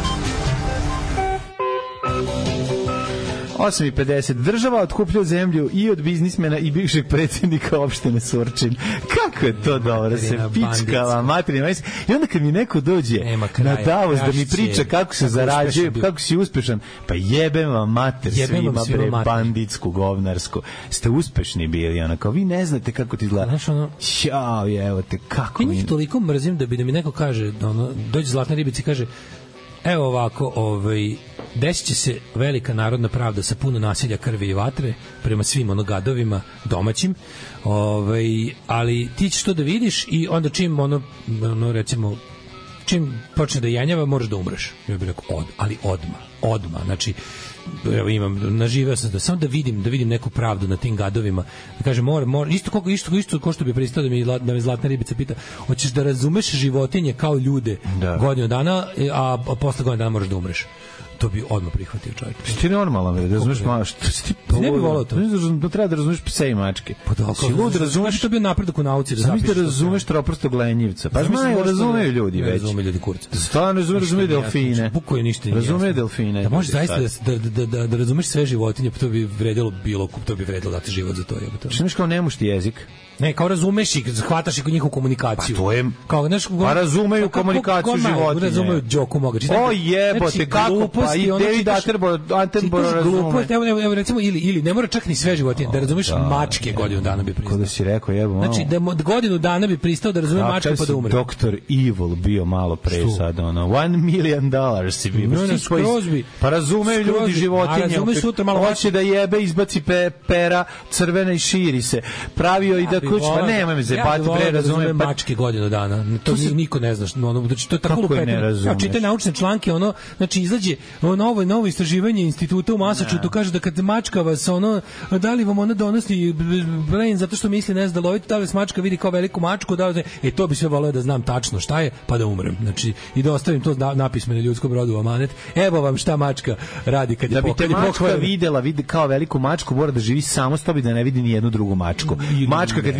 S7: osam i pedeset. Država otkupljuje zemlju i od biznismena i bivšeg predsjednika opštine Surčin. Kako je to dobro, se pičkava, materina. I onda kad mi neko dođe na Davos da mi priča kako se zarađuje, kako si uspešan, pa jebem vam mater svima, bre, banditsku, govnarsku. Ste uspešni bili, ona kao, vi ne znate kako ti izgleda. Ćao, evo te, kako mi...
S8: Ja njih toliko mrzim da bi da mi neko kaže, ono, dođe Zlatna ribica i kaže, evo ovako, ovaj, desit će se velika narodna pravda sa puno nasilja, krvi i vatre prema svim ono gadovima domaćim, ovaj, ali ti ćeš to da vidiš i onda čim ono, ono recimo čim počne da jenjava moraš da umreš. Ja bih rekao, od, ali odma, odma, znači evo imam, naživeo sam da samo da vidim, da vidim neku pravdu na tim gadovima. Da kažem, mora, mora, isto kako isto isto ko što bi pristao da mi da me Zlatna ribica pita, hoćeš da razumeš životinje kao ljude da. godinu dana, a, a posle godinu dana moraš da umreš. To bi odmah prihvatio čovjek.
S7: Ti normalno, da razumeš ma što ti
S8: ne bi voleo to.
S7: Da treba da razumeš pse i mačke.
S8: Pa da, si lud, razumeš što bi napredak u nauci da
S7: zapišeš. Da razumeš troprstog lenjivca. Pa znaju, razumeju ljudi već.
S8: Razumeju ljudi kurca.
S7: Stvarno razumeju delfine.
S8: Buko ništa nije.
S7: Razumeju delfine.
S8: Da možeš zaista da da da da razumeš sve životinje, pa to bi vredelo bilo, to bi vredelo dati život za to, jebote.
S7: Što neš kao nemušti jezik.
S8: Ne, kao razumeš ih, hvataš ih u njihovu komunikaciju.
S7: Pa to je,
S8: kao, znaš,
S7: pa razumeju pa, komunikaciju životinje.
S8: Razumeju Đoku moga.
S7: O jebote, znači, kako pa i David Attenborough razume.
S8: Evo, evo, evo, recimo, ili, ili ne mora čak ni sve životinje, da razumeš da, mačke godinu dana bi pristao.
S7: Kada si rekao, jebo malo.
S8: Znači, da godinu dana bi pristao da razume mačke pa da umre.
S7: doktor Evil bio malo pre sad, ono, one million dollars si bi.
S8: No, ne,
S7: pa razumeju ljudi životinje.
S8: Razume sutra malo
S7: hoće da jebe, izbaci pera crvena i širi se. Pravio i da kuć, pa nema mi zebati, bre, razumem
S8: mačke godinu dana. To niko ne znaš, ono, znači to je tako lupetno. Ja čitam naučne članke, ono, znači izađe novo novo istraživanje instituta u Massachusettsu, kaže da kad mačka vas ono, da li vam ona donosi brain zato što misli ne zna da lovite, da li mačka vidi kao veliku mačku, da li, e to bi sve voleo da znam tačno šta je, pa da umrem. Znači i da ostavim to napismeno ljudskom rodu u amanet. Evo vam šta mačka radi kad je
S7: da bi te mačka videla, vidi kao veliku mačku, mora da živi samo s tobom da ne vidi ni jednu drugu mačku. Mačka kad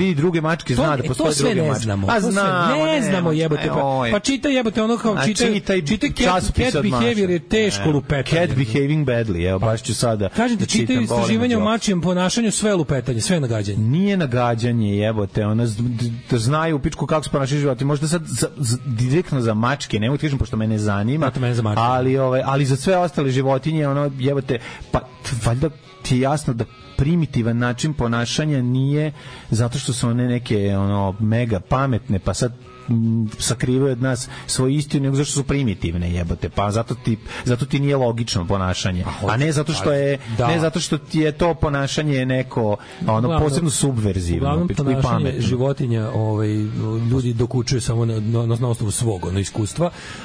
S7: vidi druge mačke, zna da postoje druge mačke.
S8: A znamo, ne znamo jebote. Pa, pa čitaj jebote ono kao čitaj, čitaj cat, cat behavior je teško lupetanje.
S7: Cat behaving badly, evo baš ću sada.
S8: Kažem ti, čitaj istraživanja o mačijem ponašanju, sve lupetanje, sve nagađanje.
S7: Nije nagađanje, jebote, ona da znaju u pičku kako se ponašaju životinje. Možda sad za, za, direktno za mačke, ne mogu ti kažem pošto mene zanima,
S8: mene za mačke.
S7: ali ovaj, ali za sve ostale životinje, ono jebote, pa valjda ti je jasno da primitivan način ponašanja nije zato što su one neke ono mega pametne, pa sad sakrivaju od nas svoju istinu, nego zato što su primitivne, jebote, pa zato ti, zato ti nije logično ponašanje, a ne zato što je da. ne zato što ti je to ponašanje neko ono uglavnom, posebno subverzivno,
S8: uglavnom ponašanje životinja ovaj, ljudi dokučuju samo na, na, na osnovu svog ono, iskustva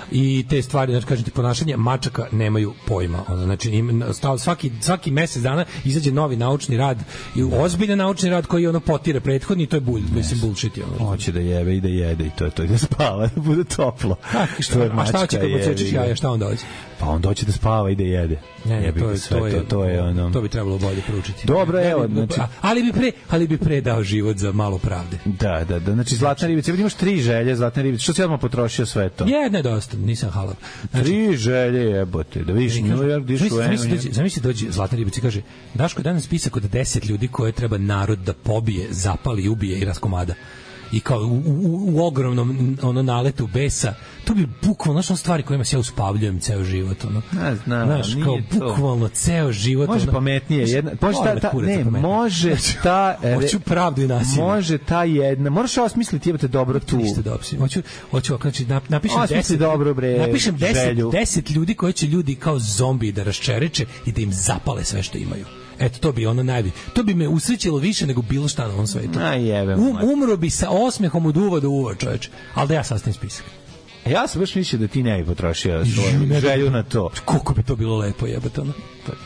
S8: i te stvari, znači kažem ti, ponašanje mačaka nemaju pojma, ono, znači im, svaki, svaki mesec dana izađe novi naučni rad i ozbiljan naučni rad koji ono potire prethodni i to je bulj, mislim bullshit, ono,
S7: hoće da jebe i da jede i to je to i da spava, da bude toplo.
S8: A, što, a šta će kad podsjećaš jaja, šta onda hoće?
S7: Pa onda hoće da spava i da jede.
S8: Ne, ne, to, je, sve, to, je, to, to, je ono... to bi trebalo bolje proučiti.
S7: Dobro, evo,
S8: ja bi,
S7: znači...
S8: ali bi pre, ali bi pre dao život za malo pravde.
S7: Da, da, da, znači zlatna ribica, imaš tri želje zlatne ribice. Što si odmah potrošio sve to?
S8: Jedne dosta, nisam halav.
S7: Znači, tri želje, jebote, da vidiš New York, diš u Enu.
S8: Zamisli dođe zlatna ribica i kaže, Daško je danas spisak od deset ljudi koje treba narod da pobije, zapali, ubije i raskomada. I kao u, u, u ogromnom ono naletu besa, to bi bukvalno znaš, stvari kojima se ja uspavljujem ceo život, ono.
S7: Ne znam,
S8: znaš, kao bukvalno ceo život.
S7: Može ono, pametnije, jedna, može ta, ta, ne, može ta,
S8: hoću pravdu i nasilje.
S7: Može ta jedna, moraš osmisliti, jebate dobro tu.
S8: Ništa da osmislim. Hoću, hoću, znači, napišem deset,
S7: dobro, bre,
S8: napišem deset, deset ljudi koji će ljudi kao zombi da raščereče i da im zapale sve što imaju. Eto, to bi ono najvi. To bi me usrećilo više nego bilo šta na ovom svetu.
S7: Aj, jebem.
S8: Um, umro bi sa osmehom od uva do uva, čoveče. Ali da ja sastavim spisak.
S7: Ja sam baš mislio da ti ne bi potrošio svoju želju na to.
S8: Koliko bi to bilo lepo, jebate, ono.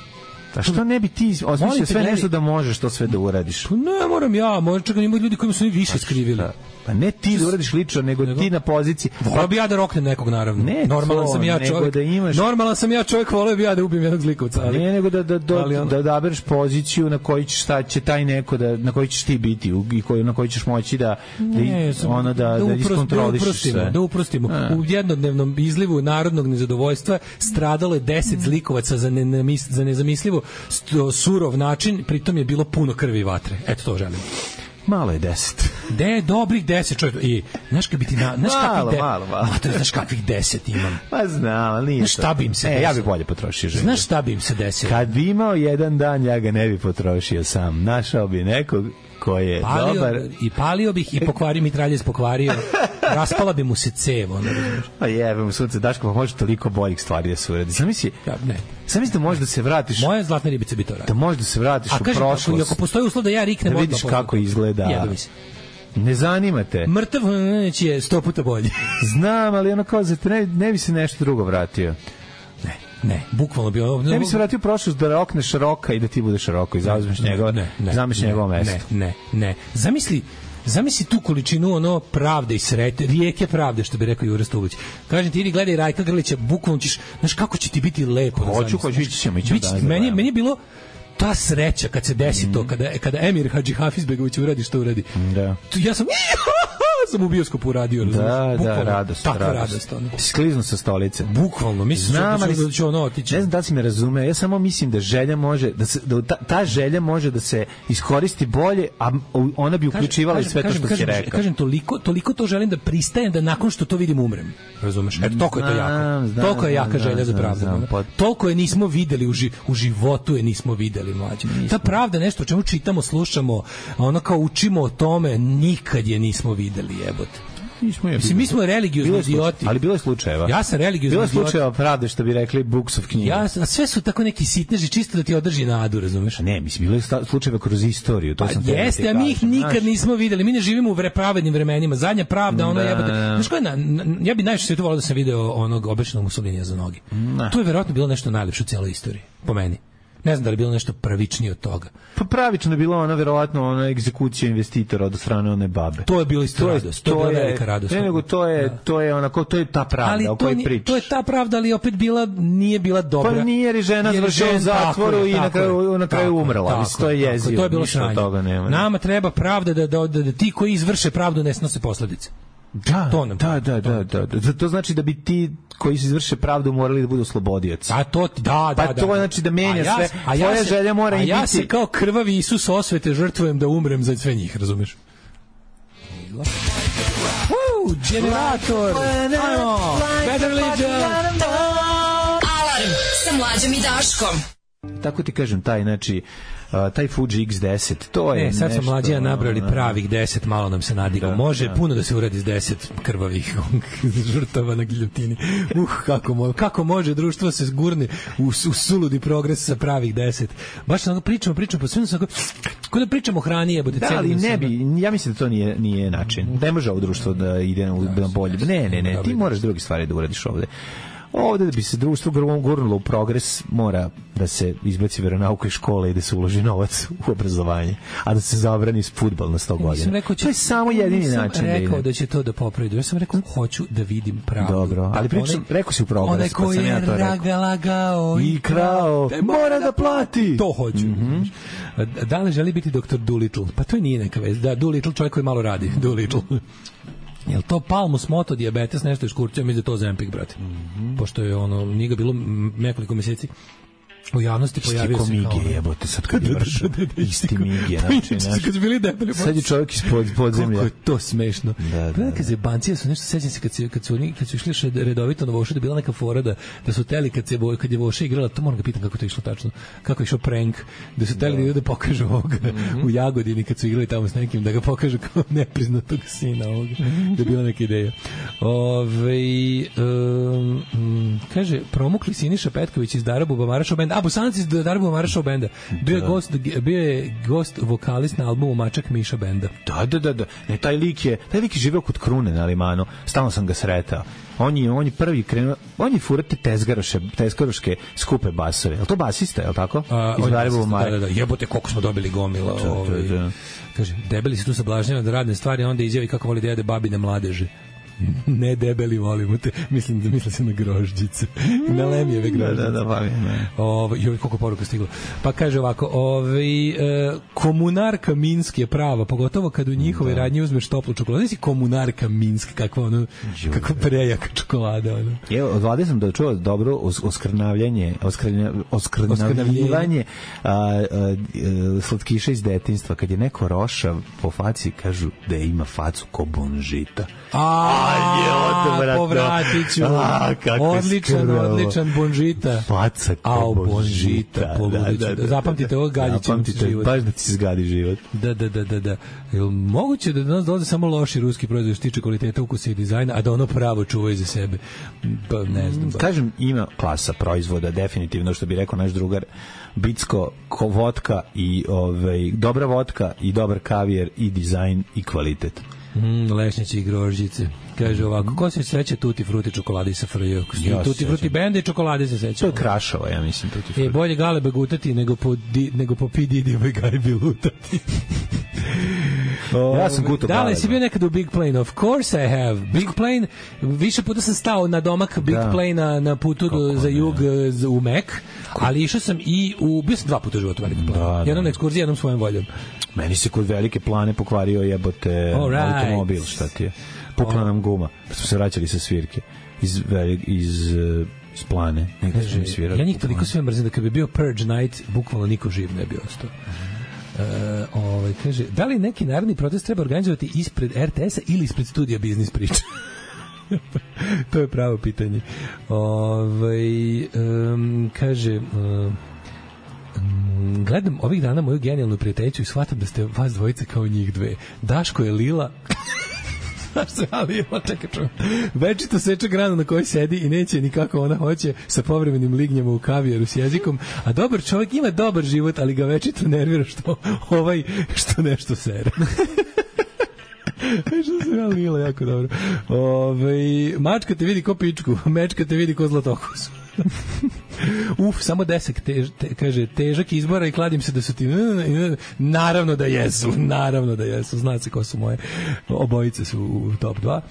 S7: A što ne bi ti osmislio sve nešto da možeš to sve da uradiš?
S8: Pa ne, moram ja, možda čekam ima ljudi kojima su ni više skrivili.
S7: Pa ne ti da uradiš lično, nego, nego ti na poziciji.
S8: Voleo bi ja da roknem nekog, naravno.
S7: Ne,
S8: normalan
S7: to,
S8: sam ja čovjek.
S7: Da imaš...
S8: Normalan sam ja čovjek, voleo bi ja da ubijem jednog zlikovca. Ali...
S7: Ne, nego da da da da, da odabereš poziciju na kojoj će šta će taj neko da na kojoj ćeš ti biti i koji na kojoj ćeš moći da
S8: ne,
S7: da ono da da, da iskontrolišeš sve.
S8: Da uprostimo. A. U jednodnevnom izlivu narodnog nezadovoljstva stradalo je deset zlikovaca za ne, za nezamislivo surov način, pritom je bilo puno krvi i vatre. Eto to želim.
S7: Malo je deset.
S8: De, dobrih deset, čovjek. I, znaš kad bi ti na... Znaš
S7: malo,
S8: kakvih de,
S7: malo, malo.
S8: A to je, znaš kakvih deset imam.
S7: Pa znam, ali nije
S8: znaš šta bi im se
S7: e,
S8: desilo?
S7: ja bi bolje potrošio želju.
S8: Znaš šta bi im se desilo?
S7: Kad bi imao jedan dan, ja ga ne bi potrošio sam. Našao bi nekog ko je palio, dobar.
S8: I palio bih i pokvario, mitraljez pokvario. Raspala bi mu se cev. Ono,
S7: pa jebe mu sunce, Daško, pa može toliko boljih stvari da se uredi. Sam misli,
S8: ja, ne.
S7: Sam misli da možeš da se vratiš...
S8: Moje zlatne ribice bi to radi.
S7: Da možeš da se vratiš
S8: a
S7: u
S8: kažem,
S7: prošlost.
S8: Ako, ako postoji uslov da ja riknem...
S7: Da vidiš kako izgleda...
S8: Jebe mi se.
S7: Ne zanima te.
S8: Mrtav je sto puta bolji.
S7: Znam, ali ono kao, ne, ne bi se nešto drugo vratio.
S8: Ne, ne, bukvalno bi ono...
S7: Ne bi se vratio u prošlost da rokneš Roka i da ti budeš Roko i zauzmeš njegovo njegovo mesto.
S8: Ne, ne, ne. Zamisli, zamisli tu količinu ono pravde i srete, rijeke pravde, što bi rekao Jure Stublić. Kažem ti, ili gledaj Rajka Grlića, bukvalno ćeš, znaš kako će ti biti lepo.
S7: Hoću, hoću, ići ćemo, ići ćemo.
S8: Meni, meni je bilo ta sreća kad se desi mm. to, kada, kada Emir Hadžihafizbegović uradi što uradi.
S7: Da.
S8: Ja sam... sam u bioskopu uradio,
S7: da, da, radost,
S8: takva radost, ono.
S7: Skliznu sa stolice.
S8: Bukvalno, mislim
S7: Znam,
S8: da ću, da ću ono otići.
S7: Ne znam da li si me razumeo, ja samo mislim da želja može, da, se, da ta, ta želja može da se iskoristi bolje, a ona bi uključivala kažem, i sve kažem, to što si rekao.
S8: Kažem, toliko, toliko to želim da pristajem da nakon što to vidim umrem. Razumeš? Eto, toliko je to jako. Znam, toliko je jaka znam, želja za pravdu. Znam, znam, toliko je nismo videli u, ži, u životu, je nismo videli, mlađe. Ta pravda nešto o čemu čitamo, slušamo, ono kao učimo o tome, nikad je nismo videli, jebote.
S7: Nismo je.
S8: Mislim, mi smo religiozni idioti.
S7: Ali bilo je slučajeva.
S8: Ja sam religiozni
S7: idiot. Bilo je slučajeva pravde, što bi rekli books of knjiga.
S8: Ja, a sve su tako neki sitneži, čisto da ti održi nadu, razumeš?
S7: Ne, mislim, bilo je slučajeva kroz istoriju. To
S8: pa
S7: sam
S8: jeste, a mi ih nikad znaš. Nismo videli. Mi ne živimo u pravednim vremenima. Zadnja pravda, ono jebote. Znaš ko je, na, na, ja bi najviše svetu volao da sam video onog obešenog Mussolinija za noge. Na. To je verovatno bilo nešto najlepše u celoj istoriji, po meni. Ne znam da li je bilo nešto pravičnije od toga.
S7: Pa pravično je bilo ona verovatno ona egzekucija investitora od strane one babe.
S8: To je bilo isto
S7: to
S8: radost, to je bila velika radost.
S7: Ne, nego to je, da. to je onako, to je ta pravda ali o kojoj pričaš.
S8: To je ta pravda, ali opet bila, nije bila dobra.
S7: Pa nije, jer je žena završila u zatvoru i na kraju, na kraju umrla. Tako, to je jezivo.
S8: To je bilo sranje. Nama treba pravda da, da, da, da ti koji izvrše pravdu ne snose posledice.
S7: Da, to nam da, da, da, da, da. To znači da bi ti koji se izvrše pravdu morali da budu oslobodioci.
S8: A to da, da,
S7: pa to
S8: da,
S7: znači da menja
S8: ja,
S7: sve.
S8: A ja
S7: tvoja
S8: se,
S7: želja mora
S8: a
S7: i
S8: ja
S7: biti.
S8: se kao krvavi Isus osvete žrtvujem da umrem za sve njih, razumeš? Woo, generator. Ajmo. Better Legion.
S4: Alarm sa Mlađom i Daškom.
S7: Tako ti kažem, taj, znači, uh, taj Fuji X deset, to je
S8: e, sad
S7: nešto...
S8: smo Mlađija nabrali pravih deset, malo nam se nadigao.
S7: Da,
S8: može
S7: da.
S8: puno da se uradi s deset krvavih žrtava na giljotini. Uh, kako, mo kako može društvo se zgurne u, u suludi progres sa pravih deset. Baš sam pričamo, pričamo, pa sve sam kako da pričamo o hrani, jebote.
S7: Da, ali ne bi, ja mislim da to nije, nije način. Ne može ovo društvo da ide na bolje. Ne, ne, ne, ti moraš drugi stvari da uradiš ovde. Ovde da bi se društvo gurnulo u progres mora da se izbaci veronauka iz škole i da se uloži novac u obrazovanje, a da se zabrani fudbal na sto godina. Rekao, to je samo jedini način.
S8: Ja sam rekao da će to da popravi. Ja sam rekao, hoću da vidim pravdu.
S7: Dobro, ali pričam, rekao si u progres.
S8: Onaj ko je ja ragalagao
S7: i krao, mora da plati.
S8: To hoću. Mm -hmm. Da li želi biti doktor Dolittle? Pa to nije neka vez. Da, Dolittle, čovjek koji malo radi. Dolittle. Jel to palmus, moto, dijabetes, nešto je škurcio, mi za to Zempic, brate. Mm -hmm. Pošto je ono, nije ga bilo nekoliko meseci u javnosti pojavio se kao...
S7: Migi, jebote, sad kad je vršao, isti Migi, znači,
S8: kad su bili debeli.
S7: Sad je čovjek iz podzemlja.
S8: Kako je to smešno.
S7: Da, da,
S8: da. Zebancije su nešto, sećam se kad su, kad su, kad su išli redovito na Vošu, da bila neka fora da, da su teli, kad, se, kad je Voša igrala, to moram ga pitam kako to išlo tačno, kako je išao prank, da su teli da, da pokažu ovoga mm -hmm. u Jagodini, kad su igrali tamo s nekim, da ga pokažu kao nepriznatog sina ovoga, da je bila neka ideja. Ove, um, kaže, promukli Siniša Petković iz Darabuba Marašov benda, a Bosanac iz Darabuba Marašov benda, bio je gost, bio je gost vokalist na albumu Mačak Miša benda.
S7: Da, da, da, da. Ne, taj lik je, taj lik je živeo kod Krune na Limanu. Stalno sam ga sretao. On je, on je prvi krenuo, on je furate tezgaroše, tezgaroške skupe basove. Je li to basista, je li tako?
S8: A, iz Darabuba Marašov. Da, da, da. Jebote, koliko smo dobili gomila. Da, ovaj. da, da. Kaže, debeli se tu sablažnjava da radne stvari, a onda izjavi kako voli da jede babine mladeže. Ne debeli, volimo te. Mislim da misle se na grožđice. Na lemijeve grožđice.
S7: Da, da, da,
S8: Ovo, joj, koliko poruka stiglo. Pa kaže ovako, ovaj, e, komunarka Minsk je prava, pogotovo kad u njihove da. radnje uzmeš toplu čokoladu. Znači komunarka Minsk, kakva ono, kako prejaka čokolada. Ono.
S7: Evo, od vlade sam da čuo dobro oskrnavljanje, oskrnavljivanje a, a, a, slatkiša iz detinjstva. Kad je neko rošav po faci, kažu da ima facu ko bonžita.
S8: A, je povratit ću. Odličan, odličan bonžita.
S7: Faca kao bonžita.
S8: Da, da, da, zapamtite ovo, gadit će
S7: ti život. Baš da ti se zgadi život.
S8: Da, da, da, da. da. Jel moguće da nas dolaze samo loši ruski proizvod što tiče kvaliteta, ukusa i dizajna, a da ono pravo čuvaju za sebe? Pa ne znam. Ba.
S7: Kažem, ima klasa proizvoda, definitivno, što bi rekao naš drugar, Bicko, ko vodka i ovaj, dobra vodka i dobar kavijer i dizajn i kvalitet.
S8: Mm, lešnjaci i grožđice. Kaže ovako, ko se seća Tutti Frutti čokolade sa F R J? Ja Tutti Frutti benda i čokolade se seća.
S7: To je Krašova, ja mislim, Tutti Frutti.
S8: E, bolje galebe gutati nego po, di, nego po P. Didijevoj gajbi lutati.
S7: Ja sam gutao
S8: galebe. Da li si bio nekad u Big Plane? Of course I have. Big Plane, više puta sam stao na domak Big da. Plane na, na putu do, za jug za, u Mac, ali išao sam i u, bio sam dva puta u životu Velike Plane. Da, jednom na ekskurziji, jednom svojom voljom.
S7: Meni se kod Velike Plane pokvario jebote
S8: right.
S7: automobil, šta ti je? Pukla nam guma, pa smo se vraćali sa svirke iz, iz, iz Plane.
S8: Kaže, ja njih toliko sve mrzim da kad bi bio Purge Night, bukvalno niko živ ne bi ostao. Uh, ovaj, kaže, da li neki narodni protest treba organizovati ispred R T S-a ili ispred studija Biznis priča? To je pravo pitanje. Ovaj, um, kaže... Um, gledam ovih dana moju genijalnu prijateljicu i shvatam da ste vas dvojice kao njih dve. Daško je lila. Znaš se, ali ima, čekaj čuo. Večito seče granu na kojoj sedi i neće nikako ona hoće sa povremenim lignjama u kavijaru s jezikom, a dobar čovjek ima dobar život, ali ga večito nervira što ovaj, što nešto sere. Što se ja lila, jako dobro. Ove, mačka te vidi ko pičku, mečka te vidi ko zlatokus. Uf, samo deset, tež, te, kaže, težak izbora i kladim se da su ti... Naravno da jesu, naravno da jesu. Zna se ko su moje. Obojice su u top dva.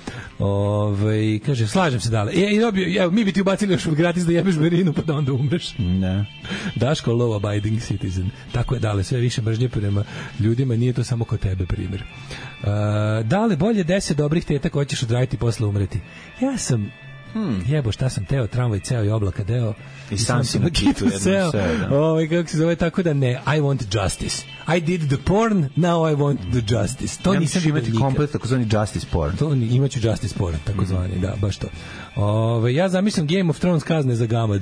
S8: Ove, kaže, slažem se dale. E, dobio, evo, mi bi ti ubacili još gratis da jebeš Berinu pa da onda umreš.
S7: Ne.
S8: Daško, low abiding citizen. Tako je, dale, sve više mržnje prema ljudima, nije to samo kod tebe primjer. Uh, dale, bolje deset dobrih teta koje ćeš odraditi posle umreti. Ja sam Hmm. Jebo, šta sam teo, tramvaj ceo i oblaka deo.
S7: I, I sam si na kitu jednom sve, da.
S8: Ovaj, kako se zove, tako da ne, I want justice. I did the porn, now I want the justice. To
S7: ja
S8: nisam
S7: imati nikad. Komplet takozvani justice porn.
S8: To imaću justice porn, takozvani, mm. da, baš to. Ove, ja zamislim Game of Thrones kazne za gamad.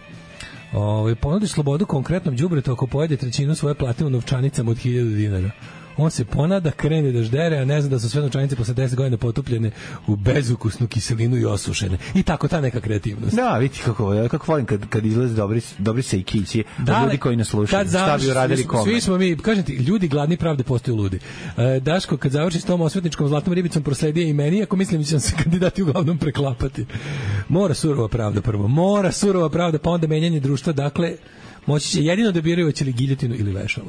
S8: Ove, ponudi slobodu konkretnom đubretu ako pojede trećinu svoje plate u novčanicama od hiljadu dinara. On se ponada, krene da ždere, a ne zna da su sve novčanice posle deset godina potupljene u bezukusnu kiselinu i osušene. I tako ta neka kreativnost.
S7: Da, vidi kako, kako volim kad, kad izlaze dobri, dobri sejkići od ljudi koji nas slušaju. Šta bi uradili kome?
S8: Svi smo mi, kažem ti, ljudi gladni pravde postaju ludi. E, Daško, kad završi s tom osvetničkom zlatnom ribicom, prosledije i meni, ako mislim da će se kandidati uglavnom preklapati. Mora surova pravda prvo. Mora surova pravda, pa onda menjanje društva. Dakle, moći će jedino da biraju hoće li giljotinu ili vešalo.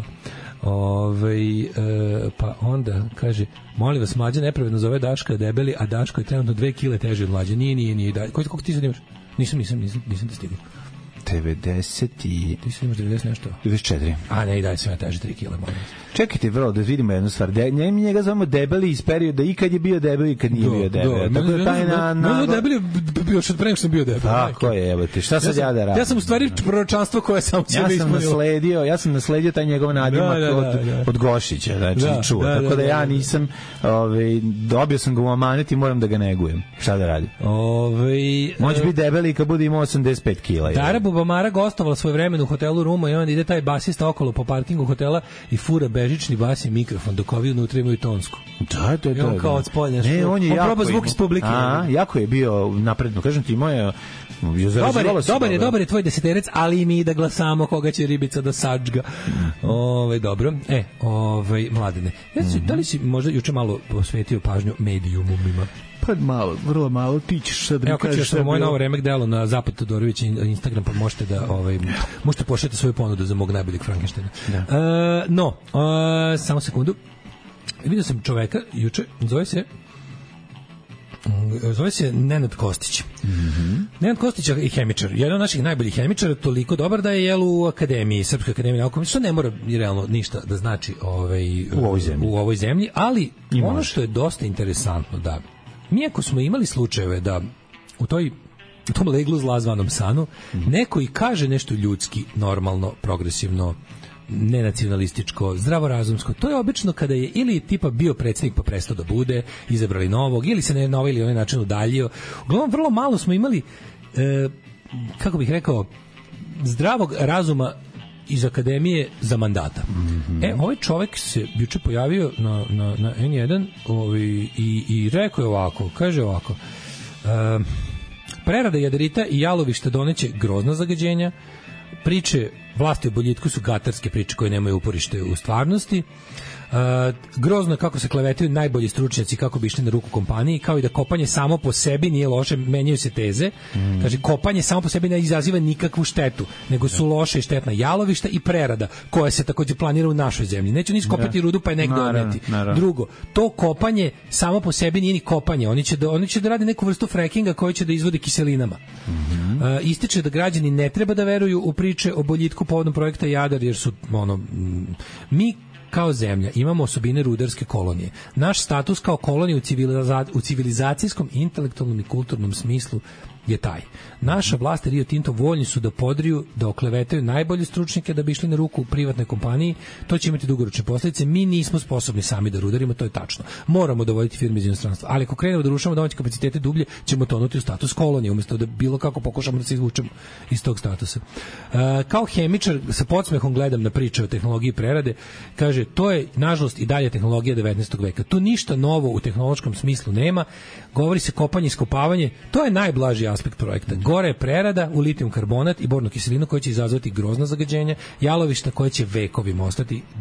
S8: Ove, e, pa onda kaže, molim vas, Mlađa nepravedno zove Daška debeli, a Daško je trenutno dve kile teže od Mlađe. Nije, nije, nije. Da, koliko ti sad imaš? Nisam, nisam, nisam, nisam te stigao.
S7: devedeset i...
S8: Ti sad imaš devedeset nešto?
S7: devedeset četiri.
S8: A ne, daj se ja teže tri kile, molim.
S7: Čekajte, vrlo, da vidimo jednu stvar. De, njemi njega zovemo debeli iz perioda i kad je bio debeli i kad nije do, bio debeli.
S8: Do, tako da taj na... na... Meni debeli bio što pre nego što sam bio debeli.
S7: Tako je, evo te. Šta sad ja da radim?
S8: Ja sam u stvari proročanstvo koje sam sebe
S7: ja sam nasledio, ja sam nasledio taj njegov nadimak da, da, da, od, da. od Gošića, znači da, čuo. Da, tako da, da ja nisam, ovaj, dobio sam ga u amanet i moram da ga negujem. Šta da radim?
S8: Ovaj
S7: Može biti debeli kad bude imao osamdeset pet kila.
S8: Dara Bubamara gostovala svoje vreme u hotelu Ruma i onda ide taj basista okolo po parkingu hotela i fura bežični bas i mikrofon dok ovi unutra imaju tonsku.
S7: Da, da, da.
S8: On kao od spolja.
S7: Ne, on je
S8: on
S7: jako
S8: proba zvuk iz publike.
S7: A, jako je bio napredno. Kažem ti, moje...
S8: Dobar je, dobar je, dobar je tvoj deseterec, ali i mi da glasamo koga će ribica da sačga. Mm. Ove, dobro. E, ove, Mladene, ja si, mm-hmm. da li si možda juče malo posvetio pažnju medijumima?
S7: Pa malo, vrlo malo, ti ćeš sad
S8: mi kažeš što je moje novo remek delo na Zapad Todorović Instagram, pa možete da ovaj, možete pošaljati svoju ponudu za mog najboljeg Frankensteina. Da. E, no, e, samo sekundu. Vidio sam čoveka juče, zove se zove se Nenad Kostić. Mm-hmm. Nenad Kostić je hemičar, jedan od naših najboljih hemičara, toliko dobar da je jel u akademiji, Srpskoj akademiji nauka, što ne mora realno ništa da znači ovaj,
S7: u, ovoj zemlji.
S8: u ovoj zemlji, ali I ono može. Što je dosta interesantno da mi ako smo imali slučajeve da u toj u tom leglu zla zvanom sanu mm-hmm. neko i kaže nešto ljudski, normalno, progresivno, nenacionalističko, zdravorazumsko, to je obično kada je ili tipa bio predsjednik pa prestao da bude, izabrali novog, ili se ne na ovaj ili onaj način udaljio. Uglavnom, vrlo malo smo imali, e, kako bih rekao, zdravog razuma iz akademije za mandata. Mm-hmm. E, ovaj čovjek se juče pojavio na, na, na en jedan ovaj, i, i rekao je ovako, kaže ovako, e, prerada jadarita i jalovišta doneće grozna zagađenja, priče vlasti o boljitku su gatarske priče koje nemaju uporište u stvarnosti. Uh, grozno kako se klevetaju najbolji stručnjaci kako bi išli na ruku kompaniji, kao i da kopanje samo po sebi nije loše, menjaju se teze. Mm. Kaže, kopanje samo po sebi ne izaziva nikakvu štetu, nego su loše i štetna jalovišta i prerada, koja se takođe planira u našoj zemlji. Neće ni skopati rudu pa je negde odneti. Drugo, to kopanje samo po sebi nije ni kopanje. Oni će da, oni će da rade neku vrstu frekinga koji će da izvodi kiselinama. Mm-hmm. Uh, ističe da građani ne treba da veruju u priče o boljitku povodom projekta Jadar, jer su ono, mi kao zemlja imamo osobine rudarske kolonije. Naš status kao kolonije u, civiliza- u civilizacijskom, intelektualnom i kulturnom smislu je taj. Naša vlast i Rio Tinto voljni su da podriju, da oklevetaju najbolje stručnjake da bi išli na ruku u privatnoj kompaniji. To će imati dugoročne posljedice. Mi nismo sposobni sami da rudarimo, to je tačno. Moramo dovoditi firme iz inostranstva. Ali ako krenemo da rušamo domaće kapacitete dublje, ćemo tonuti u status kolonije, umjesto da bilo kako pokušamo da se izvučemo iz tog statusa. Uh, kao hemičar sa podsmehom gledam na priče o tehnologiji prerade. Kaže, to je nažalost i dalje tehnologija devetnaestog veka. Tu ništa novo u tehnološkom smislu nema. Govori se kopanje i iskopavanje. To je najblaži aspekt projekta. Gore je prerada u litijum karbonat i bornu kiselinu koja će izazvati grozna zagađenja, jalovišta koje će vekovima ostati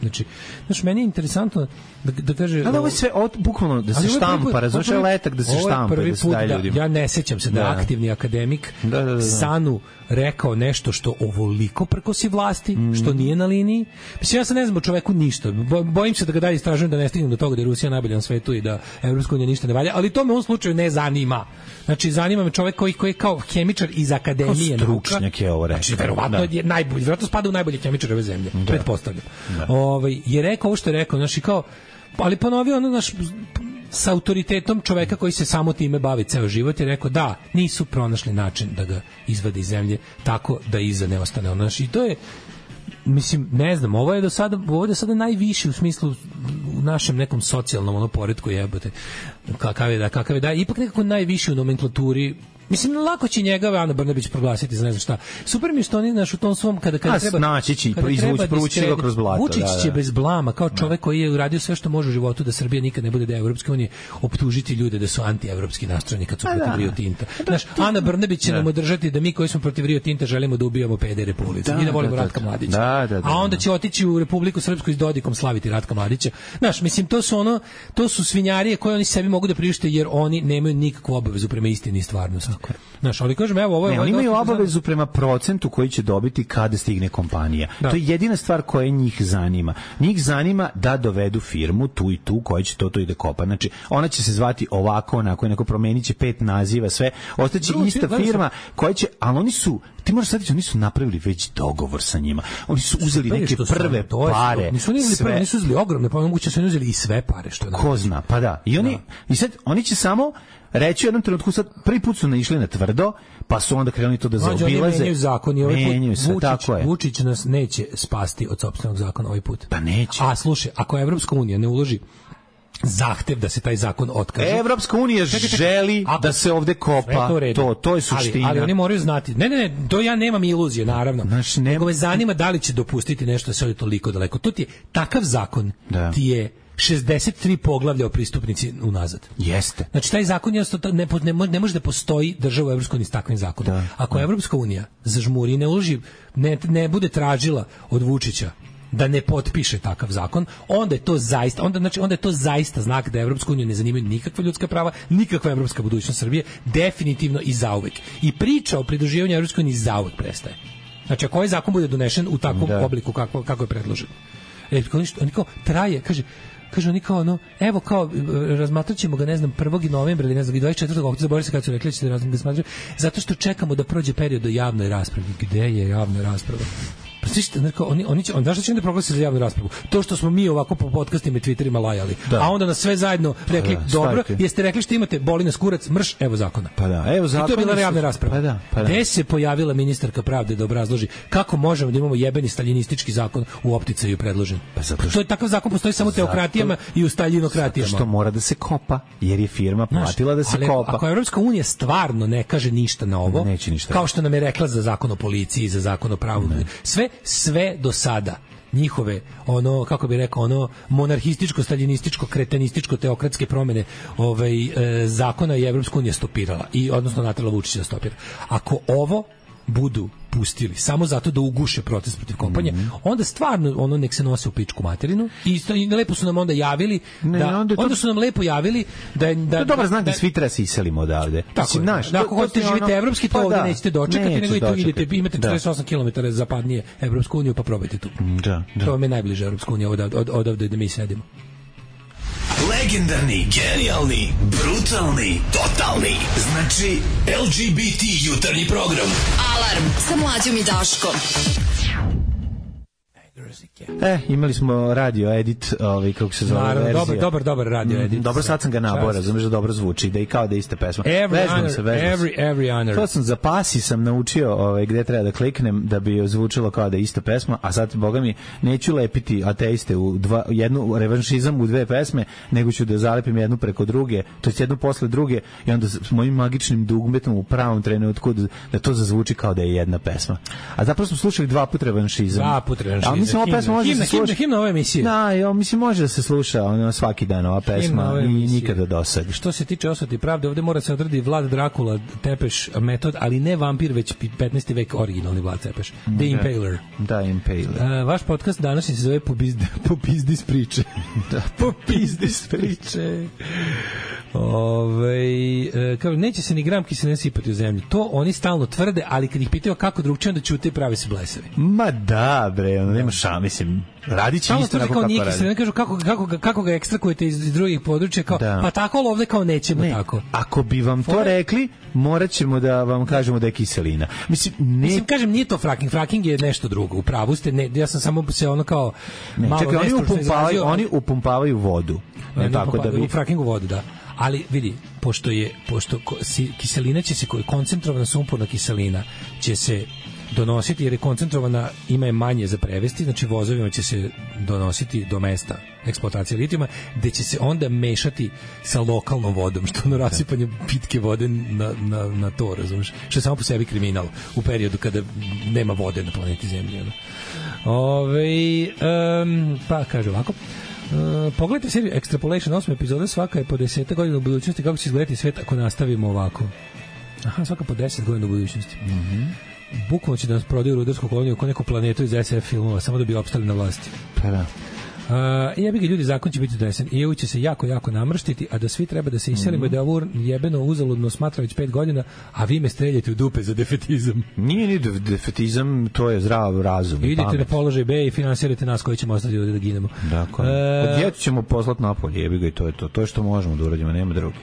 S8: Znači, znači meni je interesantno da, da kaže...
S7: Ali ovo je sve od, bukvalno da se štampa, razumiješ, je letak da se štampa i da se daje ljudima.
S8: Ja ne sećam se da, da aktivni akademik
S7: da, da, da, da.
S8: Sanu rekao nešto što ovoliko prkosi vlasti, mm. što nije na liniji. Mislim, ja sad ne znam o čoveku ništa. Bojim se da ga dalje istražujem da ne stignem do toga da je Rusija najbolja na svetu i da Evropska unija ništa ne valja, ali to me u ovom slučaju ne zanima. Znači, zanima me čovek koji, koji je kao hemičar iz akademije nauka.
S7: Stručnjak je ovo rekao.
S8: Znači, verovatno da. je najbolji, verovatno spada u najbolje hemičare ove zemlje, da. pretpostavljam. Da. Ovaj, je rekao ovo što je rekao, znači kao, ali ponovio ono, naš sa autoritetom čoveka koji se samo time bavi ceo život, je rekao da nisu pronašli način da ga izvade iz zemlje tako da iza ne ostane ono. I to je, mislim, ne znam, ovo je do sada, ovo je do sada najviši u smislu u našem nekom socijalnom ono poretku jebote. Kakav je da, kakav je da, ipak nekako najviši u nomenklaturi. Mislim, lako će njega Ana Brnabić proglasiti za ne znam šta. Super mi je što oni naš u tom svom kada kada
S7: A,
S8: treba
S7: naći će i proizvući provući ga kroz blato.
S8: Vučić
S7: da, da.
S8: će bez blama kao čovek koji je uradio sve što može u životu da Srbija nikad ne bude deo Evropske unije, optužiti ljude da su antievropski nastrojeni kad su protiv da. Rio Tinta. Znaš, Ana Brnabić će da. nam održati da mi koji smo protiv Rio Tinta želimo da ubijamo pedere po ulici i da volimo da, Ratka Mladića.
S7: Da, da, da,
S8: a onda će otići u Republiku Srpsku i s Dodikom slaviti Ratka Mladića. Znaš, mislim, to su ono, to su svinjarije koje oni sebi mogu da priušte jer oni nemaju nikakvu obavezu prema istini i stvarnosti. Znaš, ali kažem, evo, ovo je...
S7: Ne, oni imaju obavezu prema procentu koji će dobiti kada stigne kompanija. Da. To je jedina stvar koja njih zanima. Njih zanima da dovedu firmu tu i tu koja će to to i da kopa. Znači, ona će se zvati ovako, onako, neko promenit će pet naziva, sve. Ostaće
S8: Drugi,
S7: ista firma koja će... Ali oni su... Ti možeš shvatiti, oni su napravili već dogovor sa njima. Oni su uzeli
S8: Super,
S7: neke prve
S8: to je,
S7: pare.
S8: Nisu oni uzeli prve, nisu uzeli ogromne, pa moguće su oni uzeli i sve pare. Što je
S7: Ko zna, pa da. I, oni, da. I sad, oni će samo... reći u jednom trenutku, sad prvi put su naišli na tvrdo, pa su onda krenuli to da zaobilaze.
S8: Oni menjaju zakon i ovaj put
S7: se,
S8: Vučić,
S7: tako je.
S8: Vučić nas neće spasti od sopstvenog zakona ovaj put.
S7: Pa neće.
S8: A slušaj, ako Evropska unija ne uloži zahtev da se taj zakon otkaže.
S7: Evropska unija želi ako, da se ovde kopa. To, to, to je suština.
S8: Ali, ali oni moraju znati. Ne, ne, ne, to ja nemam iluzije, naravno. Naš, nema... Nego me zanima da li će dopustiti nešto da se ode toliko daleko. To ti je, takav zakon da. ti je šezdeset tri poglavlja o pristupnici unazad.
S7: Jeste.
S8: Znači, taj zakon je ne, ne, ne može da postoji država u Evropskoj uniji s takvim zakonom. Da. Ako da. Evropska unija zažmuri, ne uloži, ne, ne bude tražila od Vučića da ne potpiše takav zakon, onda je to zaista, onda znači onda je to zaista znak da Evropsku uniju ne zanimaju nikakva ljudska prava, nikakva evropska budućnost Srbije, definitivno i zauvek. I priča o pridruživanju Evropskoj uniji zauvek prestaje. Znači, ako ovaj zakon bude donešen u takvom da. obliku kako, kako je predložen. Jer oni kao traje, kaže, kaže oni kao ono, evo kao razmatrat ćemo ga, ne znam, prvog novembra ili ne znam, dvadeset četvrtog oktobra, zaboravim se kad su rekli da ćete razmatrati, zato što čekamo da prođe period do javnoj raspravi. Gde je javna rasprava? Pa svište, oni, oni će, on, znaš što će onda proglasiti za javnu raspravu? To što smo mi ovako po podcastima i Twitterima lajali. Da. A onda nas sve zajedno rekli, da, dobro, stavite. Jeste rekli što imate, boli nas kurac, mrš, evo zakona.
S7: Pa da, evo zakona.
S8: I to je bila javna rasprava.
S7: Pa da, pa da.
S8: Gde se pojavila ministarka pravde da obrazloži kako možemo da imamo jebeni staljinistički zakon u opticaju predložen? Pa zato što, to je takav zakon postoji samo u teokratijama i u staljinokratijama.
S7: Zato što mora da se kopa, jer je firma platila da se
S8: ali,
S7: kopa.
S8: Ako Evropska unija stvarno ne kaže ništa na ovo,
S7: neće ništa.
S8: Kao što nam je rekla za zakon o policiji, za zakon o pravu, sve, sve do sada njihove ono kako bi rekao ono monarhističko, staljinističko, kretenističko, teokratske promene ovaj e, zakona i Evropska unija stopirala i odnosno naterala Vučića da stopira. Ako ovo budu pustili samo zato da uguše protest protiv kompanije, mm -hmm. onda stvarno ono nek se nose u pičku materinu i, i lepo su nam onda javili ne, da, onda, onda su nam lepo javili da da
S7: to dobro znak da,
S8: da
S7: svi treba se iselimo odavde.
S8: Tako je, naš, da, ako hoćete živite ono, evropski, to pa ovdje da, nećete dočekati, nego i tu idete, imate četrdeset osam kilometara zapadnije Evropsku uniju, pa probajte tu.
S7: Da, da.
S8: To vam je najbliže Evropska unija odavde, od, odavde da mi sedimo.
S12: Legendarni, genijalni, brutalni, totalni. Znači, L G B T jutarnji program.
S4: Alarm sa Mlađom i Daškom.
S7: E, imali smo radio edit, ovaj kako se zove
S8: Naravno,
S7: verzija.
S8: Dobar, dobar, dobar radio edit.
S7: Mm, dobro, sad sam ga nabora, razumeš da dobro zvuči, da i kao da iste pesma.
S8: Every honor, se, every, every honor.
S7: To sam za pasi sam naučio ovaj, gde treba da kliknem da bi zvučilo kao da je ista pesma, a sad, boga mi, neću lepiti ateiste u dva, jednu revanšizam u dve pesme, nego ću da zalepim jednu preko druge, to je jednu posle druge i onda s mojim magičnim dugmetom u pravom trenutku da, da to zazvuči kao da je jedna pesma. A zapravo smo slušali dva puta revanšizam.
S8: Dva puta revanšizam.
S7: A mislim, ova pesma može
S8: himna,
S7: se sluša.
S8: Himna, himna ove emisije.
S7: Da, jo, mislim, može da se sluša ono, svaki dan ova pesma i nikada dosadi.
S8: Što se tiče osvete i pravde, ovde mora se odredi Vlad Drakula Tepeš metod, ali ne vampir, već petnaesti vek originalni Vlad Tepeš. The
S7: Da.
S8: Impaler.
S7: Da, Impaler.
S8: Uh, vaš podcast danas se zove Popizdi, popizdi s priče.
S7: Da,
S8: popizdi s priče. Ove, e, kao, neće se ni gram kiseline sipati u zemlju. To oni stalno tvrde, ali kad ih pitaju kako drugčije, onda ćute i prave se blesavi.
S7: Ma da, bre, ono, nema ša, mislim, radit će isto
S8: tako kako radi. Ne kažu kako, kako, ga, kako ga ekstrakujete iz, iz drugih područja, kao, da. Pa tako, ali ovde kao nećemo ne, tako.
S7: Ako bi vam to Fore... rekli, morat ćemo da vam kažemo da je kiselina. Mislim, ne...
S8: Mislim, kažem, nije to fracking. Fracking je nešto drugo. U pravu ste, ne, ja sam samo se ono kao
S7: ne,
S8: malo
S7: čekaj, oni upumpavaju,
S8: izrazio,
S7: oni upumpavaju vodu. Ne, tako da bi...
S8: U frackingu vodu, da. Ali vidi, pošto je pošto kiselina će se koncentrovana sumporna kiselina će se donositi jer je koncentrovana, ima je manje za prevesti, znači vozovima će se donositi do mesta eksploatacije litijuma, gde će se onda mešati sa lokalnom vodom, što ono rasipanje pitke vode na, na, na to, razumiješ? Što je samo po sebi kriminal u periodu kada nema vode na planeti Zemlji. Ono. Ove, um, pa kaže ovako, Uh, pogledajte seriju Extrapolation, osma epizoda, svaka je po deseta godina u budućnosti, kako će izgledati svet ako nastavimo ovako. Aha, svaka po deset godina u budućnosti.
S7: Mm-hmm.
S8: Bukvalno će da nas prodaju rudarsku koloniju kao neku planetu iz S F filmova, samo da bi opstali na vlasti.
S7: Pa da.
S8: Uh, jebi ga ljudi, zakon će biti donesen i E U će se jako, jako namrštiti, a da svi treba da se iselimo, mm-hmm. da ovo jebeno uzaludno smatra već pet godina, a vi me streljate u dupe za defetizam.
S7: Nije ni defetizam, to je zdrav razum.
S8: Idite
S7: pamet.
S8: na položaj B i finansirate nas koji ćemo ostati ovde da ginemo.
S7: Dakle, uh, djecu ćemo poslati napolje, jebi ga i to je to. To je što možemo da uradimo, nema drugi.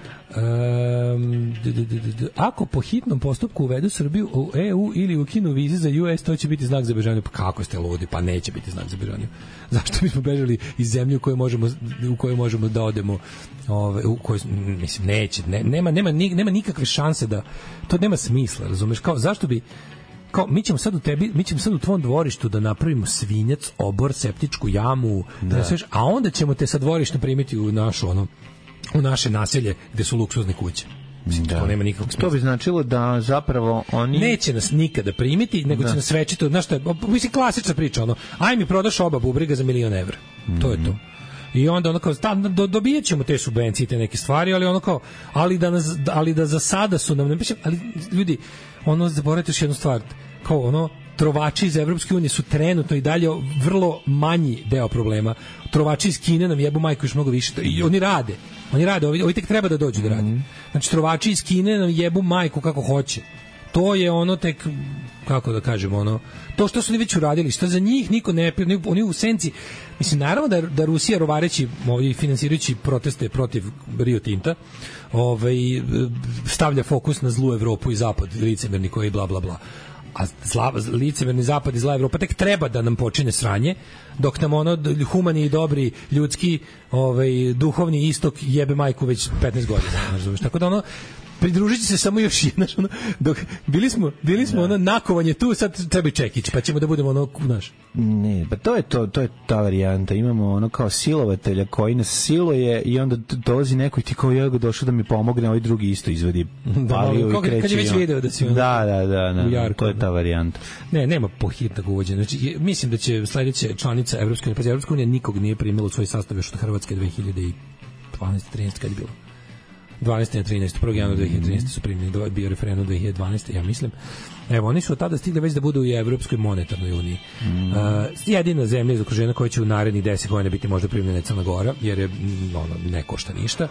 S8: Um, d, d, d, d, ako po hitnom postupku uvedu Srbiju u E U ili ukinu vize za U S, to će biti znak za bežanju. Pa kako ste ludi? Pa neće biti znak za bežanju. Zašto bismo bežali iz zemlje u kojoj možemo, u kojoj možemo da odemo, ove, u kojoj, mislim, neće, ne, nema, nema, nema nikakve šanse da, to nema smisla, razumeš? Kao, zašto bi, kao, mi ćemo sad u tebi, mi ćemo sad u tvom dvorištu da napravimo svinjac, obor, septičku jamu, da. Da, a onda ćemo te sa dvorišta primiti u našu, ono, u naše naselje gde su luksuzne kuće. Mislim, da. To nema nikakvog smisla.
S7: To bi značilo da zapravo oni...
S8: Neće nas nikada primiti, nego da. Će nas večito, znaš šta je, mislim, klasična priča, ono, aj mi prodaš oba bubriga za milion evra. Mm-hmm. To je to. I onda ono kao, do, dobijat ćemo te subvencije, te neke stvari, ali ono kao, ali da, nas, ali da za sada su nam, ne pišem, ali ljudi, ono, zaboravite još jednu stvar, kao ono, trovači iz Evropske unije su trenutno i dalje vrlo manji deo problema. Trovači iz Kine nam jebu majku još mnogo više. I oni rade. Oni rade, ovi, ovi tek treba da dođu da rade. Znači, trovači iz Kine nam jebu majku kako hoće. To je ono tek, kako da kažemo, ono, to što su oni već uradili, što za njih niko ne, oni u senci, mislim, naravno da, da Rusija rovareći i finansirajući proteste protiv Rio Tinta, ovaj, stavlja fokus na zlu Evropu i Zapad, licemerni koji bla bla bla. A zla, licemerni zapad i zla Evropa tek treba da nam počine sranje, dok nam ono humani i dobri ljudski ovaj, duhovni istok jebe majku već petnaest godina. Znaš, tako da ono, pridružit će se samo još jedna, ono, dok bili smo, bili smo ono nakovanje tu, sad treba i čekić, pa ćemo da budemo ono, znaš.
S7: Ne, pa to je to, to je ta varijanta. Imamo ono kao silovatelja koji nas siluje i onda dolazi neko i ti kao ja ga došao da mi pomogne, ovaj drugi isto izvadi paliju i kreće.
S8: Kad je već video da si ono,
S7: da, da, da, da,
S8: jarku,
S7: to je ta varijanta.
S8: Ne, nema pohitnog uvođenja. Znači, mislim da će sledeća članica Evropske unije, pa Evropska unija nikog nije primila u svoj sastav još od Hrvatske dve hiljade dvanaeste trinaeste kad je bilo. dvanaeste na trinaeste prvog januara dve hiljade trinaeste su primljeni, bio referendum dve hiljade dvanaeste ja mislim. Evo, oni su od tada stigli već da budu u Evropskoj monetarnoj uniji. Mm. Uh, jedina zemlja iz okruženja koja će u narednih deset godina biti možda primljena Crna Gora, jer je, ono, ne košta ništa.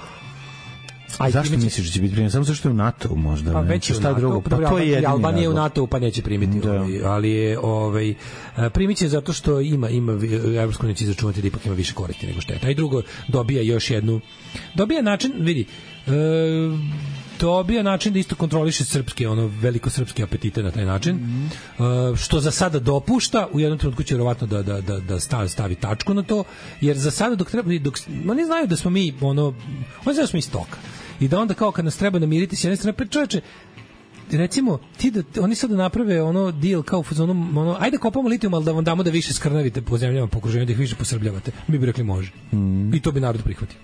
S7: A zašto će... misliš da će biti primljena? Samo zašto je u NATO možda?
S8: Pa već je u NATO, drugo? Pa to je jedini Albanija je u NATO, pa neće primiti. Da. Ovaj, ali je, ovaj, primit će zato što ima, ima Evropska unija će izračunati da ipak ima više koristi nego šteta. A i drugo, dobija još jednu, dobija način, vidi, e, dobija način da isto kontroliše srpske, ono, veliko srpske apetite na taj način, mm -hmm. uh, što za sada dopušta, u jednom trenutku će vjerovatno da, da, da, da stavi, stavi tačku na to, jer za sada dok treba, dok, oni znaju da smo mi, ono, oni znaju da smo iz toka. I da onda kao kad nas treba namiriti s jedne strane, pre čoveče, recimo, ti da, oni sad da naprave ono deal kao ono, ono, ajde kopamo litijum, ali da vam damo da više skrnavite po zemljama, po okruženju, da ih više posrbljavate. Mi bi rekli može. Mm. I to bi narod prihvatio.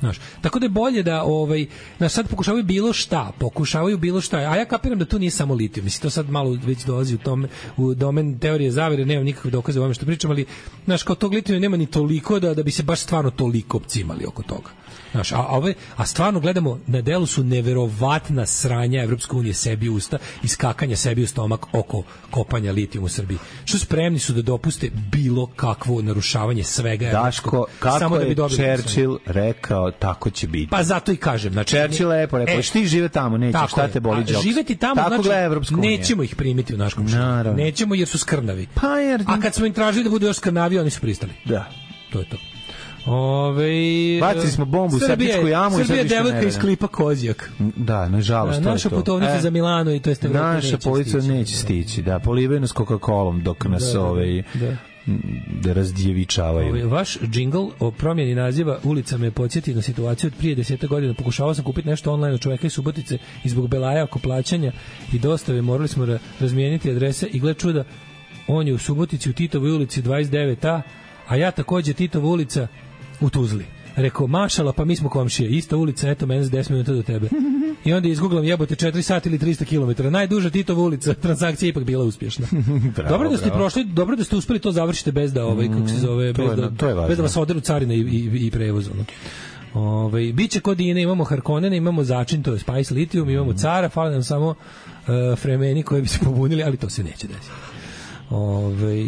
S8: Znaš, tako da je bolje da ovaj na sad pokušavaju bilo šta, pokušavaju bilo šta. A ja kapiram da to nije samo litijum. Mislim to sad malo već dolazi u tome u domen teorije zavere, nema nikakvih dokaza o ovome što pričam, ali znaš, kao tog litijuma nema ni toliko da da bi se baš stvarno toliko opcimali oko toga. Znaš, a, a, ove, a stvarno gledamo, na delu su neverovatna sranja Evropske unije sebi u usta i skakanja sebi u stomak oko kopanja litijuma u Srbiji. Što spremni su da dopuste bilo kakvo narušavanje svega
S7: Daško, kako samo da bi dobili Churchill rekao, tako će biti.
S8: Pa zato i kažem. Znači,
S7: Churchill lepo rekao, e, ti žive tamo, nećeš, šta te boli džoks.
S8: Živeti tamo, tako znači, nećemo ih primiti u naš komšiju. Nećemo jer su skrnavi.
S7: Pa jer...
S8: A kad smo im tražili da budu još skrnavi, oni su pristali.
S7: Da.
S8: To je to. Ove,
S7: bacili smo bombu u septičku jamu i sad više ne.
S8: Srbija devojka iz klipa Kozjak.
S7: Da, nažalost, to je
S8: naša
S7: to.
S8: putovnica e, za Milano i to jeste
S7: naša policija neće stići, da, polivaju nas Coca-Colom dok nas da, ovaj da, da razdjevičavaju.
S8: Ove, vaš džingl o promjeni naziva ulica me podsjeti na situaciju od prije deseta godina. Pokušavao sam kupiti nešto online od čoveka iz Subotice i zbog belaja oko plaćanja i dostave morali smo ra, razmijeniti adrese i gled čuda, on je u Subotici u Titovoj ulici dvadeset devet a, a ja takođe Titova ulica u Tuzli. Rekao, mašala, pa mi smo komšije. Ista ulica, eto, mene za deset minuta do tebe. I onda izgooglam, jebote, četiri sata ili trista kilometara. Najduža Titova ulica, transakcija ipak bila uspješna. Bravo, dobro da ste bravo. prošli, dobro da ste uspeli to završiti bez da, ovaj, kako se zove, bez, da, je bez da vas oderu carina i, i, i prevoz. Ono. Ovaj, biće kodine, imamo Harkonnene, imamo začin, to je Spice Lithium, imamo cara, fali nam samo uh, fremeni koji bi se pobunili, ali to se neće desiti. Ovaj,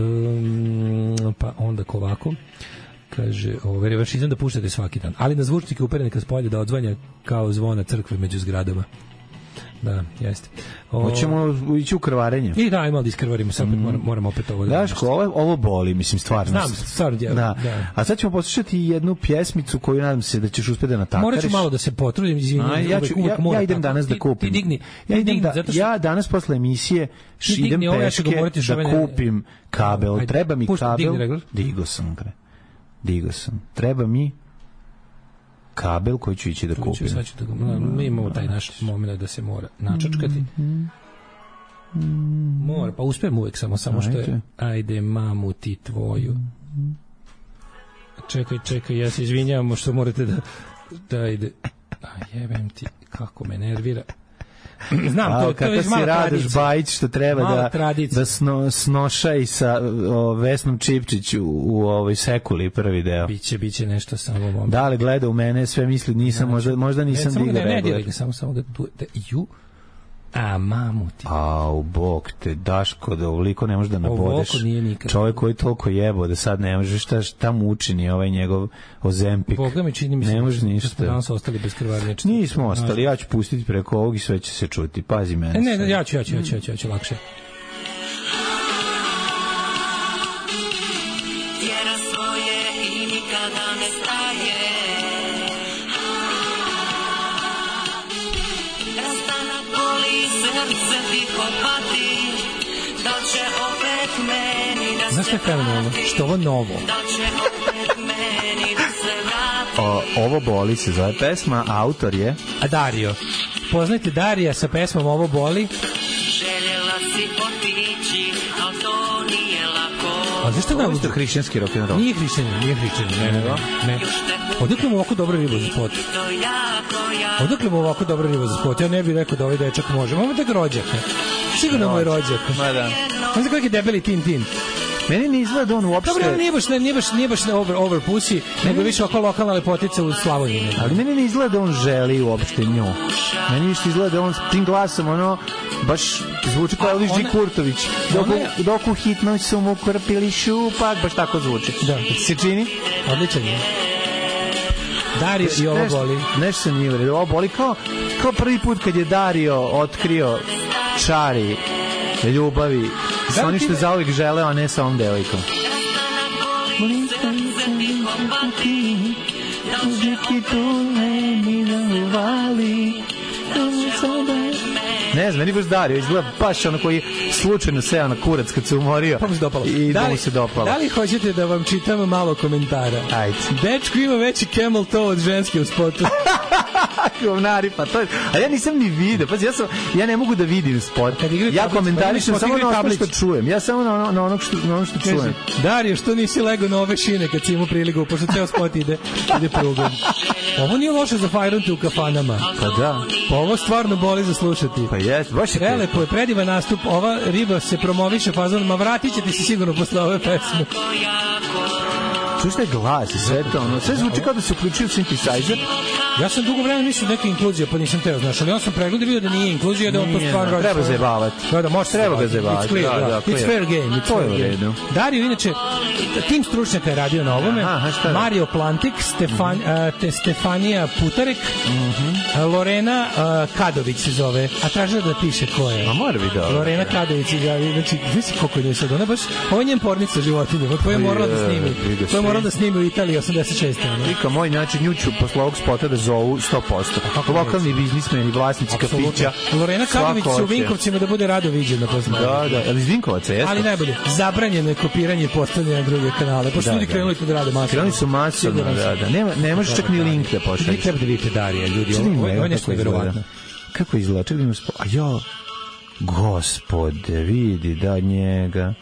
S8: um, pa onda ovako. Kaže, ovaj revanšizam da puštate svaki dan, ali na zvučnike uperene ka spolje da odzvanja kao zvona crkve među zgradama. Da, jeste. O...
S7: Hoćemo ići u krvarenje.
S8: I da, imali da iskrvarimo, sad mm. moram, moram opet ovo da...
S7: Daško, ovo, ovo boli, mislim, stvarno.
S8: Znam, stvarno, da.
S7: da. A sad ćemo poslušati jednu pjesmicu koju nadam se da ćeš uspjeti da natakariš.
S8: Morat ću malo da se potrudim, izvinjam.
S7: Ja, ću, ja, ja idem danas da kupim.
S8: Ti, ti digni,
S7: ja, idem
S8: digni,
S7: da,
S8: zato što...
S7: ja danas posle emisije š, idem peške da kupim kabel. Ajde, treba mi pušta, kabel. Digo sam, gre. Digo sam. Treba mi kabel koji ću ići da tu kupim.
S8: Ću, ću da, mi imamo taj naš moment da se mora načačkati. Mora, pa uspijem uvek samo, samo što je ajde mamu ti tvoju. Čekaj, čekaj, ja se izvinjavam što morate da da ide. A jebem ti, kako me nervira. Znam, to, to je
S7: malo Radoš Bajić što treba
S8: malo
S7: da,
S8: tradicija.
S7: da sno, snoša i sa o, Vesnom Čipčić u, u ovoj Sekuli prvi deo.
S8: Biće, biće nešto samo moment.
S7: Da li gleda u mene, sve misli nisam, znači, možda, možda nisam
S8: digao
S7: regler.
S8: Ne, ne, ne, samo, samo da, da ju a mamu ti.
S7: Au, bog te, Daško, da ovoliko ne možeš da nabodeš. Čovjek koji toliko jebo da sad ne možeš, šta, šta mu učini ovaj njegov Ozempik.
S8: Boga mi čini mi se
S7: ne može
S8: da
S7: ništa.
S8: smo danas ostali bez krvarnjača.
S7: Nismo ostali, ja ću pustiti preko ovog i sve će se čuti. Pazi mene.
S8: Ne, ne, ja ću, ja ću, ja ću, ja ću, ja ću lakše.
S13: Tjera svoje i nikada ne staje.
S8: Znaš šta je fenomenalno? Što ovo novo?
S7: O, ovo boli se zove pesma, autor je
S8: a Dario. Poznajte Darija sa pesmom Ovo boli.
S13: Željela si otići, ali to nije lako.
S8: A zašto
S7: ovo je hrišćanski rock and roll?
S8: Nije hrišćanin, nije hrišćanin, ne, ne, ne. Odakle mu ovako dobro ribo za spot? Odakle mu ovako dobro ribo za spot? Ja ne bih rekao da ovaj dečak može. Ovo je tek rođak. Sigurno mu je rođak.
S7: Ma da.
S8: On je debeli tin tin.
S7: Meni ne izgleda da on uopšte...
S8: Dobro, nije baš, nije baš, nije baš over, over pussy, nego više oko lokalna lepotica u Slavoniji.
S7: Ali meni ne izgleda da on želi uopšte nju. Meni više izgleda da on tim glasom, ono, baš zvuči kao Elvis G. Kurtović. Dok, je... dok u hitnoć su mu krpili šupak, baš tako zvuči.
S8: Da.
S7: Se čini?
S8: Odličan je. Dario i ovo boli.
S7: Nešto se nije uredio. Ovo boli kao, kao prvi put kad je Dario otkrio čari ljubavi sa onim što je zauvijek želeo, a ne sa ovom devojkom. Ne znam, meni baš Dario izgleda baš ono koji slučajno seo na kurac kad se umorio
S8: pa mu se dopalo.
S7: I
S8: da,
S7: da
S8: li,
S7: mu se dopalo.
S8: Da li hoćete da vam čitam malo komentara?
S7: Ajde.
S8: Dečko ima veći camel toe od ženske u spotu.
S7: govnari, pa to je, a ja nisam ni video, pa ja sam, ja ne mogu da vidim spot, ja komentarišem samo na ono što čujem, ja samo na ono, na ono što, na ono što čujem.
S8: Dario, što nisi lego na ove šine kad si imao priliku, pošto ceo spot ide, ide prugom. Ovo nije loše za fajrunte u kafanama.
S7: Pa da.
S8: Pa ovo stvarno boli za slušati.
S7: Pa jest, baš je
S8: prelepo je, predivan nastup, ova riba se promoviše fazon, ma vratit će ti se sigurno posle ove pesme.
S7: Čuš taj glas i sve to, ono, sve zvuči kao da se uključio synthesizer.
S8: Ja sam dugo vremena mislio neka inkluzija, pa nisam teo, znaš, ali on sam pregled vidio da nije inkluzija, da on to stvarno radi.
S7: Treba zajebavati.
S8: Da, da, može
S7: treba ga zajebavati.
S8: It's clear, da, da, it's fair game. It's
S7: to je u redu.
S8: Dario, inače, tim stručnjaka je radio na ovome.
S7: Aha,
S8: Mario Plantik, Stefan, mm -hmm. uh, te Stefanija Putarek, mm -hmm. uh, Lorena uh, Kadović se zove, a tražila da piše ko je.
S7: A mora bi da.
S8: Lorena Kadović, znači, visi koliko je sad, ona baš, ovo je njen pornica životinja, koja je morala da snimi, koja je morala da snimi u Italiji osamdeset šeste.
S7: Vika, moj način njuću posle ovog spota da zovu sto posto. Lokalni biznismeni, vlasnici kafića.
S8: Lorena Kadović se u Vinkovcima da bude rado viđena.
S7: Da, da, ali iz Vinkovaca jeste.
S8: Ali najbolje, zabranjeno je kopiranje i postavljanje na druge kanale, pošto ljudi krenuli to da rade masovno.
S7: Krenuli su masovno, da, da. Nema, ne možeš čak ni link da pošalješ.
S8: Vi treba da vidite Darija, ljudi, ovo je nešto neverovatno.
S7: Kako izgleda? Čekaj, imamo spo... A jo, gospode, vidi da njega...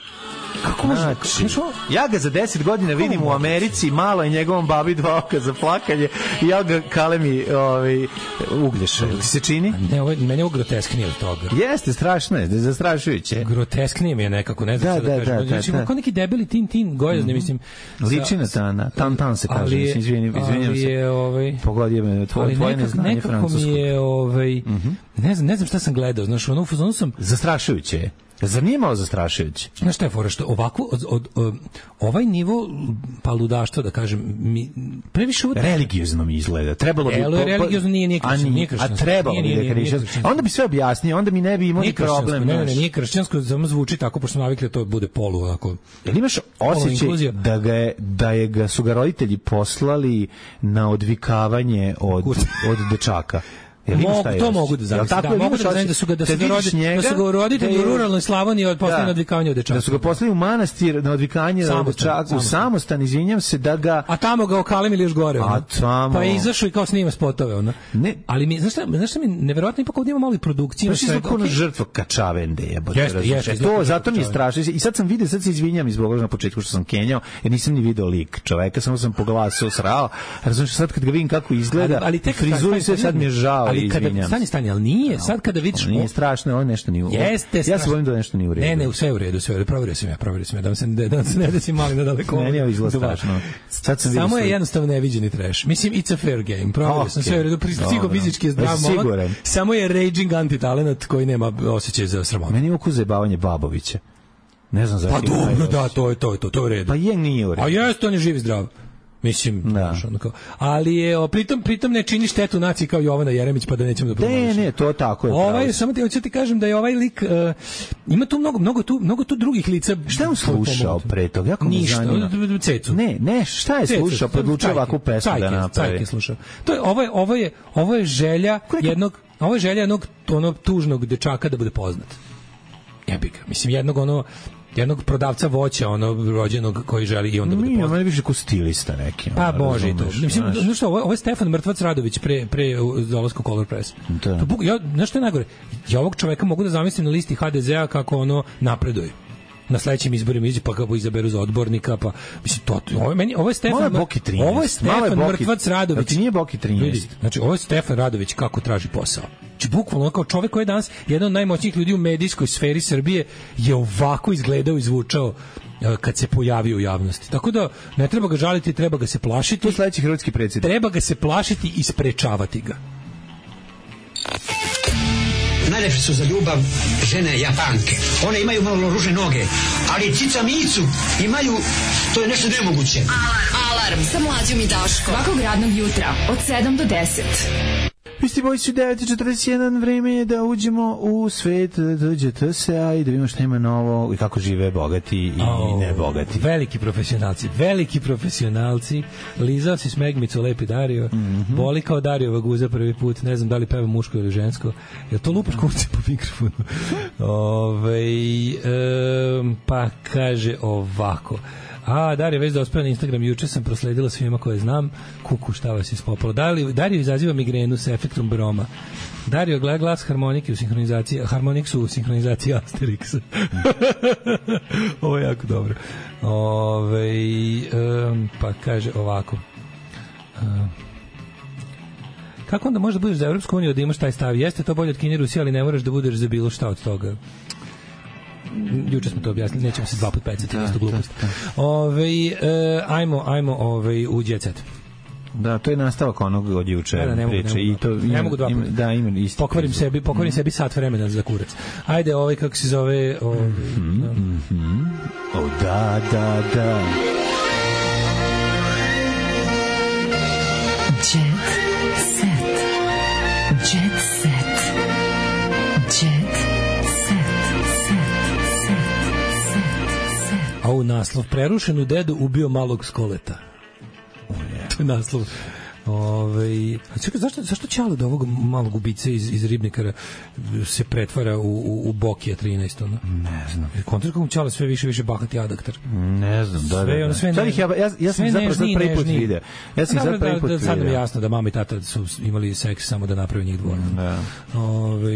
S7: Kako može? Znači, ja ga za deset godina vidim u Americi, malo je njegovom babi dva oka za plakanje i ja ga kalemi ovaj, uglješa. Ti se čini?
S8: Ne, ovo, meni je ovo grotesknije od toga.
S7: Jeste, strašno je, zastrašujuće.
S8: Grotesknije mi je nekako, ne znam da, da, da kažem. Da, znači, da, da. Kao neki debeli tin tin gojazni, mm-hmm. mislim.
S7: Liči na tana, tan tan se kaže,
S8: ali je,
S7: mislim, izvinim, izvinjam se.
S8: Je, ovaj,
S7: pogodio me tvoje, tvoje
S8: nekako,
S7: neznanje
S8: nekako
S7: francusko.
S8: Nekako mi je, ovaj, mm-hmm. ne znam, ne znam šta sam gledao, znaš, ono u fazonu sam...
S7: Zastrašujuće je. Zar nije malo zastrašujuće?
S8: Znaš šta je fora, što ovako, od, od, od, ovaj nivo pa ludaštva, da kažem, mi, previše... Od...
S7: Religiozno mi izgleda. Trebalo bi...
S8: Elo je religiozno, nije, nije kršćansko. Nije kršćansko.
S7: A trebalo bi da je kršćansko. Onda bi sve objasnio, onda mi ne bi imali problem.
S8: Ne, ne, ne, nije kršćansko, samo zvuči tako, pošto smo navikli da to bude polu, onako...
S7: Jel imaš osjećaj da, ga je, da je ga, su ga roditelji poslali na odvikavanje od, od dečaka?
S8: Mogu, to mogu da zamislim. Da, mogu da zamislim da su ga da su ga roditelji, da su ga roditelji u ruralnoj Slavoniji od poslali na odvikavanje od dečaka.
S7: Da su ga poslali u manastir na odvikavanje od dečaka, u samostan, izvinjam se, da ga...
S8: A tamo ga okalemili još gore.
S7: A tamo...
S8: Pa je izašao i kao snima spotove, ono.
S7: Ne.
S8: Ali mi, znaš šta, znaš šta mi neverovatno ipak ovdje ima malo i produkcije.
S7: Pa si zbog ono žrtva Kačavende, jebote, razumiješ. To, zato mi je strašno. I sad sam vidio, sad se izvinjam iz Boga na početku što sam kenjao, jer nisam ni video lik čoveka, samo sam po glasu srao. Razumiješ, sad kad ga vidim kako izgleda, frizuri se, sad mi je žao i izvinjam.
S8: Stanje, ali nije, sad kada vidiš...
S7: Nije strašno, ovo nešto nije u redu.
S8: Jeste strašno.
S7: Ja se bojim da nešto nije u redu.
S8: Ne, ne, sve u redu, sve u redu. Proverio sam ja, proverio sam ja, da se da se ne desi mali na daleko.
S7: Ne, nije izgleda strašno.
S8: Sad sam Samo je jednostavno neviđeni trash. Mislim, it's a fair game. Proverio okay. sam sve u redu, psihofizički je zdrav momak. Samo je raging antitalenat koji nema osjećaj za sramotu.
S7: Meni je ukus zajebavanje Babovića. Ne znam zašto.
S8: Pa dobro, da, to je to, to, to je u redu.
S7: Pa je nije u redu.
S8: A jeste, on je živ i zdrav. Mislim, da. Kao, ali je o, pritom pritom ne čini štetu naciji kao Jovana Jeremić, pa da nećemo da promovišemo.
S7: Ne, ne, to tako je.
S8: Ovaj pravo. Samo ti hoću ti kažem da je ovaj lik uh, ima tu mnogo mnogo tu mnogo tu drugih lica.
S7: Šta je on slušao pre toga? Jako me zanima.
S8: Cecu.
S7: Ne, ne, šta je Cecu, slušao, podlučio ovakvu pesmu
S8: cajke,
S7: da napravi.
S8: Cajke slušao. To je ovo je ovo je ovo je želja Koliko? jednog ovo je želja jednog onog tužnog dečaka da bude poznat. Jebi ga. Mislim jednog ono jednog prodavca voća, onog rođenog koji želi i onda bude poznat.
S7: Nije, više ko stilista neki.
S8: Pa bože to. Mislim, znaš što, ovo je Stefan Mrtvac Radović pre, pre dolaska Color Press.
S7: Da.
S8: To, ja, znaš što je najgore? Ja ovog čoveka mogu da zamislim na listi ha de zea kako ono napreduje. Na sledećim izborima iđe pa ga izaberu za odbornika, pa mislim to ovo je meni ovo je Stefan ovo je Stefan Mrtvac Radović.
S7: Znači nije Boki trinaest.
S8: Znači ovo je Stefan Radović kako traži posao. Znači bukvalno kao čovjek koji je danas jedan od najmoćnijih ljudi u medijskoj sferi Srbije je ovako izgledao i zvučao kad se pojavio u javnosti. Tako da ne treba ga žaliti, treba ga se plašiti.
S7: To je sledeći hrvatski predsjednik.
S8: Treba ga se plašiti i sprečavati ga.
S14: Najlepše su za ljubav žene Japanke. One imaju malo ružne noge, ali cica micu imaju, to je nešto nemoguće.
S4: Alarm, alarm sa Mlađom i Daškom. Svakog radnog jutra od sedam do deset.
S7: Isti boji su devet četrdeset jedan, vreme je da uđemo u svet D Ž T S-a i da vidimo šta ima novo i kako žive bogati i oh, ne bogati.
S8: Veliki profesionalci, veliki profesionalci. Lizao si smegmicu, lepi Dario. Mm -hmm. Boli kao Darijova guza prvi put. Ne znam da li peva muško ili žensko. Je to lupaš kumce po mikrofonu? Ove, um, pa kaže ovako. A, Darija već dospeo na Instagram, juče sam prosledila svima koje znam. Kuku, šta vas je spopalo. Dario izaziva migrenu sa efektom broma. Dario gleda glas harmonike u sinhronizaciji, harmonik su u sinhronizaciji Asterixa. Ovo je jako dobro. Ove, um, pa kaže ovako. Um, kako onda možeš da budeš za Evropsku uniju da imaš taj stav? Jeste to bolje od Kine i Rusije, ali ne moraš da budeš za bilo šta od toga. Juče smo to objasnili, nećemo se dva put pecati na istu glupost. Ove, uh, ajmo, ajmo ove, u Jet Set.
S7: Da, to je nastavak onog od juče
S8: da, da, ne
S7: priče.
S8: Mogu, ne,
S7: I to
S8: ne
S7: ima,
S8: mogu dva
S7: ima, da, ima isti.
S8: Pokvarim sebi, pokvarim mm. sebi sat vremena za kurac. Ajde, ovaj, kako se zove... Ovaj,
S7: mm-hmm, da. Mm-hmm. O, da, da, da.
S4: Jet Set. Jet Set. Jet Set.
S8: A u naslov, prerušenu dedu ubio malog Skoleta. To je naslov. Ove, a čekaj, zašto, zašto Ćale od ovog malog ubice iz, iz Ribnikara se pretvara u, u, u Bokija trinaest? Ono?
S7: Ne znam.
S8: Kontra kako Ćale sve više više bahati adaktar.
S7: Ne znam, da,
S8: sve,
S7: da, da.
S8: Sve
S7: ne,
S8: ne,
S7: ja, ja, ja sam zapravo sad prvi put vidio. Ja sam sad prvi put vidio.
S8: Sad nam je jasno da mama i tata su imali seks samo da naprave njih dvoje.
S7: Da.
S8: Ove,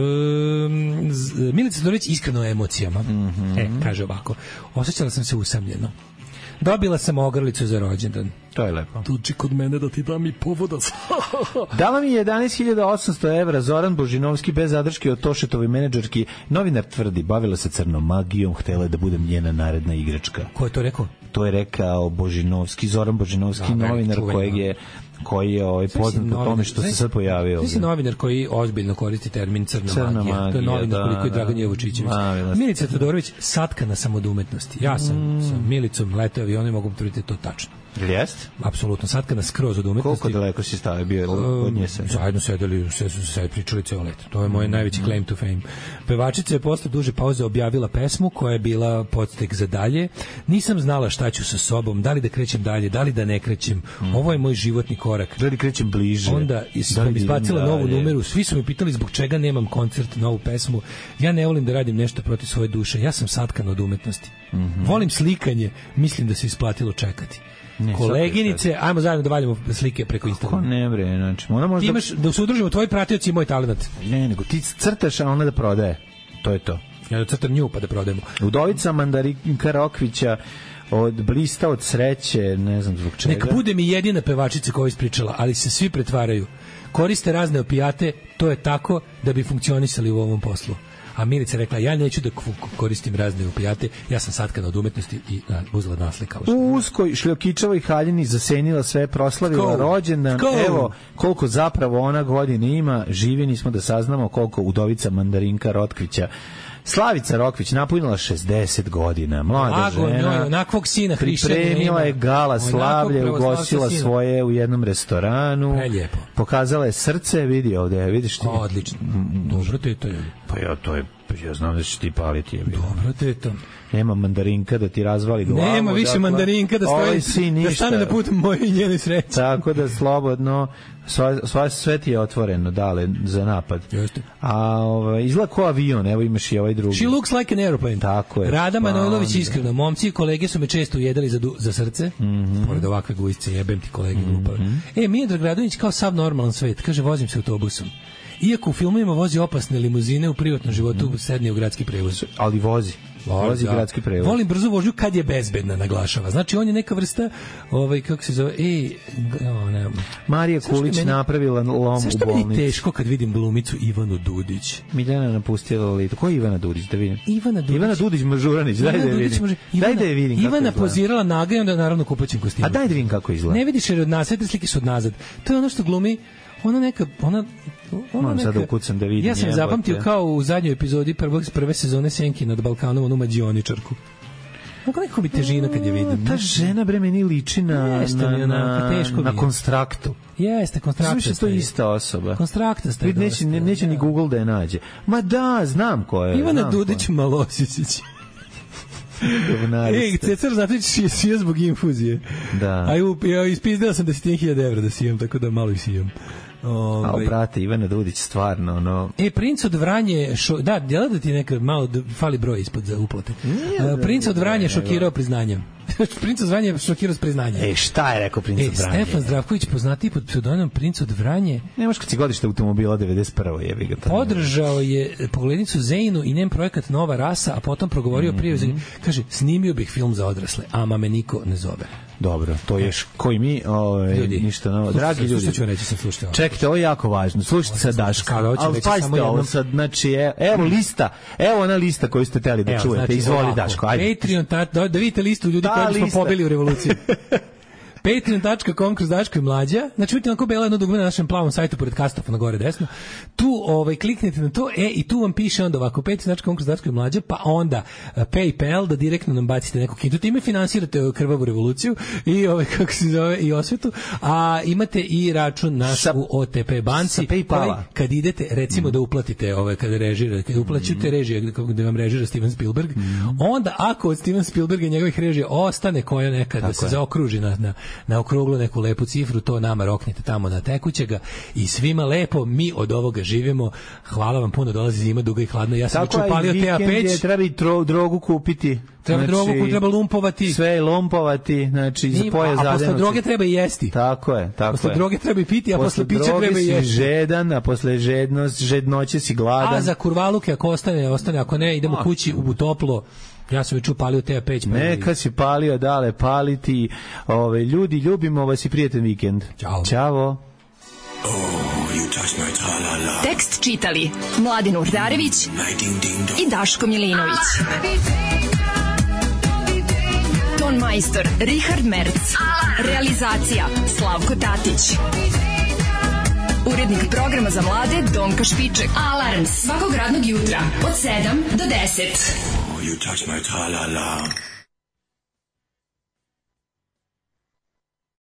S8: um, Milica Dorić iskreno emocijama.
S7: Mm-hmm.
S8: E, kaže ovako. Osjećala sam se usamljeno. Dobila sam ogrlicu za rođendan.
S7: To je lepo.
S8: Tuči kod mene da ti dam i povodac.
S7: Dala mi jedanaest hiljada osamsto evra Zoran Božinovski bez zadrške od Tošetovi menadžerki. Novinar tvrdi, bavila se crnom magijom, htela je da budem njena naredna igračka.
S8: Ko je to rekao?
S7: To je rekao Božinovski, Zoran Božinovski, da, novinar kojeg je koji je ovaj poznat po tome što se sad pojavio.
S8: Ti si novinar koji ozbiljno koristi termin crna, crna magija. magija. To je novinar da, koliko je Dragan Jevučićević. Milica Todorović, satkana sam od umetnosti. Ja sam mm. sa Milicom letao avion i mogu potvrditi to tačno.
S7: Jest?
S8: Apsolutno, satkana skroz od umetnosti.
S7: Koliko daleko si stavio bio od nje se?
S8: Zajedno sedeli, sve su se pričali ceo let. To je moj mm. najveći claim to fame. Pevačica je posle duže pauze objavila pesmu koja je bila podstek za dalje. Nisam znala šta ću sa sobom, da li da krećem dalje, da li da ne krećem. Mm. Ovo je moj životni korak.
S7: Da li krećem bliže?
S8: Onda sam izbacila novu numeru. Svi su mi pitali zbog čega nemam koncert, novu pesmu. Ja ne volim da radim nešto protiv svoje duše. Ja sam satkan od umetnosti. Mm-hmm. Volim slikanje. Mislim da se isplatilo čekati. Ne, koleginice, ajmo zajedno da valjamo slike preko Instagrama.
S7: Kako ne bre, znači, ona možda...
S8: Ti imaš da se udružimo tvoji pratioci i moj talenat.
S7: Ne, nego ti crtaš, a ona da prodaje. To je to.
S8: Ja da crtam nju pa da prodajemo.
S7: Udovica Mandarinka Rokvića od blista od sreće, ne znam zbog čega.
S8: Nek bude mi jedina pevačica koja je ispričala, ali se svi pretvaraju. Koriste razne opijate, to je tako da bi funkcionisali u ovom poslu. A Milica rekla, ja neću da koristim razne opijate, ja sam satkana od umetnosti i na, uzela naslikala.
S7: U uskoj šljokičavoj haljini zasenila sve, proslavila rođendan. Evo koliko zapravo ona godine ima, živjeni smo da saznamo koliko Udovica Mandarinka Rotkvića. Slavica Rokvić napunila šezdeset godina, mlada
S8: Lago,
S7: žena.
S8: Njoj, onakvog sina
S7: pripremila je gala slavlje, ugostila svoje u jednom restoranu.
S8: Prelijepo.
S7: Pokazala je srce, vidi ovde, vidiš ti.
S8: Odlično. Dobro te to je.
S7: Pa ja to je, ja znam da će ti paliti. Je
S8: Dobro te to.
S7: Nema Mandarinka da ti razvali glavu.
S8: Nema više dakle, Mandarinka da stoji, da stane na put moje i njene sreće.
S7: Tako da slobodno, sva, sva, sve ti je otvoreno, dale, za napad.
S8: Jeste.
S7: A ovaj, izgleda ko avion, evo imaš i ovaj drugi.
S8: She looks like an airplane.
S7: Tako je.
S8: Rada Manojlović iskreno, momci i kolege su me često ujedali za, du, za srce, mm-hmm. pored ovakve gujsce, jebem ti kolege mm-hmm. glupave. E, Miodrag Radović kao sav normalan svet, kaže, vozim se autobusom. Iako u filmovima vozi opasne limuzine, u privatnom životu mm. sedne u gradski prevoz.
S7: Ali vozi. Vozi da. Gradski prevoz.
S8: Volim brzu vožnju kad je bezbedna, naglašava. Znači, on je neka vrsta, ovaj, kako se zove, ej, no, ne,
S7: Marija Kulić meni, napravila lom u bolnici.
S8: Zašto meni teško kad vidim glumicu Ivanu Dudić?
S7: Miljana napustila litu. Ko je Ivana Dudić, da vidim?
S8: Ivana Dudić.
S7: Ivana Dudić Mažuranić, daj da je vidim. Ivana, daj da je vidim
S8: Ivana pozirala naga i onda naravno kupaćem kostimu.
S7: A daj da vidim kako izgleda.
S8: Ne vidiš jer od nas, sve te slike su od nazad. To je ono što glumi, ona neka, ona, ona neka,
S7: sad ukucam da vidim.
S8: Ja sam zapamtio kao u zadnjoj epizodi prve, prve sezone Senki nad Balkanom, onu mađioničarku. Kako nekako mi težina kad je vidim.
S7: Ta žena bre meni liči na, na, na, teško na Konstraktu.
S8: Jeste, Konstrakta.
S7: Znači to je ista osoba.
S8: Konstrakta ste.
S7: Neće, ne, neće ni Google da je nađe. Ma da, znam ko je.
S8: Ivana Dudić Malosičić. Ej, Cecar Znatić je sija zbog infuzije.
S7: Da.
S8: A ja ispizdao sam desetin hiljada evra da sijem, tako da malo i sijem.
S7: Ove... A brate, Ivana Dudić stvarno ono...
S8: E, Princ od Vranje šo... da, djela da ti neka malo fali broj ispod za uplate. Uh, Princ od Vranje šokirao priznanjem. Princ od Vranje je šokirao s priznanja.
S7: E, šta je rekao Princ od Vranje?
S8: E, Stefan Zdravković, poznati pod pseudonimom Princ od Vranje.
S7: Nemaš kad si godište automobila devedeset prve jebi ga tamo.
S8: Podržao je poglednicu Zejnu i njen projekat Nova rasa, a potom progovorio mm -hmm. prije. Kaže, snimio bih film za odrasle, ama me niko ne zove.
S7: Dobro, to je koji mi, ovaj ništa novo. Dragi ljudi,
S8: što ću reći sa slušajte.
S7: Čekajte, ovo je jako važno. Slušajte sad Daška. Ali pazite ovo sad, znači evo lista, evo ona lista koju ste hteli da čujete. Znači, izvoli Daško, ajde.
S8: Patreon, ta, da, da vidite listu ljudi koji smo pobili u revoluciji. patreon dot com kroz Daško i Mlađa. Znači vidite onako belo jedno dugme na našem plavom sajtu pored kastofa na gore desno. Tu ovaj kliknete na to, e i tu vam piše onda ovako patreon dot com kroz Daško i Mlađa, pa onda uh, PayPal da direktno nam bacite neku kintu. Time finansirate krvavu revoluciju i ovaj kako se zove i osvetu, a imate i račun naš sa, u O T P banci. Koji, kad idete recimo mm. da uplatite ovaj kada režirate, kada uplaćujete mm. režije da vam režira Steven Spielberg, mm. onda ako od Steven Spielberga i njegovih režija ostane koja neka da se je. zaokruži na, na na okruglu neku lepu cifru, to nama roknite tamo na tekućega i svima lepo, mi od ovoga živimo. Hvala vam puno, dolazi zima duga i hladna. Ja sam već upalio T A peć.
S7: Treba i tro, drogu kupiti.
S8: Treba znači, drogu, treba lumpovati.
S7: Sve je lumpovati, znači za poje zadeno.
S8: A posle droge treba i jesti.
S7: Tako je, tako
S8: posle
S7: je.
S8: droge treba i piti, a posle, posle pića treba i jesti.
S7: Si žedan, a posle žednost, žednoće si gladan.
S8: A za kurvaluke ako ostane, ostane, ako ne, idemo kući u toplo. Ja sam već upalio T A peć.
S7: Neka si palio, dale, paliti. Ove, ljudi, ljubimo vas i prijatan vikend.
S8: Ćao.
S7: Ćao.
S12: Oh, you touch my tra-la-la.
S4: Tekst čitali Mladin Urdarević i Daško Milinović. Ton majstor Richard Merc. Realizacija Slavko Tatić. Urednik programa za mlade Donka Špiček. Alarms svakog radnog jutra od sedam do deset.
S12: You touch my tra-la-la.